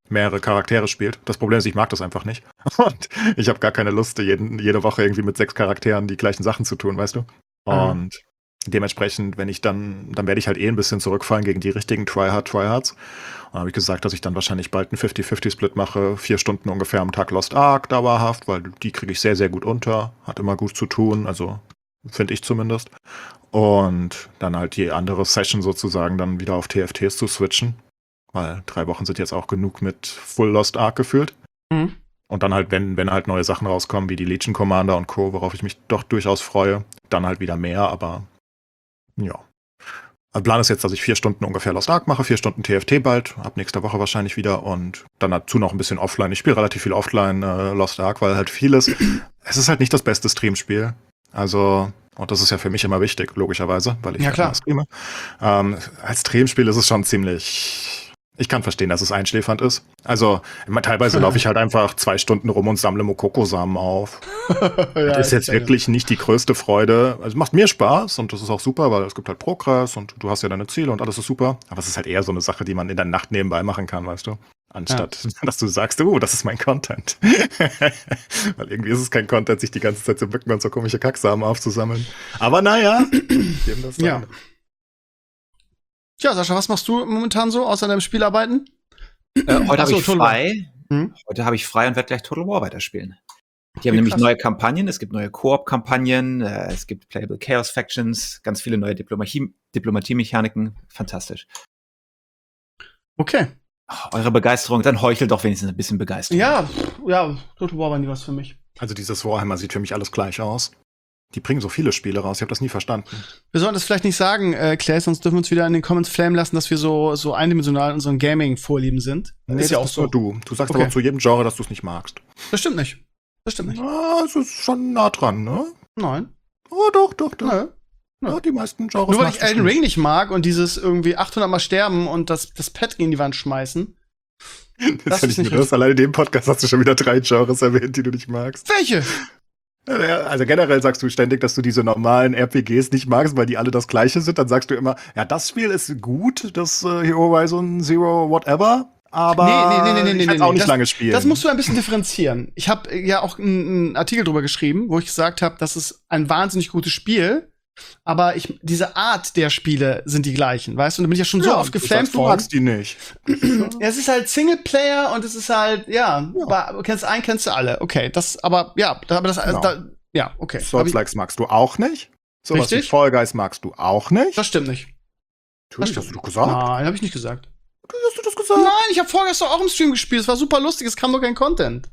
mehrere Charaktere spielt. Das Problem ist, ich mag das einfach nicht. Und ich habe gar keine Lust, jede Woche irgendwie mit 6 Charakteren die gleichen Sachen zu tun, weißt du? Und dementsprechend, wenn ich dann werde ich halt ein bisschen zurückfallen gegen die richtigen Tryhards. Und habe ich gesagt, dass ich dann wahrscheinlich bald einen 50-50-Split mache, 4 Stunden ungefähr am Tag Lost Ark dauerhaft, weil die kriege ich sehr, sehr gut unter. Hat immer gut zu tun, also finde ich zumindest. Und dann halt die andere Session sozusagen dann wieder auf TFTs zu switchen. Weil 3 Wochen sind jetzt auch genug mit Full Lost Ark gefühlt. Mhm. Und dann halt, wenn halt neue Sachen rauskommen, wie die Legion Commander und Co., worauf ich mich doch durchaus freue, dann halt wieder mehr, aber ja. Der Plan ist jetzt, dass ich 4 Stunden ungefähr Lost Ark mache, 4 Stunden TFT bald, ab nächster Woche wahrscheinlich wieder und dann dazu noch ein bisschen offline. Ich spiele relativ viel offline Lost Ark, weil halt vieles, es ist halt nicht das beste Streamspiel. Also, und das ist ja für mich immer wichtig, logischerweise, weil ich Ja, klar. immer streame. Als Streamspiel ist es schon ziemlich. Ich kann verstehen, dass es einschläfernd ist. Also, teilweise laufe ich halt einfach 2 Stunden rum und sammle Mokoko-Samen auf. Das ist jetzt wirklich nicht die größte Freude. Also, es macht mir Spaß und das ist auch super, weil es gibt halt Progress und du hast ja deine Ziele und alles ist super. Aber es ist halt eher so eine Sache, die man in der Nacht nebenbei machen kann, weißt du? Anstatt, dass du sagst, das ist mein Content. Weil irgendwie ist es kein Content, sich die ganze Zeit zu bücken und so komische Kacksamen aufzusammeln. Aber naja, dem das Ja. Tja, Sascha, was machst du momentan so, außer deinem Spielarbeiten? Heute habe Achso, ich Total War. frei. Heute habe ich frei und werde gleich Total War weiterspielen. Die haben Okay, nämlich krass. neue Kampagnen, es gibt neue Koop-Kampagnen, es gibt Playable Chaos Factions, ganz viele neue Diplomatie-Mechaniken. Fantastisch. Okay. Eure Begeisterung, dann heuchelt doch wenigstens ein bisschen Begeisterung. Ja, Total War war nie was für mich. Also dieses Warhammer sieht für mich alles gleich aus. Die bringen so viele Spiele raus, ich habe das nie verstanden. Wir sollten das vielleicht nicht sagen, Clay, sonst dürfen wir uns wieder in den Comments flamen lassen, dass wir so eindimensional in unseren Gaming-Vorlieben sind. Nee, ist ja auch das bist so. nur du. Du sagst Okay. aber zu jedem Genre, dass du es nicht magst. Das stimmt nicht. Das stimmt nicht. Ah, es ist schon nah dran, ne? Nein. Oh, doch. Nö. Ja, die meisten Genres Nur weil magst ich du Elden schon. Ring nicht mag und dieses irgendwie 800 Mal sterben und das Pad gegen die Wand schmeißen. Das ist ist ja nicht nicht nur das. Alleine in dem Podcast hast du schon wieder 3 Genres erwähnt, die du nicht magst. Welche? Ja, also generell sagst du ständig, dass du diese normalen RPGs nicht magst, weil die alle das Gleiche sind. Dann sagst du immer, ja, das Spiel ist gut, das Hero Horizon Zero Whatever, aber Nee, ich werd's auch nicht lange spielen. Das musst du ein bisschen differenzieren. Ich habe ja auch einen Artikel drüber geschrieben, wo ich gesagt habe, das ist ein wahnsinnig gutes Spiel, aber diese Art der Spiele sind die gleichen, weißt du? Und da bin ich ja schon so oft geflammt Du worden. magst die nicht. Ja, es ist halt Singleplayer und es ist halt, aber kennst einen, kennst du alle. Okay, okay. Souls-Likes magst du auch nicht. Sowas wie Richtig. Fall Guys magst du auch nicht. Das stimmt nicht. Natürlich, hast du doch gesagt. Nein, habe ich nicht gesagt. Hast du das gesagt? Nein, ich habe vorgestern auch im Stream gespielt. Es war super lustig, es kam nur kein Content.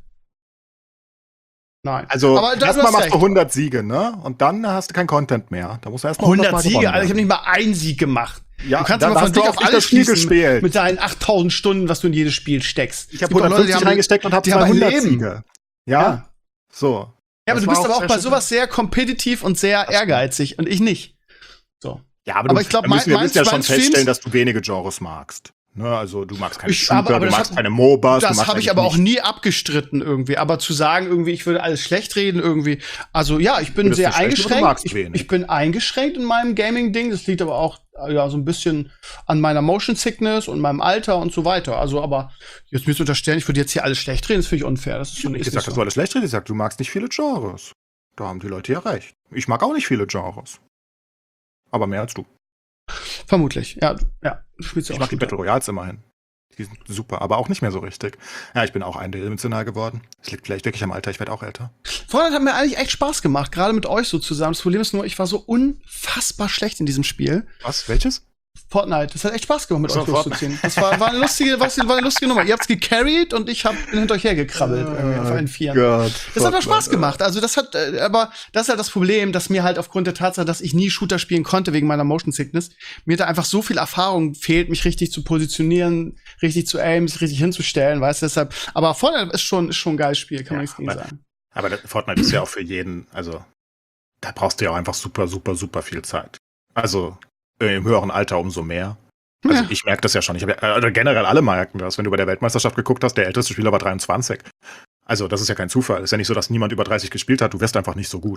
Nein. Also, aber du erstmal hast machst recht. du 100 Siege, ne? Und dann hast du kein Content mehr. Da musst du erstmal 100 Siege, Alter, ich habe nicht mal einen Sieg gemacht. Ja, du kannst dann aber von hast du dich auch auf nicht alles das Spiel schließen gespielt. mit deinen 8000 Stunden, was du in jedes Spiel steckst. Ich habe Es gibt doch 150 Leute, reingesteckt und habe die haben ein 200 Leben. Siege. Ja. So. Ja, aber Das du war bist aber auch sehr bei schön. sowas sehr kompetitiv und sehr stimmt. ehrgeizig und ich nicht. So. Ja, Aber ich glaub, wir müssen ja mein schon Streams- feststellen, dass du wenige Genres magst. Ne, also du magst keine Ich- Shooter, aber du das magst hat- keine MOBAs. du Das magst habe ich eigentlich aber auch nicht- nie abgestritten irgendwie. Aber zu sagen irgendwie, ich würde alles schlecht reden irgendwie. Also ja, ich bin Würdest sehr du schlecht, aber du eingeschränkt. magst wenig. Ich bin eingeschränkt in meinem Gaming-Ding. Das liegt aber auch ja so ein bisschen an meiner Motion Sickness und meinem Alter und so weiter. Also aber jetzt mir zu unterstellen, ich würde jetzt hier alles schlecht reden, das finde ich unfair. Das ist Ich habe nicht ist gesagt, dass so. du alles schlecht redest. Ich sag, du magst nicht viele Genres. Da haben die Leute ja recht. Ich mag auch nicht viele Genres. Aber mehr als du. Vermutlich. Ja. Du spielst ja Ich auch mag die Shooter. Battle Royals immerhin. Die sind super, aber auch nicht mehr so richtig. Ja, ich bin auch eindimensional geworden. Es liegt vielleicht wirklich am Alter, ich werde auch älter. Fortnite hat mir eigentlich echt Spaß gemacht, gerade mit euch so zusammen. Das Problem ist nur, ich war so unfassbar schlecht in diesem Spiel. Was? Welches? Fortnite, das hat echt Spaß gemacht, mit So, euch loszuziehen. Das war eine lustige Nummer. Ihr habt's gecarried und ich bin hinter euch hergekrabbelt irgendwie auf allen Vieren. Gott. Das hat aber Spaß gemacht. Also das hat, aber das ist halt das Problem, dass mir halt aufgrund der Tatsache, dass ich nie Shooter spielen konnte wegen meiner Motion Sickness, mir da einfach so viel Erfahrung fehlt, mich richtig zu positionieren, richtig zu aimen, sich richtig hinzustellen, weißt du, deshalb. Aber Fortnite ist schon ein geiles Spiel, kann man nichts gegen sagen. Aber Fortnite ist ja auch für jeden, also da brauchst du ja auch einfach super, super, super viel Zeit. Also im höheren Alter umso mehr. Also Ja. ich merke das ja schon. Ich habe ja, generell alle merken das. Wenn du bei der Weltmeisterschaft geguckt hast, der älteste Spieler war 23. Also das ist ja kein Zufall. Ist ja nicht so, dass niemand über 30 gespielt hat. Du wirst einfach nicht so gut.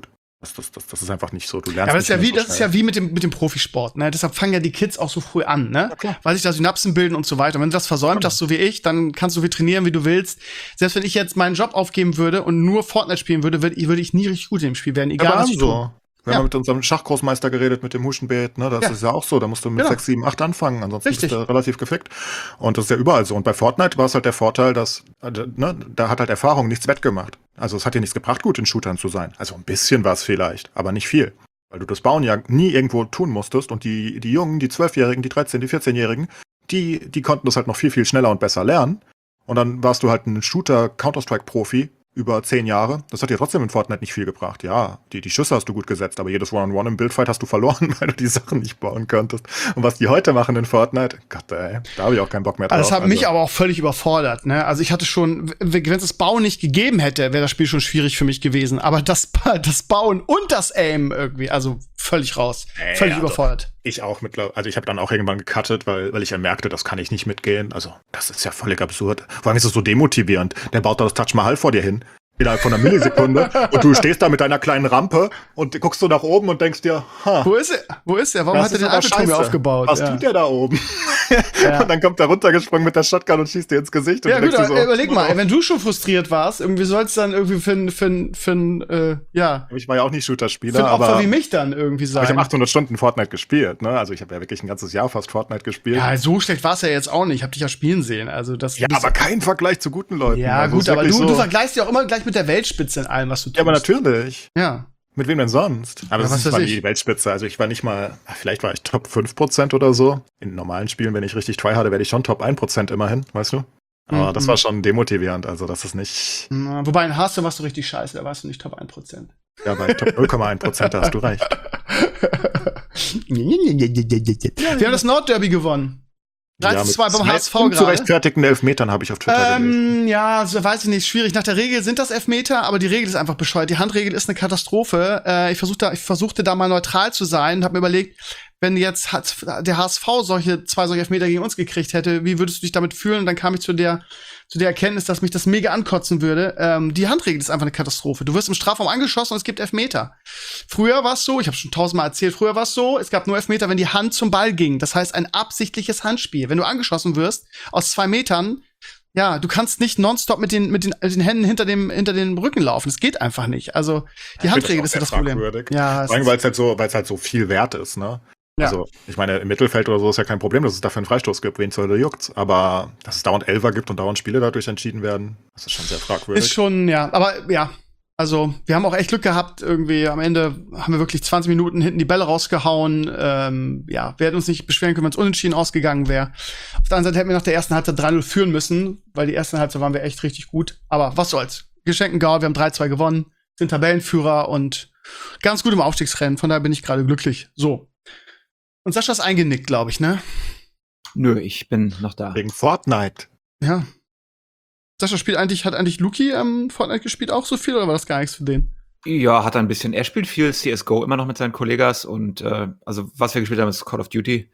Das ist einfach nicht so. Du Ja, lernst aber das ist ja nicht wie, mehr so das ist ja wie mit dem Profisport, ne? Deshalb fangen ja die Kids auch so früh an, ne? Ja, klar. Weil sich da Synapsen bilden und so weiter. Und wenn du das versäumt hast, so wie ich, dann kannst du viel trainieren, wie du willst. Selbst wenn ich jetzt meinen Job aufgeben würde und nur Fortnite spielen würde, würde ich nie richtig gut in dem Spiel werden, egal was ich tue. so. Wir haben mit unserem Schachgroßmeister geredet, mit dem Huschenbeet, ne? Das Ja. ist ja auch so. Da musst du mit Genau. 6, 7, 8 anfangen, ansonsten Richtig. bist du relativ gefickt. Und das ist ja überall so. Und bei Fortnite war es halt der Vorteil, dass, ne, da hat halt Erfahrung nichts wettgemacht. Also es hat dir nichts gebracht, gut in Shootern zu sein. Also ein bisschen war es vielleicht, aber nicht viel. Weil du das Bauen ja nie irgendwo tun musstest und die Jungen, die 12-Jährigen, die 13-, die 14-Jährigen, die konnten das halt noch viel, viel schneller und besser lernen. Und dann warst du halt ein Shooter-Counter-Strike-Profi über 10 Jahre. Das hat dir trotzdem in Fortnite nicht viel gebracht. Ja, die Schüsse hast du gut gesetzt, aber jedes One-on-One im Bildfight hast du verloren, weil du die Sachen nicht bauen konntest. Und was die heute machen in Fortnite, Gott ey, da habe ich auch keinen Bock mehr drauf. Also das hat mich aber auch völlig überfordert, ne? Also ich hatte schon, wenn es das Bauen nicht gegeben hätte, wäre das Spiel schon schwierig für mich gewesen. Aber das Bauen und das Aim irgendwie, also völlig raus. Völlig überfordert. Ich auch mittlerweile, also ich habe dann auch irgendwann gecuttet, weil ich ja merkte, das kann ich nicht mitgehen. Also das ist ja völlig absurd. Vor allem ist es so demotivierend. Der baut da das Taj Mahal vor dir hin. Innerhalb von einer Millisekunde. Und du stehst da mit deiner kleinen Rampe und guckst so nach oben und denkst dir, Wo ist er? Warum hat er den Eiffelturm hier aufgebaut? Was tut der da oben? Ja. Und dann kommt er runtergesprungen mit der Shotgun und schießt dir ins Gesicht. Und Ja du gut, denkst dir aber so, überleg mal, wenn du schon frustriert warst, irgendwie soll es dann irgendwie für ich war ja auch nicht für Shooter-Spieler, ein Opfer aber wie mich dann irgendwie ich habe sein. 800 Stunden Fortnite gespielt. Ne? Also ich habe ja wirklich ein ganzes Jahr fast Fortnite gespielt. Ja, so schlecht war es ja jetzt auch nicht. Ich habe dich ja spielen sehen. Also das Ja, aber kein Vergleich zu guten Leuten. ja, Also gut, ist aber wirklich du so. vergleichst ja auch immer gleich mit der Weltspitze in allem, was du tust. Ja, aber natürlich. Ja. Mit wem denn sonst? Aber Ja, das was ist weiß mal ich. die Weltspitze. Also ich war nicht mal, vielleicht war ich Top 5% oder so. In normalen Spielen, wenn ich richtig tryharde, werde ich schon Top 1% immerhin, weißt du? Aber das war schon demotivierend. Also das ist nicht, Na, wobei in Hearthstone warst du richtig scheiße, da warst du nicht Top 1%. ja, bei Top 0,1%, da hast du recht. Wir haben das Nordderby gewonnen. 3:2 beim HSV Zu gerade. rechtfertigten Elfmetern habe ich auf Twitter gelesen. Ja, so weiß ich nicht, schwierig. Nach der Regel sind das Elfmeter, aber die Regel ist einfach bescheuert. Die Handregel ist eine Katastrophe. Ich versuchte da mal neutral zu sein und habe mir überlegt, wenn jetzt der HSV zwei solche Elfmeter gegen uns gekriegt hätte, wie würdest du dich damit fühlen? Und dann kam ich zu der Erkenntnis, dass mich das mega ankotzen würde. Die Handregel ist einfach eine Katastrophe. Du wirst im Strafraum angeschossen und es gibt Elfmeter. Früher war es so, ich habe schon 1000-mal erzählt, früher war es so, es gab nur Elfmeter, wenn die Hand zum Ball ging. Das heißt, ein absichtliches Handspiel. Wenn du angeschossen wirst aus 2 Metern, ja, du kannst nicht nonstop mit den Händen hinter den Rücken laufen. Das geht einfach nicht. Also, die Handregel ist ja das Problem. Ja, Vor allem, weil es halt so viel wert ist, ne? Ja. Also, ich meine, im Mittelfeld oder so ist ja kein Problem, dass es dafür einen Freistoß gibt, wen zur Hölle juckt's. Aber dass es dauernd Elfer gibt und dauernd Spiele dadurch entschieden werden, das ist schon sehr fragwürdig. Ist schon, ja. Aber ja, also wir haben auch echt Glück gehabt. Irgendwie am Ende haben wir wirklich 20 Minuten hinten die Bälle rausgehauen. Ja, wir hätten uns nicht beschweren können, wenn es unentschieden ausgegangen wäre. Auf der anderen Seite hätten wir nach der ersten Halbzeit 3:0 führen müssen, weil die erste Halbzeit waren wir echt richtig gut. Aber was soll's. Geschenken Gaul, wir haben 3:2 gewonnen, sind Tabellenführer und ganz gut im Aufstiegsrennen. Von daher bin ich gerade glücklich. So. Und Sascha ist eingenickt, glaube ich, ne? Nö, ich bin noch da. Wegen Fortnite. Ja. Sascha hat eigentlich Luki Fortnite gespielt auch so viel oder war das gar nichts für den? Ja, hat er ein bisschen. Er spielt viel CSGO immer noch mit seinen Kollegas und also was wir gespielt haben, ist Call of Duty.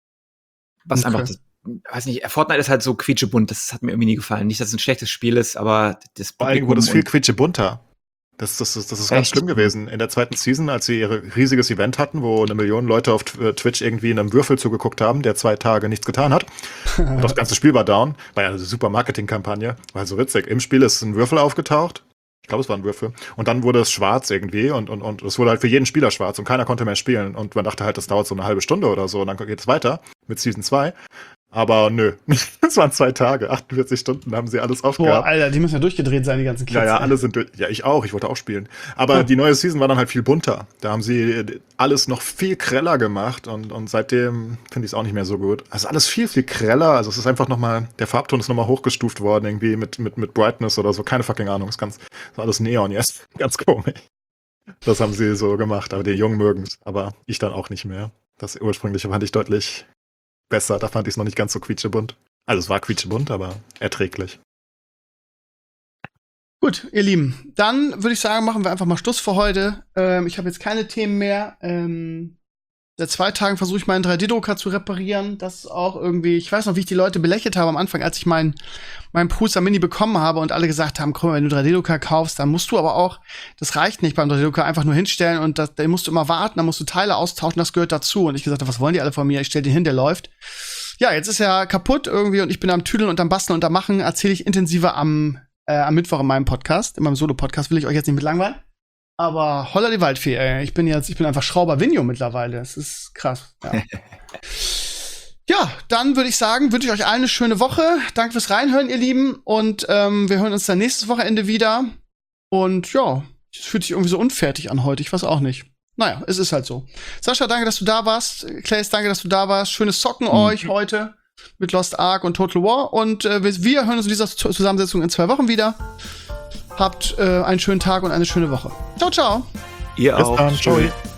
Was Okay. einfach, weiß nicht, Fortnite ist halt so quietschebunt, das hat mir irgendwie nie gefallen. Nicht, dass es ein schlechtes Spiel ist, aber das Vor allem wurde es viel und- quietschebunter. Das ist ganz Echt? schlimm gewesen. In der zweiten Season, als sie ihr riesiges Event hatten, wo 1 Million Leute auf Twitch irgendwie in einem Würfel zugeguckt haben, der 2 Tage nichts getan hat. Und das ganze Spiel war down. War ja eine super Marketingkampagne. War so witzig. Im Spiel ist ein Würfel aufgetaucht. Ich glaube, es war ein Würfel. Und dann wurde es schwarz irgendwie und es wurde halt für jeden Spieler schwarz und keiner konnte mehr spielen. Und man dachte halt, das dauert so eine halbe Stunde oder so und dann geht es weiter mit Season 2. Aber nö, es waren 2 Tage, 48 Stunden haben sie alles Boah, aufgehabt. Alter, die müssen ja durchgedreht sein, die ganzen Kids. Ja, alle sind durch. Ja, ich auch. Ich wollte auch spielen. Aber die neue Season war dann halt viel bunter. Da haben sie alles noch viel greller gemacht und seitdem finde ich es auch nicht mehr so gut. Also alles viel, viel greller. Also es ist einfach nochmal, der Farbton ist nochmal hochgestuft worden, irgendwie mit Brightness oder so. Keine fucking Ahnung. Ist alles Neon jetzt. Ganz komisch. Das haben sie so gemacht. Aber die Jungen mögen es. Aber ich dann auch nicht mehr. Das ursprüngliche fand ich deutlich besser. Da fand ich es noch nicht ganz so quietschebunt. Also es war quietschebunt, aber erträglich. Gut, ihr Lieben, dann würde ich sagen, machen wir einfach mal Schluss für heute. Ich habe jetzt keine Themen mehr. Seit 2 Tagen versuche ich meinen 3D-Drucker zu reparieren. Das ist auch irgendwie, ich weiß noch, wie ich die Leute belächelt habe am Anfang, als ich meinen Prusa Mini bekommen habe und alle gesagt haben, komm, wenn du 3D-Drucker kaufst, dann musst du aber auch, das reicht nicht beim 3D-Drucker, einfach nur hinstellen und da musst du immer warten, dann musst du Teile austauschen, das gehört dazu. Und ich gesagt habe, was wollen die alle von mir? Ich stell den hin, der läuft. Ja, jetzt ist er kaputt irgendwie und ich bin am Tüdeln und am Basteln und am Machen. Erzähle ich intensiver am Mittwoch in meinem Podcast, in meinem Solo-Podcast, will ich euch jetzt nicht mit langweilen. Aber holla die Waldfee, ey. Ich bin einfach Schrauber Vinyo mittlerweile. Das ist krass. Ja. Ja, dann würde ich sagen, wünsche ich euch allen eine schöne Woche. Danke fürs Reinhören, ihr Lieben. Und wir hören uns dann nächstes Wochenende wieder. Und ja, es fühlt sich irgendwie so unfertig an heute. Ich weiß auch nicht. Naja, es ist halt so. Sascha, danke, dass du da warst. Claes, danke, dass du da warst. Schönes Zocken euch heute mit Lost Ark und Total War. Und wir hören uns in dieser Zusammensetzung in 2 Wochen wieder. Habt einen schönen Tag und eine schöne Woche. Ciao, ciao. Ihr Bis auch. dann. Ciao. Tschüss.